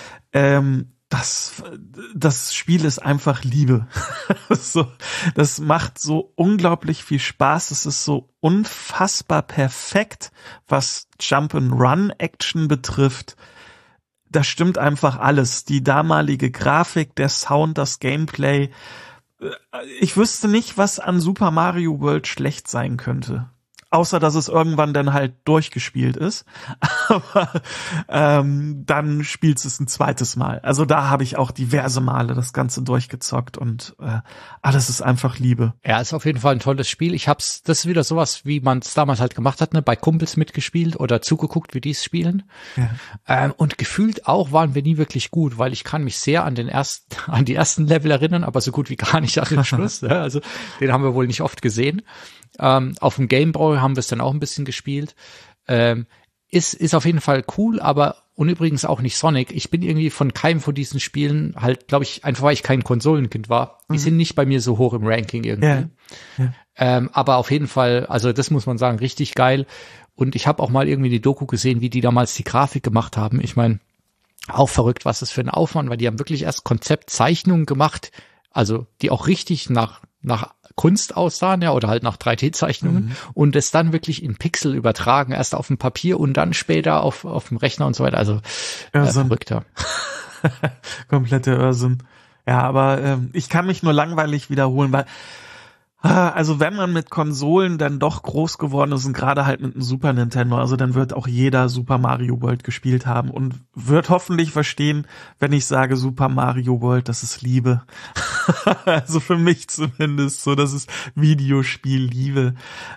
B: Das Spiel ist einfach Liebe. Das macht so unglaublich viel Spaß. Es ist so unfassbar perfekt, was Jump-and-Run-Action betrifft. Da stimmt einfach alles. Die damalige Grafik, der Sound, das Gameplay. Ich wüsste nicht, was an Super Mario World schlecht sein könnte. Außer, dass es irgendwann dann halt durchgespielt ist. Aber dann spielst es ein zweites Mal. Also da habe ich auch diverse Male das Ganze durchgezockt und das ist einfach Liebe.
A: Ja, ist auf jeden Fall ein tolles Spiel. Das ist wieder sowas, wie man es damals halt gemacht hat, ne? Bei Kumpels mitgespielt oder zugeguckt, wie die es spielen. Ja. Und gefühlt auch waren wir nie wirklich gut, weil ich kann mich sehr an die ersten Level erinnern, aber so gut wie gar nicht an den Schluss. Ja? Also den haben wir wohl nicht oft gesehen. Auf dem Game Boy haben wir es dann auch ein bisschen gespielt. Ist auf jeden Fall cool, und übrigens auch nicht Sonic. Ich bin irgendwie von keinem von diesen Spielen halt, glaube ich, einfach weil ich kein Konsolenkind war. Die sind nicht bei mir so hoch im Ranking irgendwie. Ja. Aber auf jeden Fall, also das muss man sagen, richtig geil. Und ich habe auch mal irgendwie die Doku gesehen, wie die damals die Grafik gemacht haben. Ich meine, auch verrückt, was das für ein Aufwand, weil die haben wirklich erst Konzeptzeichnungen gemacht, also die auch richtig nach Kunst aussahen, ja, oder halt nach 3D-Zeichnungen und es dann wirklich in Pixel übertragen, erst auf dem Papier und dann später auf dem Rechner und so weiter. Also verrückter.
B: Kompletter Irrsinn. Ja, aber ich kann mich nur langweilig wiederholen, weil also wenn man mit Konsolen dann doch groß geworden ist und gerade halt mit einem Super Nintendo, also dann wird auch jeder Super Mario World gespielt haben und wird hoffentlich verstehen, wenn ich sage Super Mario World, das ist Liebe. Also für mich zumindest so, das ist Videospiel-Liebe.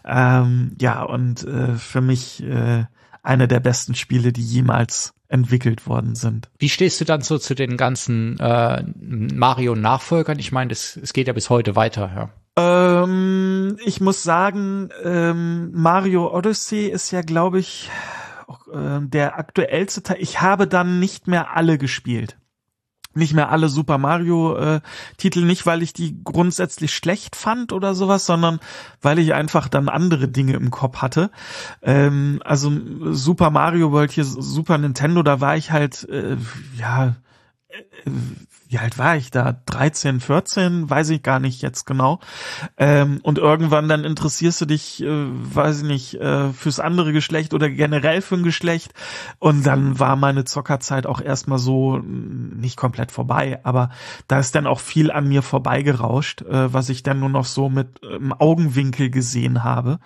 B: Für mich eine der besten Spiele, die jemals entwickelt worden sind.
A: Wie stehst du dann so zu den ganzen Mario-Nachfolgern? Ich meine, es geht ja bis heute weiter, ja.
B: Ich muss sagen, Mario Odyssey ist ja, glaube ich, der aktuellste Teil. Ich habe dann nicht mehr alle gespielt. Nicht mehr alle Super Mario Titel, nicht weil ich die grundsätzlich schlecht fand oder sowas, sondern weil ich einfach dann andere Dinge im Kopf hatte. Also Super Mario World hier, Super Nintendo, da war ich halt, wie alt war ich da? 13, 14? Weiß ich gar nicht jetzt genau. Und irgendwann dann interessierst du dich, fürs andere Geschlecht oder generell für ein Geschlecht. Und dann war meine Zockerzeit auch erstmal so nicht komplett vorbei. Aber da ist dann auch viel an mir vorbeigerauscht, was ich dann nur noch so mit im Augenwinkel gesehen habe.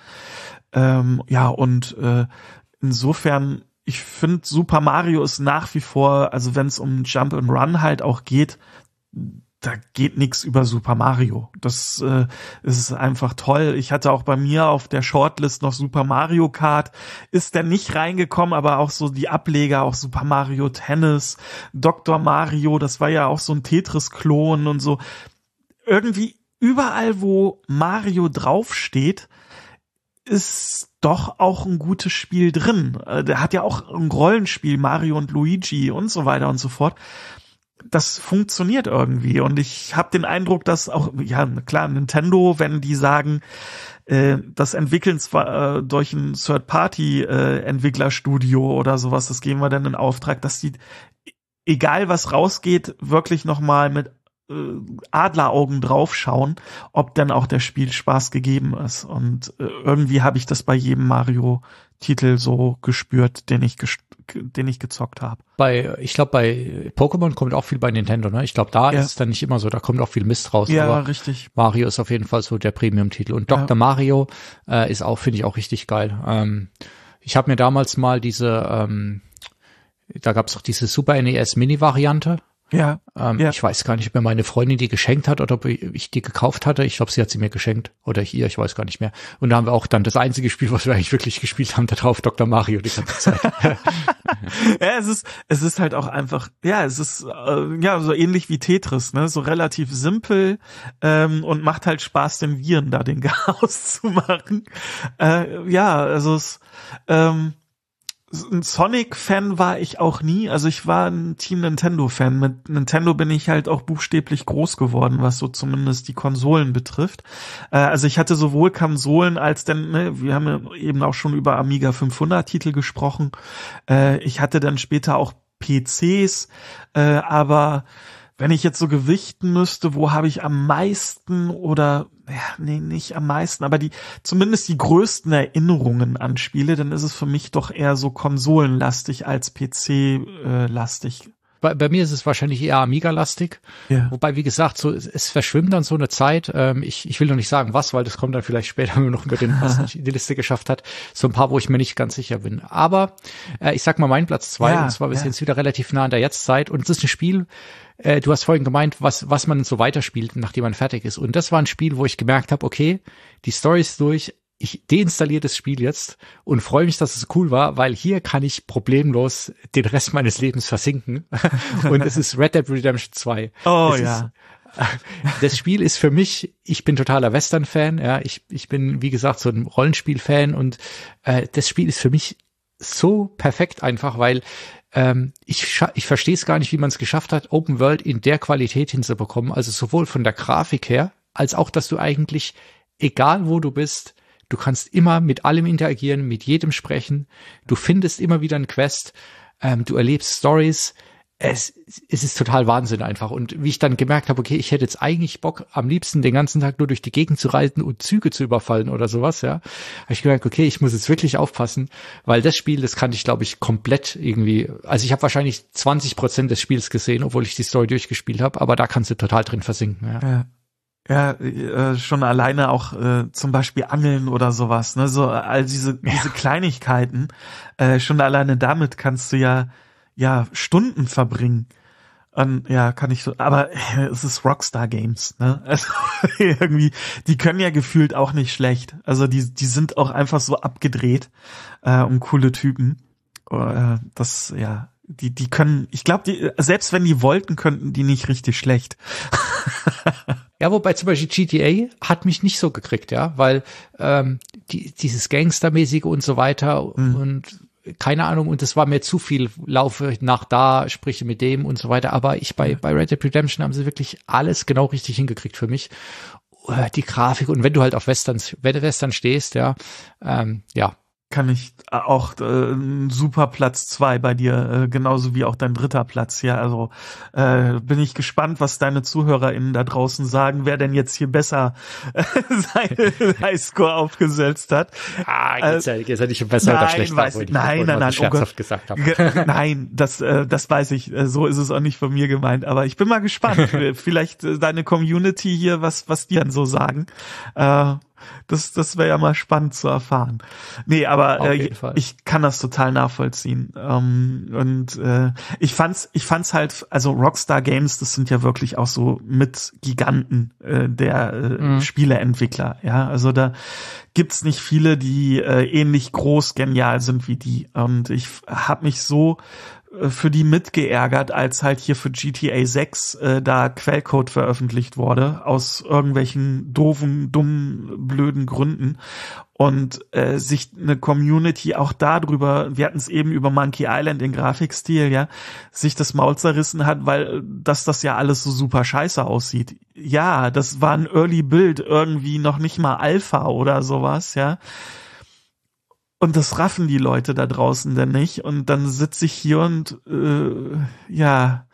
B: Insofern, ich finde, Super Mario ist nach wie vor, also wenn es um Jump and Run halt auch geht, da geht nichts über Super Mario. Das ist einfach toll. Ich hatte auch bei mir auf der Shortlist noch Super Mario Kart, ist dann nicht reingekommen, aber auch so die Ableger, auch Super Mario Tennis, Dr. Mario, das war ja auch so ein Tetris-Klon und so. Irgendwie überall, wo Mario draufsteht, ist doch auch ein gutes Spiel drin. Der hat ja auch ein Rollenspiel, Mario und Luigi und so weiter und so fort. Das funktioniert irgendwie und ich habe den Eindruck, dass auch, ja klar, Nintendo, wenn die sagen, das entwickeln zwar durch ein Third-Party-Entwicklerstudio oder sowas, das geben wir dann in Auftrag, dass die, egal was rausgeht, wirklich nochmal mit Adleraugen draufschauen, ob denn auch der Spielspaß gegeben ist. Und irgendwie habe ich das bei jedem Mario-Titel so gespürt, den ich gezockt habe.
A: Ich glaube, bei Pokémon kommt auch viel bei Nintendo, ne? Ich glaube, da ist es dann nicht immer so, da kommt auch viel Mist raus.
B: Ja,
A: aber
B: richtig.
A: Mario ist auf jeden Fall so der Premium-Titel. Und Dr. Mario ist auch, finde ich, auch richtig geil. Ich habe mir damals mal da gab's doch diese Super NES Mini-Variante.
B: Ja,
A: Ich weiß gar nicht, ob mir meine Freundin die geschenkt hat oder ob ich die gekauft hatte. Ich glaube, sie hat sie mir geschenkt. Oder ich weiß gar nicht mehr. Und da haben wir auch dann das einzige Spiel, was wir eigentlich wirklich gespielt haben, da drauf Dr. Mario die ganze Zeit.
B: Ja, es ist halt auch einfach, es ist so ähnlich wie Tetris, ne, so relativ simpel und macht halt Spaß, den Viren da den Chaos zu machen. Ein Sonic-Fan war ich auch nie. Also ich war ein Team Nintendo-Fan. Mit Nintendo bin ich halt auch buchstäblich groß geworden, was so zumindest die Konsolen betrifft. Also ich hatte sowohl Konsolen als denn, wir haben ja eben auch schon über Amiga 500 Titel gesprochen. Ich hatte dann später auch PCs, aber wenn ich jetzt so gewichten müsste, wo habe ich am meisten nicht am meisten, aber zumindest die größten Erinnerungen an Spiele, dann ist es für mich doch eher so konsolenlastig als PC-lastig.
A: Bei mir ist es wahrscheinlich eher Amiga-lastig. Ja. Wobei, wie gesagt, so es verschwimmt dann so eine Zeit. Ich will noch nicht sagen was, weil das kommt dann vielleicht später, wenn man noch über den, was nicht in die Liste geschafft hat. So ein paar, wo ich mir nicht ganz sicher bin. Aber ich sag mal mein Platz 2, und zwar wir sind jetzt wieder relativ nah an der Jetztzeit. Und es ist ein Spiel, du hast vorhin gemeint, was man so weiterspielt, nachdem man fertig ist. Und das war ein Spiel, wo ich gemerkt habe, okay, die Story ist durch. Ich deinstalliere das Spiel jetzt und freue mich, dass es cool war, weil hier kann ich problemlos den Rest meines Lebens versinken. Und es ist Red Dead Redemption 2.
B: Oh ja.
A: Das Spiel ist für mich, ich bin totaler Western-Fan, ja, ich bin, wie gesagt, so ein Rollenspiel-Fan und das Spiel ist für mich so perfekt einfach, weil ich verstehe es gar nicht, wie man es geschafft hat, Open World in der Qualität hinzubekommen, also sowohl von der Grafik her, als auch, dass du eigentlich, egal wo du bist, du kannst immer mit allem interagieren, mit jedem sprechen. Du findest immer wieder eine Quest. Du erlebst Stories. Es ist total Wahnsinn einfach. Und wie ich dann gemerkt habe, okay, ich hätte jetzt eigentlich Bock, am liebsten den ganzen Tag nur durch die Gegend zu reisen und Züge zu überfallen oder sowas, ja, habe ich gemerkt, okay, ich muss jetzt wirklich aufpassen, weil das Spiel, das kann ich, glaube ich, komplett irgendwie, also ich habe wahrscheinlich 20% des Spiels gesehen, obwohl ich die Story durchgespielt habe, aber da kannst du total drin versinken, ja.
B: Ja, schon alleine auch zum Beispiel Angeln oder sowas, ne, so all diese Kleinigkeiten, schon alleine damit kannst du ja Stunden verbringen. Kann ich so, aber es ist Rockstar Games, ne, also irgendwie, die können ja gefühlt auch nicht schlecht, also die sind auch einfach so abgedreht und coole Typen, die können, ich glaube, selbst wenn die wollten, könnten die nicht richtig schlecht.
A: Ja, wobei zum Beispiel GTA hat mich nicht so gekriegt, ja, weil dieses Gangstermäßige und so weiter und keine Ahnung, und das war mir zu viel, laufe nach da, spreche mit dem und so weiter, aber bei Red Dead Redemption haben sie wirklich alles genau richtig hingekriegt für mich. Die Grafik und wenn du halt auf Western stehst,
B: kann ich auch ein super Platz 2 bei dir, genauso wie auch dein dritter Platz. Ja, also bin ich gespannt, was deine ZuhörerInnen da draußen sagen, wer denn jetzt hier besser seine Highscore aufgesetzt hat.
A: Jetzt ja nicht besser oder schlechter.
B: Nein,
A: oh Gott. Gesagt habe.
B: Nein, das weiß ich. So ist es auch nicht von mir gemeint. Aber ich bin mal gespannt. Vielleicht deine Community hier, was die dann so sagen. Das wäre ja mal spannend zu erfahren. Nee, aber ich kann das total nachvollziehen. Ich fand's halt, also Rockstar Games, das sind ja wirklich auch so mit Giganten der Spieleentwickler. Ja, also da gibt's nicht viele, die ähnlich groß genial sind wie die. Und ich habe mich so für die mitgeärgert, als halt hier für GTA 6 da Quellcode veröffentlicht wurde, aus irgendwelchen doofen, dummen, blöden Gründen. Und sich eine Community auch darüber, wir hatten es eben über Monkey Island in Grafikstil, ja, sich das Maul zerrissen hat, weil das ja alles so super scheiße aussieht. Ja, das war ein Early Build, irgendwie noch nicht mal Alpha oder sowas, ja. Und das raffen die Leute da draußen denn nicht. Und dann sitze ich hier und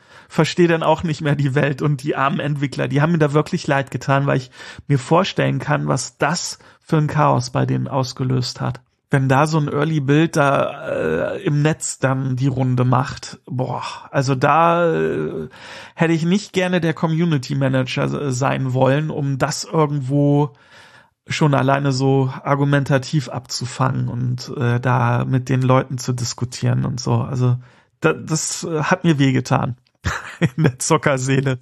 B: verstehe dann auch nicht mehr die Welt und die armen Entwickler. Die haben mir da wirklich leid getan, weil ich mir vorstellen kann, was das für ein Chaos bei denen ausgelöst hat. Wenn da so ein Early Build da im Netz dann die Runde macht, also da hätte ich nicht gerne der Community Manager sein wollen, um das irgendwo schon alleine so argumentativ abzufangen und da mit den Leuten zu diskutieren und so. Also das hat mir wehgetan in der Zockerseele.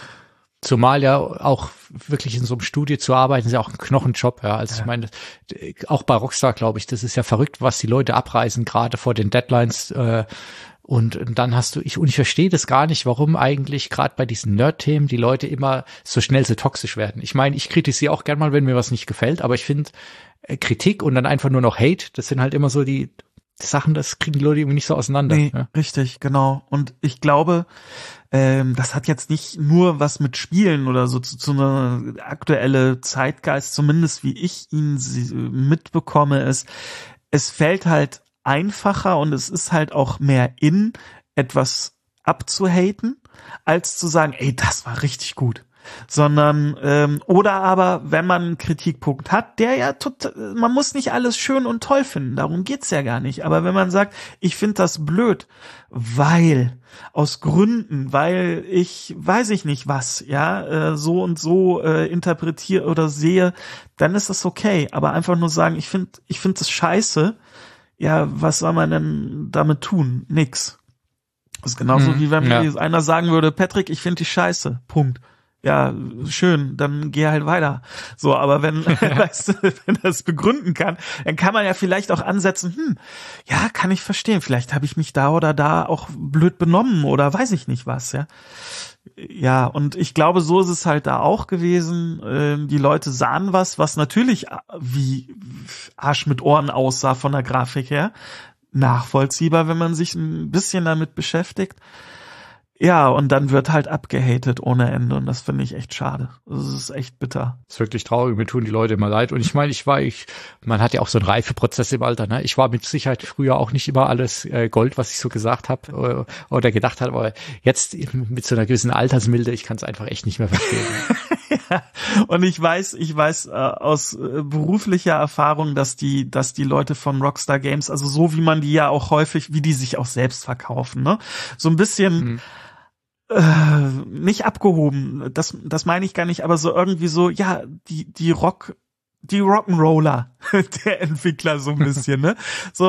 A: Zumal ja auch wirklich in so einem Studio zu arbeiten, ist ja auch ein Knochenjob. Ja. Also ich meine, auch bei Rockstar, glaube ich, das ist ja verrückt, was die Leute abreißen, gerade vor den Deadlines. Und dann hast du, ich verstehe das gar nicht, warum eigentlich gerade bei diesen Nerd-Themen die Leute immer so schnell so toxisch werden. Ich meine, ich kritisiere auch gern mal, wenn mir was nicht gefällt, aber ich finde Kritik und dann einfach nur noch Hate, das sind halt immer so die Sachen, das kriegen die Leute irgendwie nicht so auseinander.
B: Nee,
A: ja.
B: Richtig, genau. Und ich glaube, das hat jetzt nicht nur was mit Spielen oder so zu einer aktuelle Zeitgeist, zumindest wie ich ihn mitbekomme, ist, es fällt halt einfacher und es ist halt auch mehr in, etwas abzuhaten, als zu sagen, ey, das war richtig gut. Sondern, oder aber, wenn man einen Kritikpunkt hat, der ja total, man muss nicht alles schön und toll finden, darum geht's ja gar nicht. Aber wenn man sagt, ich finde das blöd, weil, aus Gründen, weil ich, weiß ich nicht was, ja, so und so interpretiere oder sehe, dann ist das okay. Aber einfach nur sagen, ich finde das scheiße, ja, was soll man denn damit tun? Nix. Das ist genauso wie wenn mir einer sagen würde, Patrick, ich finde dich scheiße. Punkt. Ja, schön, dann geh halt weiter. So, aber wenn, weißt du, wenn er es begründen kann, dann kann man ja vielleicht auch ansetzen, ja, kann ich verstehen, vielleicht habe ich mich da oder da auch blöd benommen oder weiß ich nicht was, ja. Ja, und ich glaube, so ist es halt da auch gewesen. Die Leute sahen was natürlich wie Arsch mit Ohren aussah von der Grafik her. Nachvollziehbar, wenn man sich ein bisschen damit beschäftigt. Ja, und dann wird halt abgehatet ohne Ende und das finde ich echt schade. Das ist echt bitter.
A: Das ist wirklich traurig, mir tun die Leute immer leid. Und ich meine, man hat ja auch so einen Reifeprozess im Alter, ne? Ich war mit Sicherheit früher auch nicht immer alles Gold, was ich so gesagt habe oder gedacht habe, aber jetzt mit so einer gewissen Altersmilde, ich kann es einfach echt nicht mehr verstehen.
B: Ja, und ich weiß aus beruflicher Erfahrung, dass die Leute von Rockstar Games, also so wie man die ja auch häufig, wie die sich auch selbst verkaufen, ne? So ein bisschen nicht abgehoben, das meine ich gar nicht, aber so irgendwie so, ja, die Rock'n'Roller der Entwickler so ein bisschen, ne? So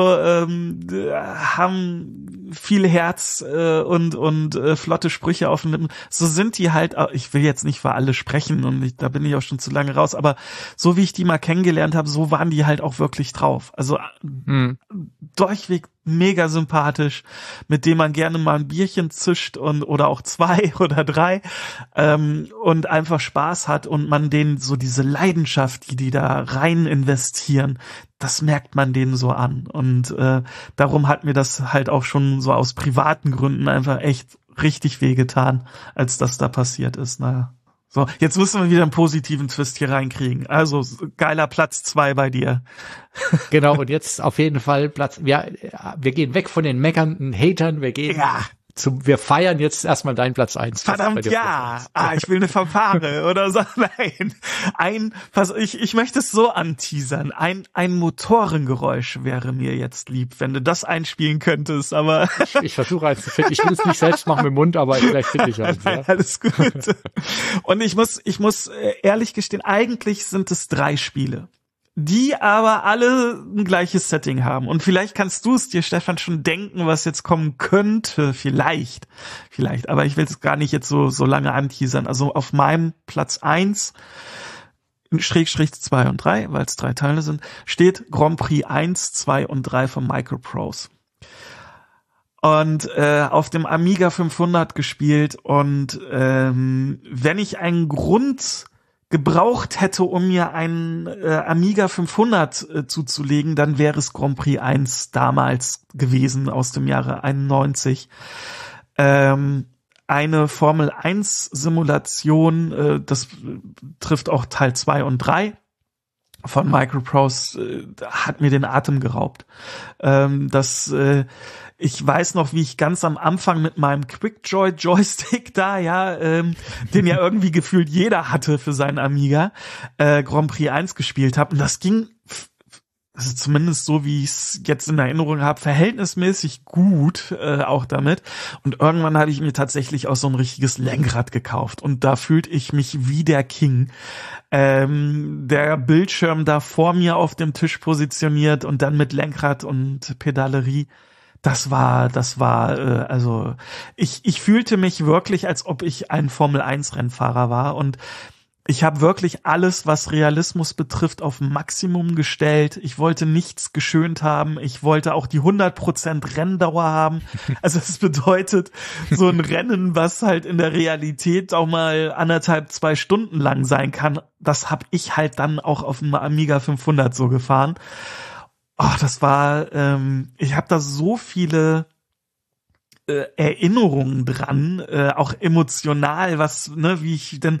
B: haben viel Herz und flotte Sprüche auf den Lippen. So sind die halt, ich will jetzt nicht für alle sprechen und da bin ich auch schon zu lange raus, aber so wie ich die mal kennengelernt habe, so waren die halt auch wirklich drauf. Also durchweg mega sympathisch, mit dem man gerne mal ein Bierchen zischt oder auch 2 oder 3 und einfach Spaß hat und man denen so diese Leidenschaft, die da rein investieren, das merkt man denen so an und darum hat mir das halt auch schon so aus privaten Gründen einfach echt richtig wehgetan, als das da passiert ist. Naja. So, jetzt müssen wir wieder einen positiven Twist hier reinkriegen. Also, geiler Platz 2 bei dir.
A: Genau, und jetzt auf jeden Fall wir gehen weg von den meckernden Hatern, wir feiern jetzt erstmal deinen Platz 1.
B: Verdammt, ja. Ich will eine Fanfare oder so. Nein. Ich möchte es so anteasern. Ein Motorengeräusch wäre mir jetzt lieb, wenn du das einspielen könntest, aber.
A: Ich versuche eins zu finden. Ich will es nicht selbst machen mit dem Mund, aber vielleicht finde ich eins. Ja.
B: Alles gut. Und ich muss ehrlich gestehen, eigentlich sind es 3 Spiele, die aber alle ein gleiches Setting haben. Und vielleicht kannst du es dir, Stefan, schon denken, was jetzt kommen könnte. Vielleicht. Aber ich will es gar nicht jetzt so lange anteasern. Also auf meinem Platz 1, Schrägstrich 2 und 3, weil es 3 Teile sind, steht Grand Prix 1, 2 und 3 von Microprose. Und auf dem Amiga 500 gespielt. Und wenn ich einen Grund gebraucht hätte, um mir einen Amiga 500 zuzulegen, dann wäre es Grand Prix 1 damals gewesen, aus dem Jahre 91. Eine Formel 1 Simulation, das trifft auch Teil 2 und 3. von Microprose hat mir den Atem geraubt. Ich weiß noch, wie ich ganz am Anfang mit meinem Quickjoy-Joystick da, den ja irgendwie gefühlt jeder hatte für seinen Amiga, Grand Prix 1 gespielt habe. Und das ging, also zumindest so, wie ich es jetzt in Erinnerung habe, verhältnismäßig gut auch damit. Und irgendwann habe ich mir tatsächlich auch so ein richtiges Lenkrad gekauft. Und da fühlte ich mich wie der King. Der Bildschirm da vor mir auf dem Tisch positioniert und dann mit Lenkrad und Pedalerie. Das war, also ich fühlte mich wirklich, als ob ich ein Formel-1-Rennfahrer war, und ich habe wirklich alles, was Realismus betrifft, auf Maximum gestellt. Ich wollte nichts geschönt haben. Ich wollte auch die 100% Renndauer haben. Also das bedeutet, so ein Rennen, was halt in der Realität auch mal 1,5-2 Stunden lang sein kann, das habe ich halt dann auch auf dem Amiga 500 so gefahren. Oh, das war, ich habe da so viele Erinnerungen dran, auch emotional, wie ich denn,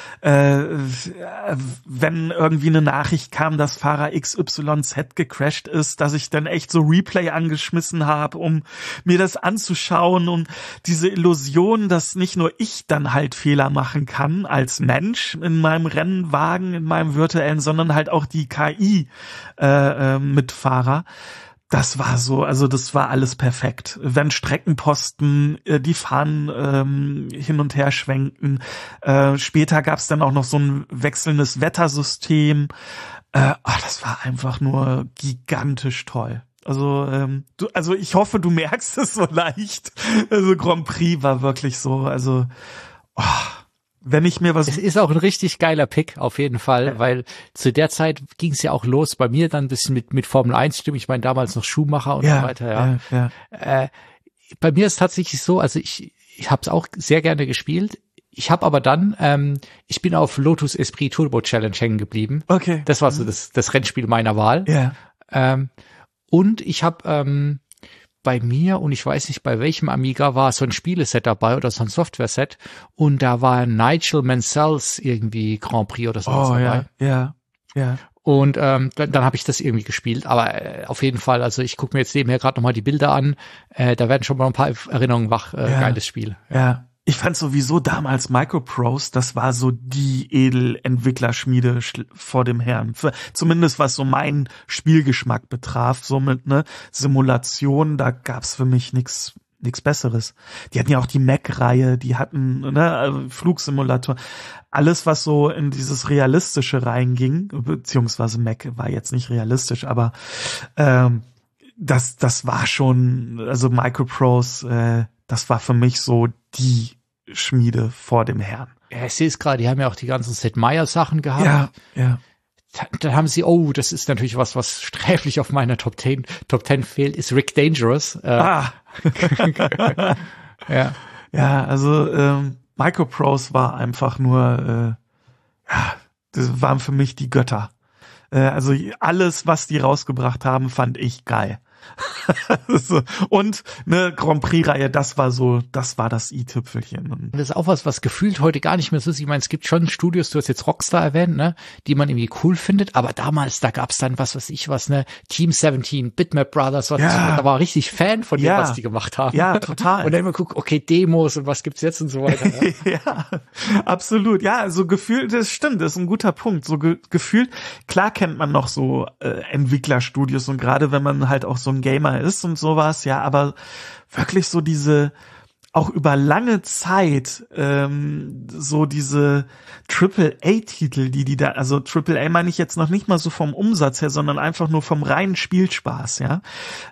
B: wenn irgendwie eine Nachricht kam, dass Fahrer XYZ gecrashed ist, dass ich dann echt so Replay angeschmissen habe, um mir das anzuschauen, und diese Illusion, dass nicht nur ich dann halt Fehler machen kann als Mensch in meinem Rennwagen, in meinem virtuellen, sondern halt auch die KI Mitfahrer. Das war so, also das war alles perfekt. Wenn Streckenposten die Fahnen hin und her schwenkten. Später gab es dann auch noch so ein wechselndes Wettersystem. Das war einfach nur gigantisch toll. Also ich hoffe, du merkst es so leicht. Also Grand Prix war wirklich so, also wenn ich mir was...
A: Es ist auch ein richtig geiler Pick, auf jeden Fall, weil zu der Zeit ging es ja auch los, bei mir dann ein bisschen mit Formel 1 Stimmen, ich meine damals noch Schumacher und so weiter, ja. Bei mir ist es tatsächlich so, also ich habe es auch sehr gerne gespielt, ich habe aber dann, ich bin auf Lotus Esprit Turbo Challenge hängen geblieben.
B: Okay.
A: Das war so das Rennspiel meiner Wahl.
B: Ja.
A: Und ich habe bei mir, und ich weiß nicht, bei welchem Amiga war so ein Spieleset dabei oder so ein Software-Set, und da war Nigel Mansell's irgendwie Grand Prix oder sowas dabei.
B: Ja.
A: Und dann habe ich das irgendwie gespielt, aber auf jeden Fall, also ich gucke mir jetzt nebenher gerade nochmal die Bilder an, da werden schon mal ein paar Erinnerungen wach, geiles Spiel.
B: Ja. Ich fand sowieso damals Microprose, das war so die Edelentwicklerschmiede vor dem Herrn. Zumindest was so meinen Spielgeschmack betraf, so mit Simulation, da gab's für mich nix Besseres. Die hatten ja auch die Mac-Reihe, die hatten Flugsimulator. Alles, was so in dieses Realistische reinging, beziehungsweise Mac war jetzt nicht realistisch, aber das war schon, also Microprose, das war für mich so die Schmiede vor dem Herrn.
A: Ja, ich sehe es gerade, die haben ja auch die ganzen Sid Meier Sachen gehabt.
B: Ja.
A: Dann haben sie, das ist natürlich was sträflich auf meiner Top 10 fehlt, ist Rick Dangerous.
B: Ja, also Microprose war einfach nur, das waren für mich die Götter. Also alles, was die rausgebracht haben, fand ich geil. Und eine Grand Prix-Reihe, das war das i-Tüpfelchen.
A: Das ist auch was gefühlt heute gar nicht mehr so ist. Ich meine, es gibt schon Studios, du hast jetzt Rockstar erwähnt, ne, die man irgendwie cool findet, aber damals, da gab's dann Team 17, Bitmap Brothers, da war richtig Fan von dem, was die gemacht haben.
B: Ja, total.
A: Und dann immer gucken, okay, Demos und was gibt's jetzt und so weiter. Ne?
B: Ja, absolut. Ja, so gefühlt, das stimmt, das ist ein guter Punkt. So gefühlt, klar kennt man noch so Entwicklerstudios, und gerade wenn man halt auch so ein Gamer ist und sowas, ja, aber wirklich so diese, auch über lange Zeit, so diese AAA-Titel, die da, also AAA meine ich jetzt noch nicht mal so vom Umsatz her, sondern einfach nur vom reinen Spielspaß, ja,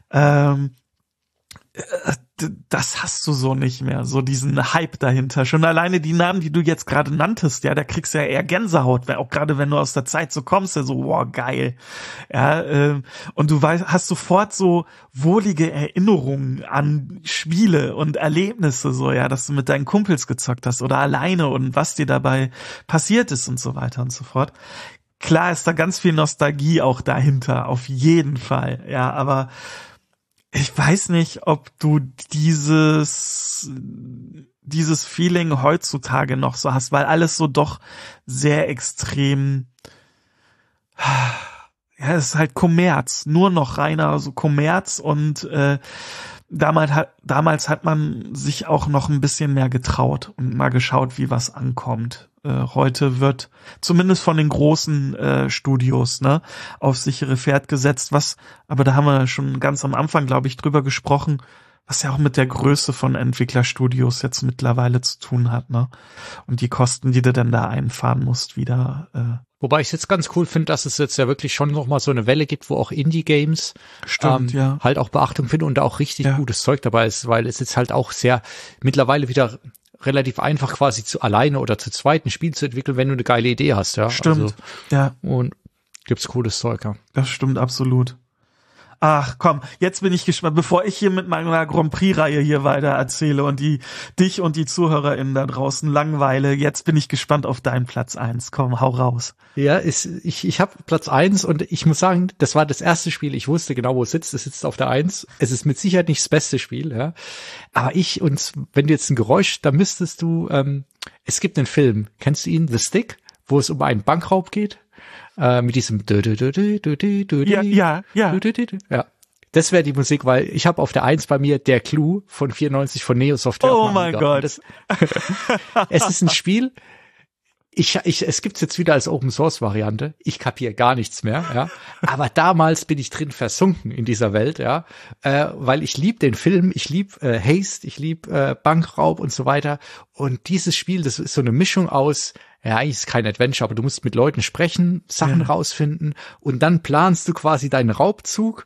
B: das hast du so nicht mehr, so diesen Hype dahinter. Schon alleine die Namen, die du jetzt gerade nanntest, ja, da kriegst du ja eher Gänsehaut, auch gerade wenn du aus der Zeit so kommst, ja, so, wow, geil. Ja, und du hast sofort so wohlige Erinnerungen an Spiele und Erlebnisse, so, ja, dass du mit deinen Kumpels gezockt hast oder alleine und was dir dabei passiert ist und so weiter und so fort. Klar ist da ganz viel Nostalgie auch dahinter, auf jeden Fall, ja, aber ich weiß nicht, ob du dieses Feeling heutzutage noch so hast, weil alles so doch sehr extrem Ja, es ist halt Kommerz, nur noch reiner so Kommerz und damals hat man sich auch noch ein bisschen mehr getraut und mal geschaut, wie was ankommt. Heute wird zumindest von den großen Studios auf sichere Pferd gesetzt, aber da haben wir schon ganz am Anfang, glaube ich, drüber gesprochen, was ja auch mit der Größe von Entwicklerstudios jetzt mittlerweile zu tun hat, ne? Und die Kosten, die du dann da einfahren musst, wieder.
A: Wobei ich es jetzt ganz cool finde, dass es jetzt ja wirklich schon noch mal so eine Welle gibt, wo auch Indie-Games halt auch Beachtung finden und da auch richtig gutes Zeug dabei ist, weil es jetzt halt auch sehr mittlerweile wieder relativ einfach quasi zu alleine oder zu zweit ein Spiel zu entwickeln, wenn du eine geile Idee hast, ja.
B: Stimmt, also,
A: ja. Und gibt's cooles Zeug, ja.
B: Das stimmt absolut. Ach komm, jetzt bin ich gespannt, bevor ich hier mit meiner Grand Prix-Reihe hier weiter erzähle und dich und die ZuhörerInnen da draußen langweile, jetzt bin ich gespannt auf deinen Platz 1. Komm, hau raus.
A: Ja, ich habe Platz 1 und ich muss sagen, das war das erste Spiel, ich wusste genau, wo es sitzt auf der 1. Es ist mit Sicherheit nicht das beste Spiel, ja. Aber wenn du jetzt ein Geräusch, da müsstest du, es gibt einen Film, kennst du ihn, The Stick, wo es um einen Bankraub geht? Mit diesem
B: ja.
A: Ja, das wäre die Musik, weil ich habe auf der 1 bei mir der Clue von 94 von Neosoft.
B: Oh mein Gott.
A: Es ist ein Spiel, es gibt's jetzt wieder als Open-Source-Variante. Ich kapiere gar nichts mehr, ja. Aber damals bin ich drin versunken in dieser Welt, ja. Weil ich lieb den Film, ich lieb Haste, ich lieb Bankraub und so weiter. Und dieses Spiel, das ist so eine Mischung aus, ja, eigentlich ist es kein Adventure, aber du musst mit Leuten sprechen, Sachen rausfinden und dann planst du quasi deinen Raubzug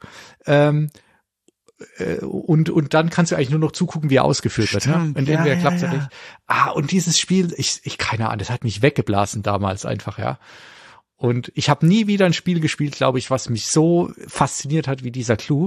A: und dann kannst du eigentlich nur noch zugucken, wie er ausgeführt wird. Ne? Und entweder klappt es nicht. Und dieses Spiel, ich keine Ahnung, das hat mich weggeblasen damals einfach, ja. Und ich habe nie wieder ein Spiel gespielt, glaube ich, was mich so fasziniert hat wie dieser Clue.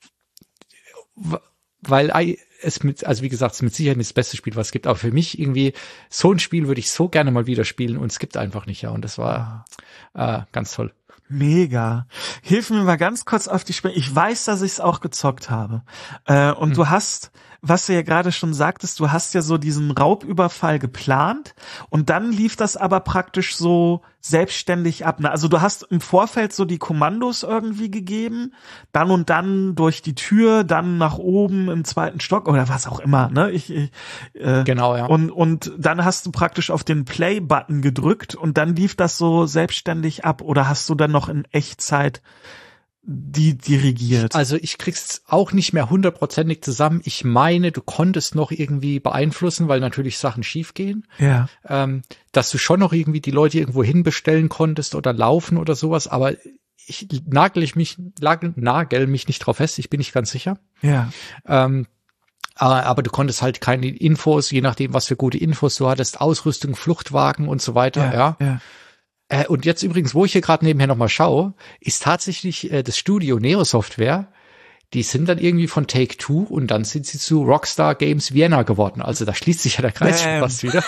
A: Weil wie gesagt, es ist mit Sicherheit nicht das beste Spiel, was es gibt, aber für mich irgendwie, so ein Spiel würde ich so gerne mal wieder spielen und es gibt einfach nicht, ja, und das war ganz toll.
B: Mega. Hilf mir mal ganz kurz auf die Sprünge. Ich weiß, dass ich es auch gezockt habe. Und du hast, was du ja gerade schon sagtest, du hast ja so diesen Raubüberfall geplant und dann lief das aber praktisch so selbstständig ab. Also du hast im Vorfeld so die Kommandos irgendwie gegeben, dann und dann durch die Tür, dann nach oben im 2. Stock oder was auch immer, ne?
A: Genau, ja.
B: Und dann hast du praktisch auf den Play-Button gedrückt und dann lief das so selbstständig ab oder hast du dann noch in Echtzeit die dirigiert?
A: Also ich krieg's auch nicht mehr 100%ig zusammen. Ich meine, du konntest noch irgendwie beeinflussen, weil natürlich Sachen schiefgehen.
B: Ja.
A: Dass du schon noch irgendwie die Leute irgendwo hinbestellen konntest oder laufen oder sowas, aber ich nagel mich nicht drauf fest, ich bin nicht ganz sicher.
B: Ja.
A: Aber du konntest halt keine Infos, je nachdem, was für gute Infos du hattest, Ausrüstung, Fluchtwagen und so weiter, ja. Und jetzt übrigens, wo ich hier gerade nebenher nochmal schaue, ist tatsächlich das Studio Neo Software, die sind dann irgendwie von Take-Two und dann sind sie zu Rockstar Games Vienna geworden. Also da schließt sich ja der Kreis schon fast wieder.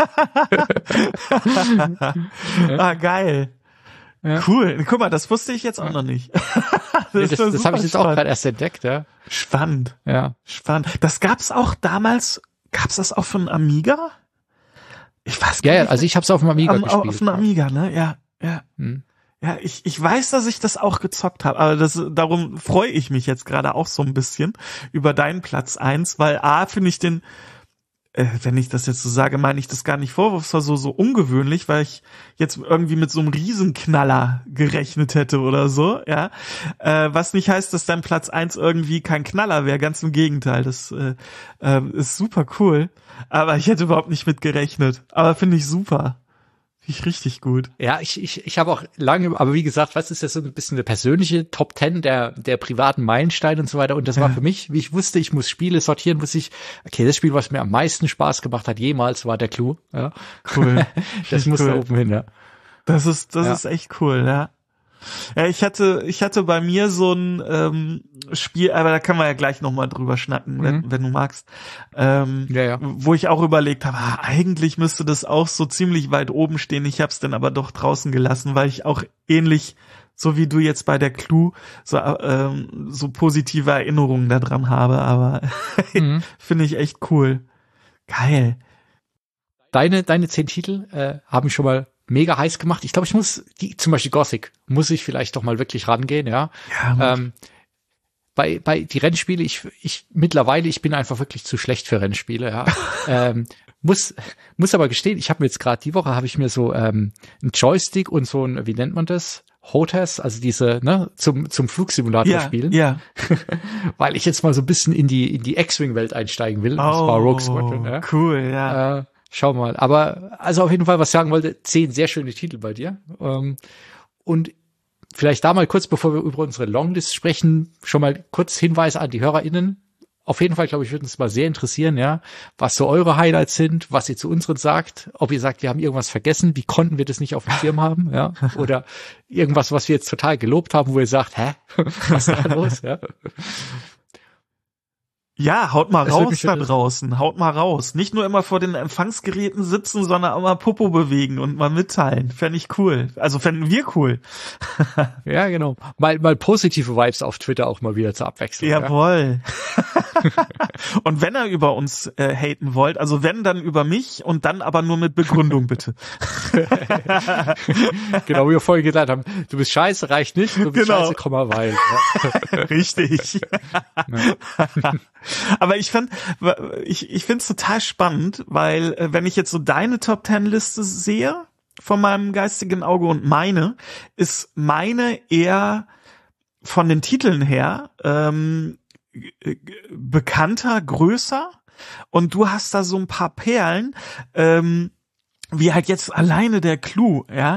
B: Geil. Ja. Cool. Guck mal, das wusste ich jetzt auch noch nicht.
A: Das habe ich jetzt auch gerade erst entdeckt, ja.
B: Spannend.
A: Ja.
B: Spannend. Das gab's auch damals, gab's das auch von Amiga? Ich weiß gar nicht.
A: Ja, also ich habe es auf dem Amiga gespielt.
B: Auf dem Amiga, ne? Ja. Ja, ich weiß, dass ich das auch gezockt habe, aber darum freue ich mich jetzt gerade auch so ein bisschen über deinen Platz 1, weil finde ich den, wenn ich das jetzt so sage, meine ich das gar nicht vorwurfsvoll, so ungewöhnlich, weil ich jetzt irgendwie mit so einem Riesenknaller gerechnet hätte oder so, ja. Was nicht heißt, dass dein Platz 1 irgendwie kein Knaller wäre, ganz im Gegenteil, das ist super cool, aber ich hätte überhaupt nicht mit gerechnet, aber finde ich super. Finde ich richtig gut.
A: Ja, ich habe auch lange, aber wie gesagt, was ist ja so ein bisschen eine persönliche Top 10 der privaten Meilensteine und so weiter. Und das war für mich, wie ich wusste, ich muss Spiele sortieren, okay, das Spiel, was mir am meisten Spaß gemacht hat jemals, war der Clue. Ja.
B: Cool.
A: Das muss da oben hin, ja.
B: Das ist echt cool, ja. Ja, ich hatte bei mir so ein Spiel, aber da können wir ja gleich nochmal drüber schnacken, wenn du magst. Wo ich auch überlegt habe, eigentlich müsste das auch so ziemlich weit oben stehen. Ich habe es dann aber doch draußen gelassen, weil ich auch ähnlich, so wie du jetzt bei der Clue, so positive Erinnerungen daran habe. Aber finde ich echt cool. Geil.
A: Deine 10 Titel haben schon mal mega heiß gemacht. Ich glaube, zum Beispiel Gothic, muss ich vielleicht doch mal wirklich rangehen, ja. Bei die Rennspiele, ich mittlerweile, ich bin einfach wirklich zu schlecht für Rennspiele, ja. Muss aber gestehen, ich habe mir jetzt gerade die Woche, habe ich mir so einen Joystick und so ein, wie nennt man das? HOTAS, also diese, ne, zum Flugsimulator spielen.
B: Ja.
A: Weil ich jetzt mal so ein bisschen in die X-Wing-Welt einsteigen will. Das war Rogue Squadron, ja.
B: Cool, ja.
A: Schau mal. Aber, also auf jeden Fall, was ich sagen wollte, 10 sehr schöne Titel bei dir. Und vielleicht da mal kurz, bevor wir über unsere Longlist sprechen, schon mal kurz Hinweis an die HörerInnen. Auf jeden Fall, glaube ich, würde uns mal sehr interessieren, ja, was so eure Highlights sind, was ihr zu unseren sagt, ob ihr sagt, wir haben irgendwas vergessen, wie konnten wir das nicht auf dem Schirm haben, ja, oder irgendwas, was wir jetzt total gelobt haben, wo ihr sagt, was ist da los, ja.
B: Ja, haut mal raus da draußen, haut mal raus. Nicht nur immer vor den Empfangsgeräten sitzen, sondern auch mal Popo bewegen und mal mitteilen. Fände ich cool. Also fänden wir cool.
A: Ja, genau. Mal positive Vibes auf Twitter auch mal wieder zur Abwechslung.
B: Jawohl. Ja? Und wenn ihr über uns haten wollt, also wenn, dann über mich und dann aber nur mit Begründung, bitte.
A: Genau, wie wir vorhin gesagt haben, du bist scheiße, reicht nicht, du bist scheiße, komm mal weil.
B: Ja. Richtig. Ja. Aber ich finde es total spannend, weil wenn ich jetzt so deine Top 10 Liste sehe von meinem geistigen Auge und ist meine eher von den Titeln her bekannter, größer, und du hast da so ein paar Perlen, wie halt jetzt alleine der Clou, ja,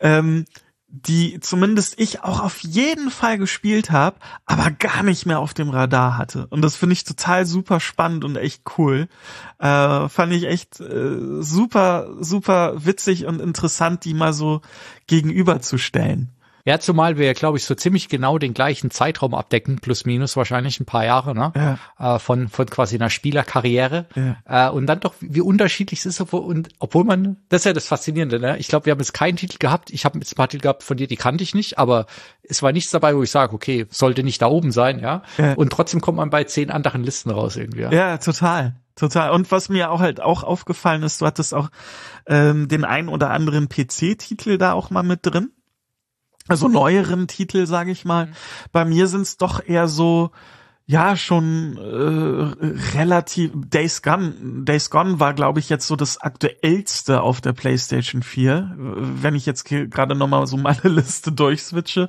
B: die zumindest ich auch auf jeden Fall gespielt habe, aber gar nicht mehr auf dem Radar hatte. Und das finde ich total super spannend und echt cool. Fand ich echt super, super witzig und interessant, die mal so gegenüberzustellen.
A: Ja, zumal wir, glaube ich, so ziemlich genau den gleichen Zeitraum abdecken, plus minus wahrscheinlich ein paar Jahre, ne? Ja. Von quasi einer Spielerkarriere. Ja. Und dann doch, wie unterschiedlich es ist, obwohl man, das ist ja das Faszinierende, ne? Ich glaube, wir haben jetzt keinen Titel gehabt. Ich habe jetzt ein paar Titel gehabt von dir, die kannte ich nicht, aber es war nichts dabei, wo ich sage, okay, sollte nicht da oben sein, ja? Ja. Und trotzdem kommt man bei 10 anderen Listen raus irgendwie.
B: Ja, total. Total. Und was mir auch aufgefallen ist, du hattest auch den einen oder anderen PC-Titel da auch mal mit drin. Also neueren Titel, sage ich mal. Bei mir sind es doch eher so, ja, schon relativ. Days Gone war, glaube ich, jetzt so das aktuellste auf der PlayStation 4. Wenn ich jetzt gerade nochmal so meine Liste durchswitche.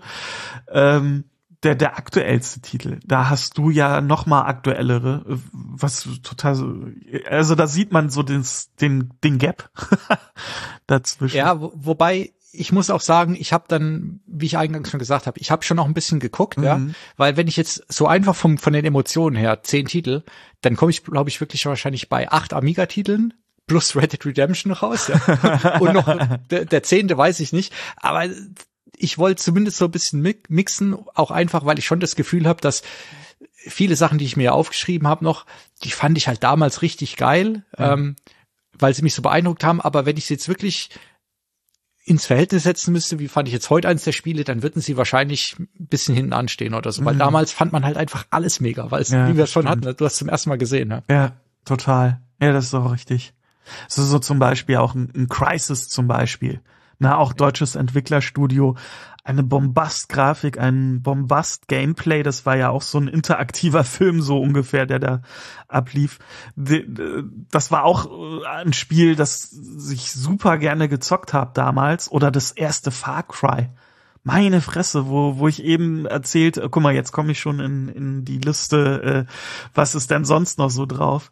B: Der aktuellste Titel. Da hast du ja noch mal aktuellere, was total, also da sieht man so den Gap dazwischen.
A: Ja, wobei ich muss auch sagen, ich habe dann, wie ich eingangs schon gesagt habe, ich habe schon noch ein bisschen geguckt, ja, weil wenn ich jetzt so einfach von den Emotionen her 10 Titel, dann komme ich, glaube ich, wirklich wahrscheinlich bei 8 Amiga-Titeln plus Red Dead Redemption raus, ja. Und noch der 10. weiß ich nicht, aber ich wollte zumindest so ein bisschen mixen, auch einfach, weil ich schon das Gefühl habe, dass viele Sachen, die ich mir aufgeschrieben habe noch, die fand ich halt damals richtig geil, weil sie mich so beeindruckt haben, aber wenn ich sie jetzt wirklich ins Verhältnis setzen müsste, wie fand ich jetzt heute eins der Spiele, dann würden sie wahrscheinlich ein bisschen hinten anstehen oder so, weil damals fand man halt einfach alles mega, weil es, wie wir es schon hatten, du hast zum ersten Mal gesehen. Ne?
B: Ja, total. Ja, das ist auch richtig. So zum Beispiel auch ein Crysis zum Beispiel. Na, auch deutsches Entwicklerstudio, eine Bombast-Grafik, ein Bombast-Gameplay, das war ja auch so ein interaktiver Film so ungefähr, der da ablief. Das war auch ein Spiel, das ich super gerne gezockt habe damals, oder das erste Far Cry. Meine Fresse, wo ich eben erzählt, guck mal, jetzt komme ich schon in die Liste, was ist denn sonst noch so drauf?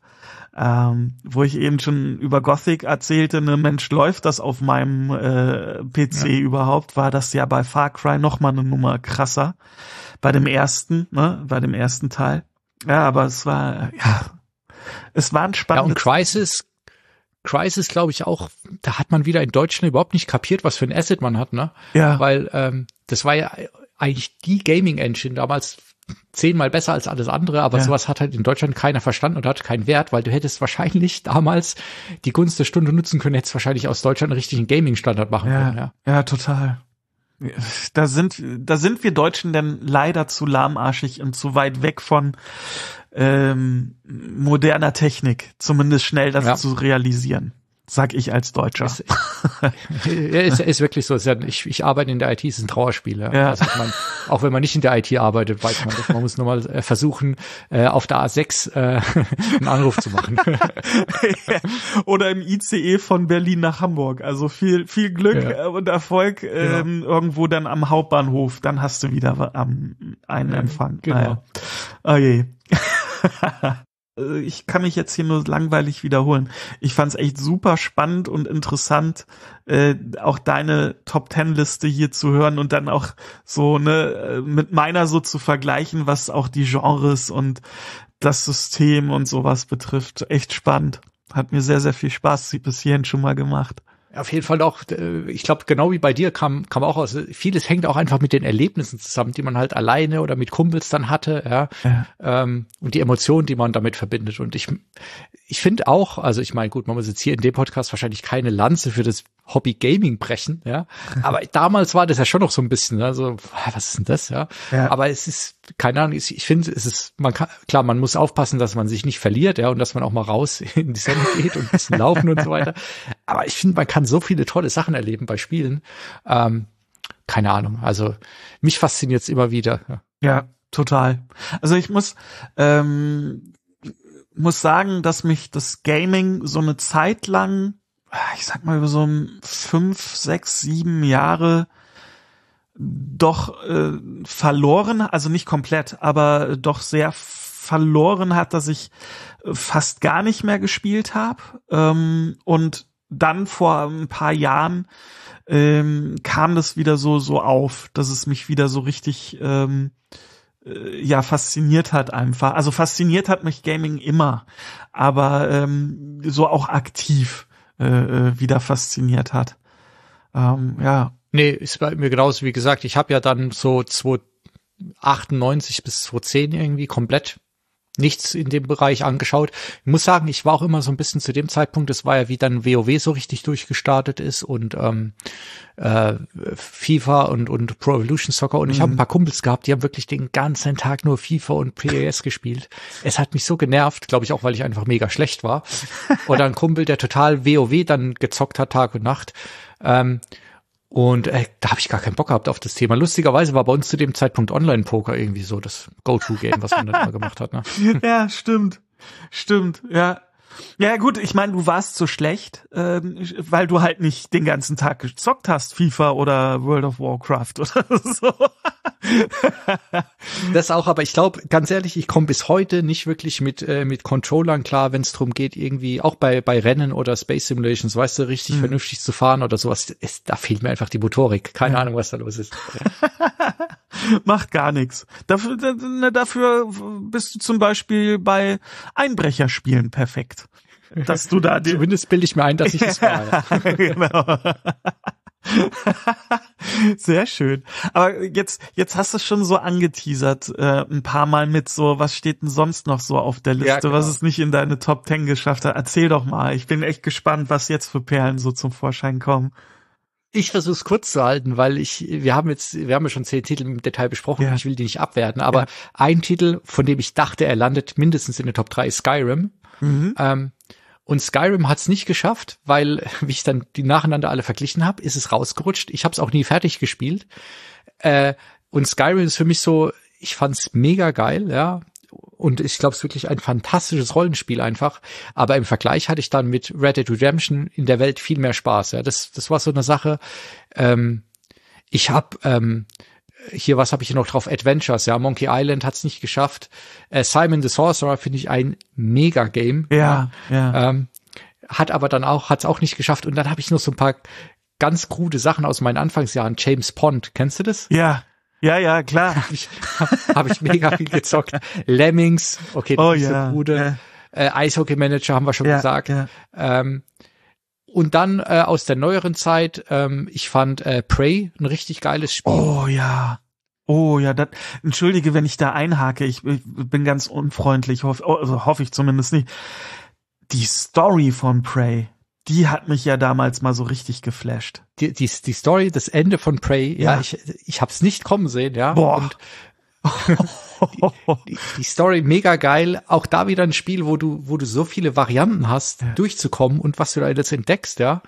B: Wo ich eben schon über Gothic erzählte, ne, Mensch, läuft das auf meinem PC überhaupt, war das ja bei Far Cry noch mal eine Nummer krasser. Bei dem ersten Teil. Ja, aber es war ein spannendes.
A: Ja, und Crysis, glaube ich auch, da hat man wieder in Deutschland überhaupt nicht kapiert, was für ein Asset man hat, ne? Ja. Weil das war ja eigentlich die Gaming-Engine damals 10-mal besser als alles andere, aber sowas hat halt in Deutschland keiner verstanden und hatte keinen Wert, weil du hättest wahrscheinlich damals die Gunst der Stunde nutzen können, hättest wahrscheinlich aus Deutschland einen richtigen Gaming-Standard machen können. Ja,
B: ja, total. Da sind wir Deutschen denn leider zu lahmarschig und zu weit weg von moderner Technik, zumindest schnell das zu realisieren. sag ich als Deutscher.
A: Ist wirklich so. Ich arbeite in der IT, es ist ein Trauerspiel. Ja. Also ich meine, auch wenn man nicht in der IT arbeitet, weiß man das. Man muss nur mal versuchen, auf der A6 einen Anruf zu machen.
B: Oder im ICE von Berlin nach Hamburg. Also viel Glück und Erfolg irgendwo dann am Hauptbahnhof. Dann hast du wieder einen Empfang.
A: Genau.
B: Naja. Oh je. Ich kann mich jetzt hier nur langweilig wiederholen. Ich fand's echt super spannend und interessant, auch deine Top-10-Liste hier zu hören und dann auch so mit meiner so zu vergleichen, was auch die Genres und das System und sowas betrifft. Echt spannend. Hat mir sehr, sehr viel Spaß bis hierhin schon mal gemacht.
A: Auf jeden Fall auch, ich glaube, genau wie bei dir kam auch aus, vieles hängt auch einfach mit den Erlebnissen zusammen, die man halt alleine oder mit Kumpels dann hatte, und die Emotionen, die man damit verbindet. Und ich finde auch, also ich meine, gut, man muss jetzt hier in dem Podcast wahrscheinlich keine Lanze für das Hobby Gaming brechen, aber damals war das ja schon noch so ein bisschen, also, was ist denn das, aber es ist, keine Ahnung, ich finde, man muss aufpassen, dass man sich nicht verliert, und dass man auch mal raus in die Sonne geht und ein bisschen laufen und so weiter. Aber ich finde, man kann so viele tolle Sachen erleben bei Spielen. Keine Ahnung, also mich fasziniert es immer wieder.
B: Ja, total. Also ich muss sagen, dass mich das Gaming so eine Zeit lang, ich sag mal über so 5, 6, 7 Jahre doch verloren, also nicht komplett, aber doch sehr verloren hat, dass ich fast gar nicht mehr gespielt habe. Und dann vor ein paar Jahren kam das wieder so auf, dass es mich wieder so richtig fasziniert hat einfach. Also fasziniert hat mich Gaming immer, aber so auch aktiv wieder fasziniert hat.
A: Nee, ist bei mir genauso, wie gesagt, ich habe ja dann so 298 bis 2010 irgendwie komplett nichts in dem Bereich angeschaut. Ich muss sagen, ich war auch immer so ein bisschen zu dem Zeitpunkt, das war ja wie dann WoW so richtig durchgestartet ist und FIFA und Pro Evolution Soccer und ich habe ein paar Kumpels gehabt, die haben wirklich den ganzen Tag nur FIFA und PES gespielt. Es hat mich so genervt, glaube ich auch, weil ich einfach mega schlecht war. Oder ein Kumpel, der total WoW dann gezockt hat, Tag und Nacht. Und da habe ich gar keinen Bock gehabt auf das Thema. Lustigerweise war bei uns zu dem Zeitpunkt Online-Poker irgendwie so das Go-To-Game, was man dann immer gemacht hat. Ne?
B: Ja, stimmt, ja. Ja gut, ich meine, du warst so schlecht, weil du halt nicht den ganzen Tag gezockt hast, FIFA oder World of Warcraft oder so.
A: Das auch, aber ich glaube, ganz ehrlich, ich komme bis heute nicht wirklich mit Controllern klar, wenn es darum geht, irgendwie auch bei Rennen oder Space Simulations, weißt du, richtig vernünftig zu fahren oder sowas. Da fehlt mir einfach die Motorik. Keine Ahnung, was da los ist.
B: Macht gar nichts. Dafür bist du zum Beispiel bei Einbrecherspielen perfekt. Dass du da
A: zumindest bilde ich mir ein, dass ich das war. Ja.
B: Genau. Sehr schön. Aber jetzt hast du es schon so angeteasert, ein paar Mal mit so, was steht denn sonst noch so auf der Liste, ja, genau, was es nicht in deine Top 10 geschafft hat. Erzähl doch mal. Ich bin echt gespannt, was jetzt für Perlen so zum Vorschein kommen.
A: Ich versuche es kurz zu halten, weil wir haben ja schon 10 Titel im Detail besprochen, und ich will die nicht abwerten, aber ein Titel, von dem ich dachte, er landet mindestens in der Top 3, ist Skyrim. Und Skyrim hat es nicht geschafft, weil, wie ich dann die nacheinander alle verglichen habe, ist es rausgerutscht. Ich habe es auch nie fertig gespielt. Und Skyrim ist für mich so, ich fand's mega geil, ja. Und ich glaube, es ist wirklich ein fantastisches Rollenspiel einfach. Aber im Vergleich hatte ich dann mit Red Dead Redemption in der Welt viel mehr Spaß. Ja, das war so eine Sache. Ich habe hier, was habe ich hier noch drauf? Adventures, ja. Monkey Island hat's nicht geschafft. Simon the Sorcerer finde ich ein Mega-Game.
B: Ja.
A: Hat's auch nicht geschafft. Und dann habe ich noch so ein paar ganz krude Sachen aus meinen Anfangsjahren. James Pond, kennst du das?
B: Ja, klar.
A: Hab ich mega viel gezockt. Lemmings, okay, das ist so krude. Eishockey-Manager haben wir schon gesagt. Ja. Und dann aus der neueren Zeit, ich fand Prey ein richtig geiles Spiel.
B: Oh ja, entschuldige, wenn ich da einhake, ich bin ganz unfreundlich, hoffe ich zumindest nicht. Die Story von Prey, die hat mich ja damals mal so richtig geflasht.
A: Die Story, das Ende von Prey, ich hab's nicht kommen sehen, ja.
B: Boah.
A: Und Die Story mega geil. Auch da wieder ein Spiel, wo du so viele Varianten hast, durchzukommen und was du da jetzt entdeckst, ja.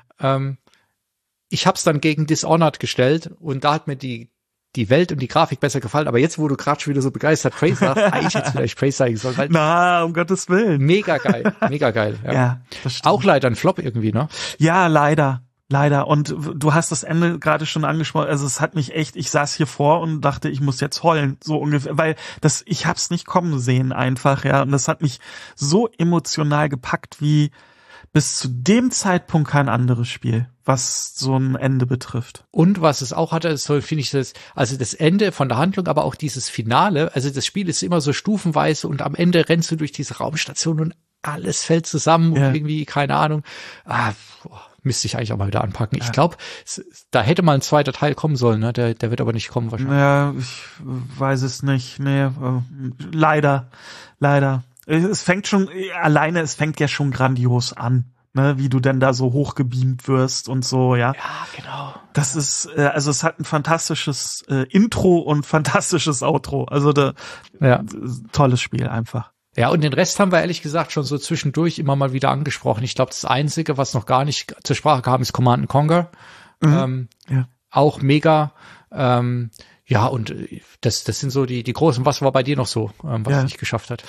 A: Ich hab's dann gegen Dishonored gestellt und da hat mir die Welt und die Grafik besser gefallen. Aber jetzt, wo du gerade schon wieder so begeistert Praise sagst, eigentlich jetzt vielleicht Praise sagen soll. Weil
B: Na, um Gottes Willen.
A: Mega geil. Ja,
B: das stimmt.
A: Auch leider ein Flop irgendwie, ne?
B: Ja, leider. Und du hast das Ende gerade schon angesprochen. Also es hat mich echt, ich saß hier vor und dachte, ich muss jetzt heulen, so ungefähr, weil ich hab's nicht kommen sehen einfach, ja. Und das hat mich so emotional gepackt wie bis zu dem Zeitpunkt kein anderes Spiel, was so ein Ende betrifft.
A: Und was es auch hatte, so finde ich also das Ende von der Handlung, aber auch dieses Finale, also das Spiel ist immer so stufenweise und am Ende rennst du durch diese Raumstation und alles fällt zusammen und irgendwie, keine Ahnung, müsste ich eigentlich auch mal wieder anpacken. Ich glaube, da hätte mal ein zweiter Teil kommen sollen, ne? Der wird aber nicht kommen wahrscheinlich.
B: Ja, ich weiß es nicht. Nee, leider. Es fängt ja schon grandios an, ne? Wie du denn da so hochgebeamt wirst und so, ja.
A: Ja, genau.
B: Das ist, also es hat ein fantastisches Intro und fantastisches Outro. Also tolles Spiel einfach.
A: Ja, und den Rest haben wir ehrlich gesagt schon so zwischendurch immer mal wieder angesprochen. Ich glaube, das Einzige, was noch gar nicht zur Sprache kam, ist Command & Conquer. Auch mega. Ja, und das sind so die großen. Was war bei dir noch so, was es nicht geschafft hat?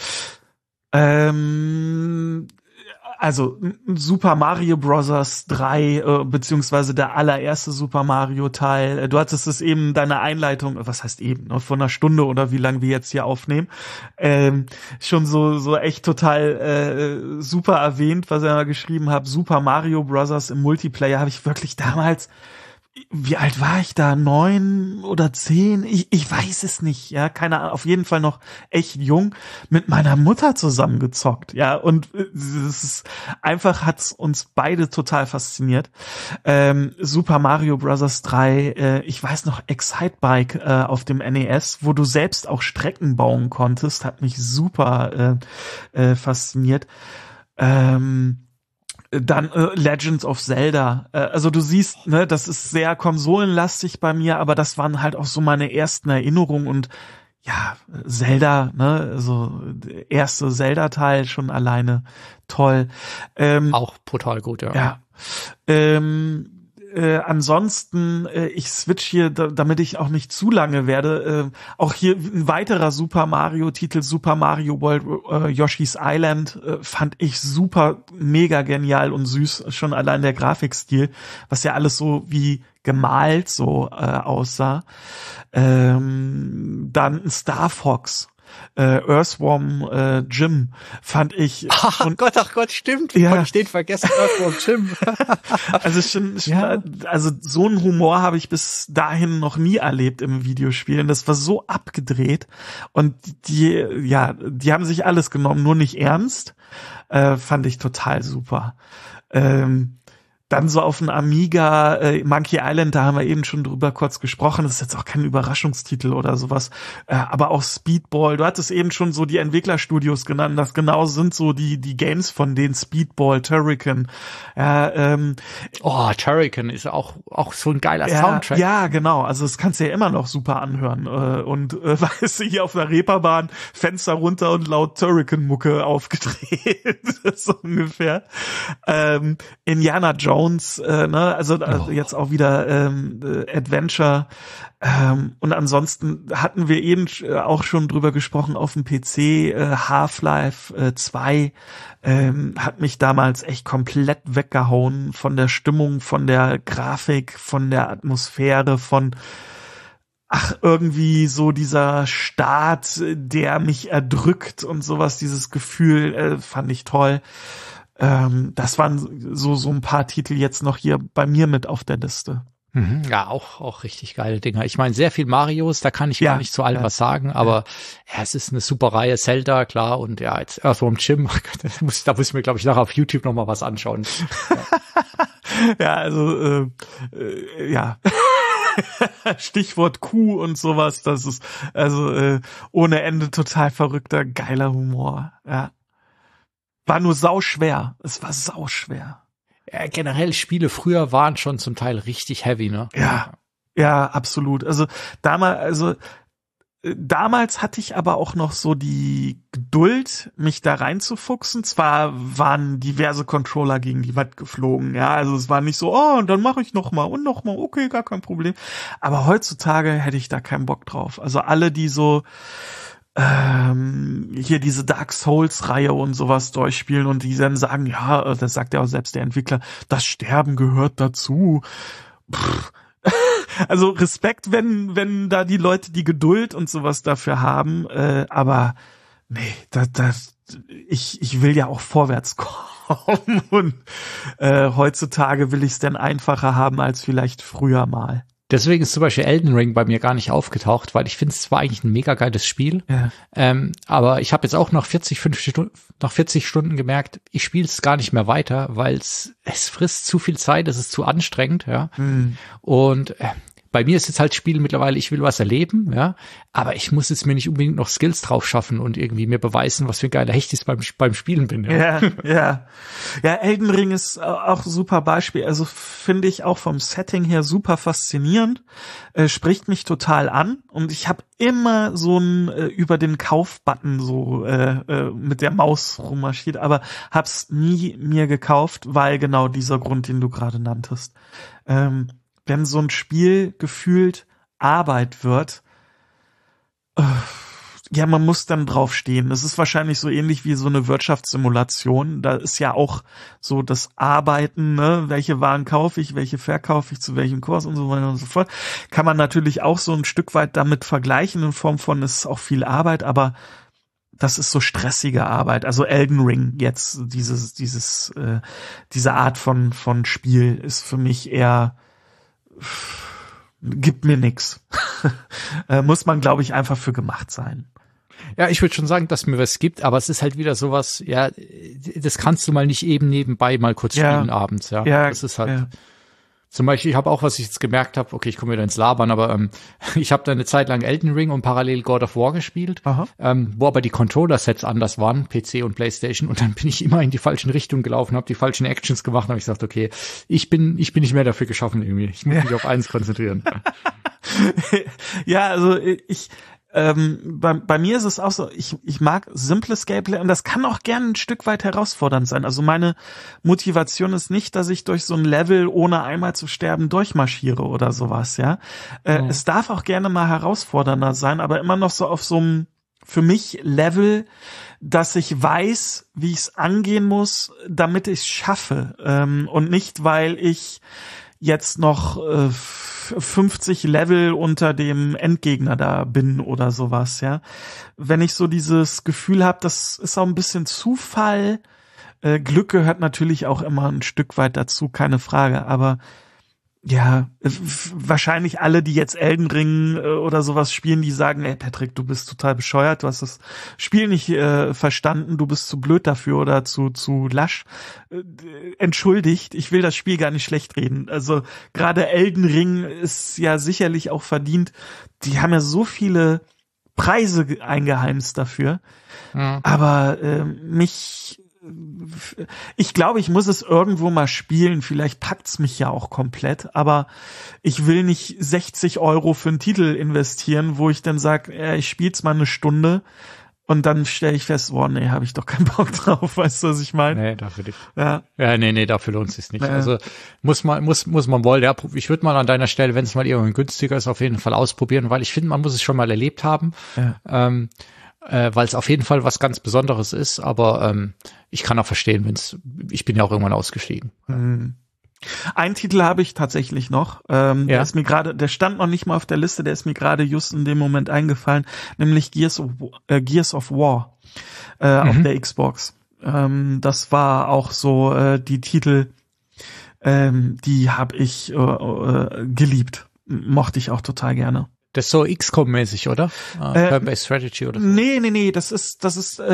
B: Also Super Mario Bros. 3, beziehungsweise der allererste Super Mario Teil. Du hattest es eben, deine Einleitung, was heißt eben, von einer Stunde oder wie lange wir jetzt hier aufnehmen, schon so echt total super erwähnt, was ich mal geschrieben habe. Super Mario Bros. Im Multiplayer habe ich wirklich damals, wie alt war ich da? 9 oder 10? Ich weiß es nicht, ja, keine Ahnung, auf jeden Fall noch echt jung, mit meiner Mutter zusammengezockt, ja, und es ist einfach, hat's uns beide total fasziniert. Super Mario Bros. 3, ich weiß noch, Excitebike auf dem NES, wo du selbst auch Strecken bauen konntest, hat mich super fasziniert. Dann Legends of Zelda. Also du siehst, ne, das ist sehr konsolenlastig bei mir, aber das waren halt auch so meine ersten Erinnerungen und ja, Zelda, ne, also der erste Zelda-Teil schon alleine toll.
A: Auch brutal gut, ja.
B: Ja. Ansonsten, ich switch hier, damit ich auch nicht zu lange werde, auch hier ein weiterer Super Mario-Titel, Super Mario World, Yoshi's Island, fand ich super, mega genial und süß, schon allein der Grafikstil, was ja alles so wie gemalt so aussah. Dann Star Fox. Earthworm Jim fand ich
A: ach Gott, stimmt.
B: Ja.
A: Konnte ich den vergessen, Earthworm Jim.
B: Also schon also so einen Humor habe ich bis dahin noch nie erlebt im Videospiel. Und das war so abgedreht. Und die haben sich alles genommen, nur nicht ernst. Fand ich total super. Dann so auf dem Amiga, Monkey Island, da haben wir eben schon drüber kurz gesprochen. Das ist jetzt auch kein Überraschungstitel oder sowas. Aber auch Speedball. Du hattest eben schon so die Entwicklerstudios genannt. Das genau sind so die Games von denen. Speedball, Turrican.
A: Turrican ist auch so ein geiler Soundtrack.
B: Ja, genau. Also das kannst du ja immer noch super anhören. Weißt du, hier auf der Reeperbahn, Fenster runter und laut Turrican-Mucke aufgedreht. So ungefähr. Indiana Jones, jetzt auch wieder Adventure. Und ansonsten hatten wir eben auch schon drüber gesprochen auf dem PC. Half-Life 2 hat mich damals echt komplett weggehauen von der Stimmung, von der Grafik, von der Atmosphäre, irgendwie so dieser Start, der mich erdrückt und sowas, dieses Gefühl fand ich toll. Das waren so ein paar Titel jetzt noch hier bei mir mit auf der Liste.
A: Ja, auch richtig geile Dinger. Ich meine, sehr viel Marios, da kann ich gar nicht zu allem was sagen, aber es ist eine super Reihe. Zelda, klar, und ja, jetzt Earthworm Jim, da muss ich mir, glaube ich, nachher auf YouTube noch mal was anschauen.
B: Ja, also, Stichwort Kuh und sowas, das ist also ohne Ende total verrückter, geiler Humor, ja. War nur sauschwer. Es war sauschwer.
A: Ja, generell Spiele früher waren schon zum Teil richtig heavy, ne?
B: Ja, absolut. Also damals, damals hatte ich aber auch noch so die Geduld, mich da reinzufuchsen. Zwar waren diverse Controller gegen die Wand geflogen, ja, also es war nicht so, oh, und dann mache ich noch mal, okay, gar kein Problem. Aber heutzutage hätte ich da keinen Bock drauf. Also alle, die so hier diese Dark Souls-Reihe und sowas durchspielen und die dann sagen, ja, das sagt ja auch selbst der Entwickler, das Sterben gehört dazu. Also Respekt, wenn da die Leute die Geduld und sowas dafür haben, aber nee, ich will ja auch vorwärts kommen und heutzutage will ich es dann einfacher haben als vielleicht früher mal.
A: Deswegen ist zum Beispiel Elden Ring bei mir gar nicht aufgetaucht, weil ich finde, es war eigentlich ein mega geiles Spiel.
B: Ja.
A: Aber ich habe jetzt auch nach 40 Stunden gemerkt, ich spiele es gar nicht mehr weiter, weil es frisst zu viel Zeit, es ist zu anstrengend, ja. Und bei mir ist jetzt halt Spiel mittlerweile, ich will was erleben, ja, aber ich muss jetzt mir nicht unbedingt noch Skills drauf schaffen und irgendwie mir beweisen, was für ein geiler Hecht ich beim Spielen bin.
B: Ja. Ja, Elden Ring ist auch ein super Beispiel. Also finde ich auch vom Setting her super faszinierend, spricht mich total an und ich habe immer so ein über den Kauf-Button so mit der Maus rummarschiert, aber hab's nie mir gekauft, weil genau dieser Grund, den du gerade nanntest. Wenn so ein Spiel gefühlt Arbeit wird, ja, man muss dann draufstehen. Das ist wahrscheinlich so ähnlich wie so eine Wirtschaftssimulation. Da ist ja auch so das Arbeiten, ne? Welche Waren kaufe ich, welche verkaufe ich, zu welchem Kurs und so weiter und so fort. Kann man natürlich auch so ein Stück weit damit vergleichen in Form von, es ist auch viel Arbeit, aber das ist so stressige Arbeit. Also Elden Ring jetzt, diese Art von Spiel ist für mich eher gibt mir nix. Muss man, glaube ich, einfach für gemacht sein.
A: Ja, ich würde schon sagen, dass mir was gibt, aber es ist halt wieder sowas, ja, das kannst du mal nicht eben nebenbei mal kurz spielen abends, ja. Das ist halt, zum Beispiel, ich habe auch, was ich jetzt gemerkt habe, okay, ich komme wieder ins Labern, aber ich habe da eine Zeit lang Elden Ring und parallel God of War gespielt, wo aber die Controller-Sets anders waren, PC und PlayStation, und dann bin ich immer in die falschen Richtungen gelaufen, habe die falschen Actions gemacht und habe ich gesagt, okay, ich bin nicht mehr dafür geschaffen irgendwie. Ich muss mich auf eins konzentrieren.
B: Ja, also bei mir ist es auch so, ich mag simples Gameplay und das kann auch gerne ein Stück weit herausfordernd sein. Also meine Motivation ist nicht, dass ich durch so ein Level ohne einmal zu sterben durchmarschiere oder sowas, ja. Es darf auch gerne mal herausfordernder sein, aber immer noch so auf so einem, für mich, Level, dass ich weiß, wie ich es angehen muss, damit ich es schaffe. Und nicht, weil ich jetzt noch 50 Level unter dem Endgegner da bin oder sowas, ja. Wenn ich so dieses Gefühl habe, das ist auch ein bisschen Zufall, Glück gehört natürlich auch immer ein Stück weit dazu, keine Frage, aber ja, wahrscheinlich alle, die jetzt Elden Ring oder sowas spielen, die sagen, ey Patrick, du bist total bescheuert, du hast das Spiel nicht verstanden, du bist zu blöd dafür oder zu lasch. Entschuldigt, ich will das Spiel gar nicht schlecht reden. Also gerade Elden Ring ist ja sicherlich auch verdient. Die haben ja so viele Preise eingeheimst dafür. Aber ich glaube, ich muss es irgendwo mal spielen. Vielleicht packt's mich ja auch komplett. Aber ich will nicht 60 € für einen Titel investieren, wo ich dann sage, ich spiel's mal eine Stunde und dann stelle ich fest, oh nee, habe ich doch keinen Bock drauf. Weißt du, was ich meine?
A: Nee, dafür nicht. Ja, nee, dafür lohnt es sich nicht. Also muss man wohl, ja, ich würde mal an deiner Stelle, wenn es mal irgendwann günstiger ist, auf jeden Fall ausprobieren, weil ich finde, man muss es schon mal erlebt haben. Ja. Weil es auf jeden Fall was ganz Besonderes ist, aber ich kann auch verstehen, ich bin ja auch irgendwann ausgestiegen.
B: Einen Titel habe ich tatsächlich noch, der ist mir gerade, der stand noch nicht mal auf der Liste, der ist mir gerade just in dem Moment eingefallen, nämlich Gears of War auf der Xbox. Das war auch so die Titel, die habe ich geliebt, mochte ich auch total gerne.
A: Das ist so XCOM-mäßig, oder? Turn-Based Strategy oder so?
B: Nee, das ist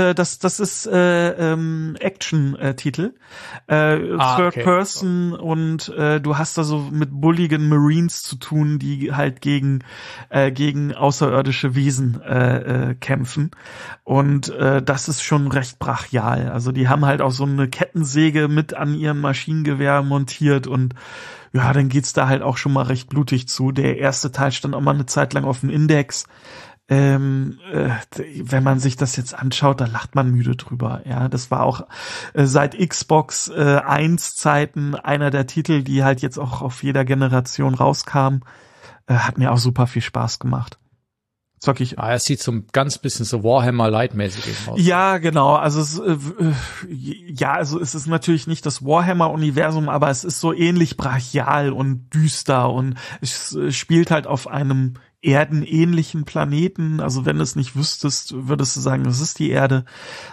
B: Action-Titel. Third Person und du hast da so mit bulligen Marines zu tun, die halt gegen außerirdische Wesen kämpfen. Und das ist schon recht brachial. Also die haben halt auch so eine Kettensäge mit an ihrem Maschinengewehr montiert und ja, dann geht's da halt auch schon mal recht blutig zu. Der erste Teil stand auch mal eine Zeit lang auf dem Index. wenn man sich das jetzt anschaut, da lacht man müde drüber. Ja, das war auch seit Xbox 1 Zeiten einer der Titel, die halt jetzt auch auf jeder Generation rauskam. Hat mir auch super viel Spaß gemacht. Zock ich.
A: Es sieht so ein ganz bisschen so Warhammer Light-mäßig aus.
B: Ja, genau. Also es ist natürlich nicht das Warhammer-Universum, aber es ist so ähnlich brachial und düster und es spielt halt auf einem erdenähnlichen Planeten. Also wenn du es nicht wüsstest, würdest du sagen, das ist die Erde.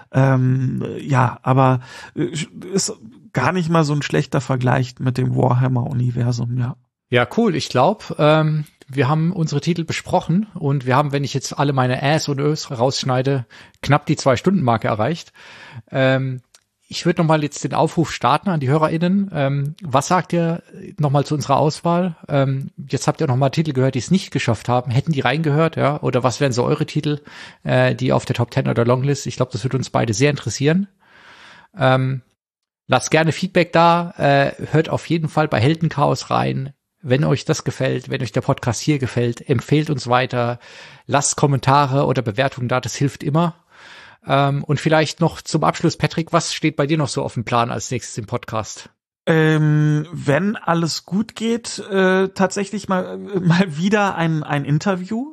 B: Aber ist gar nicht mal so ein schlechter Vergleich mit dem Warhammer-Universum, ja.
A: Ja, cool. Ich glaube, wir haben unsere Titel besprochen und wir haben, wenn ich jetzt alle meine Äs und Ös rausschneide, knapp die 2-Stunden-Marke erreicht. Ich würde nochmal jetzt den Aufruf starten an die HörerInnen. Was sagt ihr nochmal zu unserer Auswahl? Jetzt habt ihr nochmal Titel gehört, die es nicht geschafft haben. Hätten die reingehört, ja? Oder was wären so eure Titel, die auf der Top 10 oder Longlist? Ich glaube, das würde uns beide sehr interessieren. Lasst gerne Feedback da. Hört auf jeden Fall bei Heldenchaos rein. Wenn euch das gefällt, wenn euch der Podcast hier gefällt, empfehlt uns weiter. Lasst Kommentare oder Bewertungen da, das hilft immer. Und vielleicht noch zum Abschluss, Patrick, was steht bei dir noch so auf dem Plan als nächstes im Podcast?
B: Wenn alles gut geht, tatsächlich mal wieder ein Interview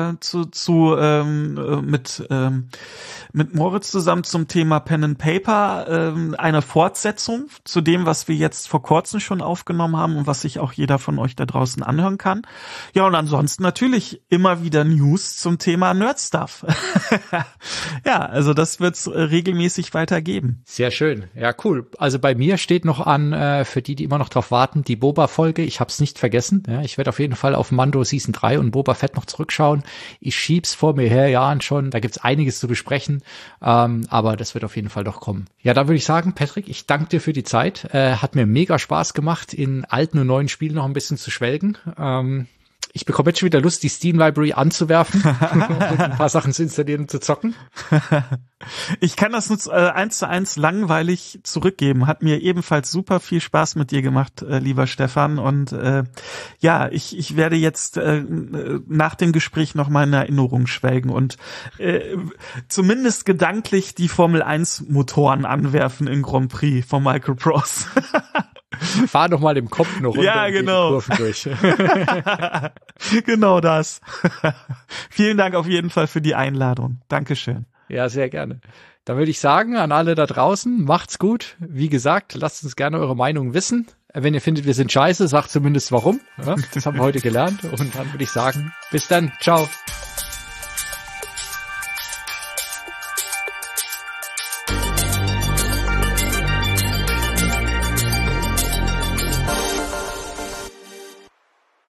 B: mit Moritz zusammen zum Thema Pen and Paper, eine Fortsetzung zu dem, was wir jetzt vor kurzem schon aufgenommen haben und was sich auch jeder von euch da draußen anhören kann. Ja, und ansonsten natürlich immer wieder News zum Thema Nerdstuff. Ja, also das wird's regelmäßig weitergeben.
A: Sehr schön. Ja, cool. Also bei mir steht noch an, für die immer noch drauf warten, die Boba-Folge. Ich habe es nicht vergessen. Ja, ich werde auf jeden Fall auf Mando Season 3 und Boba Fett noch zurückschauen. Ich schieb's vor mir her Jahren schon. Da gibt's einiges zu besprechen. Aber das wird auf jeden Fall doch kommen. Ja, da würde ich sagen, Patrick, ich danke dir für die Zeit. Hat mir mega Spaß gemacht, in alten und neuen Spielen noch ein bisschen zu schwelgen. Ich bekomme jetzt schon wieder Lust, die Steam Library anzuwerfen und ein paar Sachen zu installieren und zu zocken.
B: Ich kann das nur 1:1 langweilig zurückgeben. Hat mir ebenfalls super viel Spaß mit dir gemacht, lieber Stefan. Und ich werde jetzt nach dem Gespräch noch mal in Erinnerung schwelgen und zumindest gedanklich die Formel 1 Motoren anwerfen in Grand Prix von Michael Prost.
A: Fahr doch mal im Kopf eine Runde
B: ja, genau.
A: Die Kurven durch.
B: Genau das. Vielen Dank auf jeden Fall für die Einladung. Dankeschön.
A: Ja, sehr gerne. Dann würde ich sagen, an alle da draußen, macht's gut. Wie gesagt, lasst uns gerne eure Meinung wissen. Wenn ihr findet, wir sind scheiße, sagt zumindest warum. Ja, das haben wir heute gelernt. Und dann würde ich sagen, bis dann. Ciao.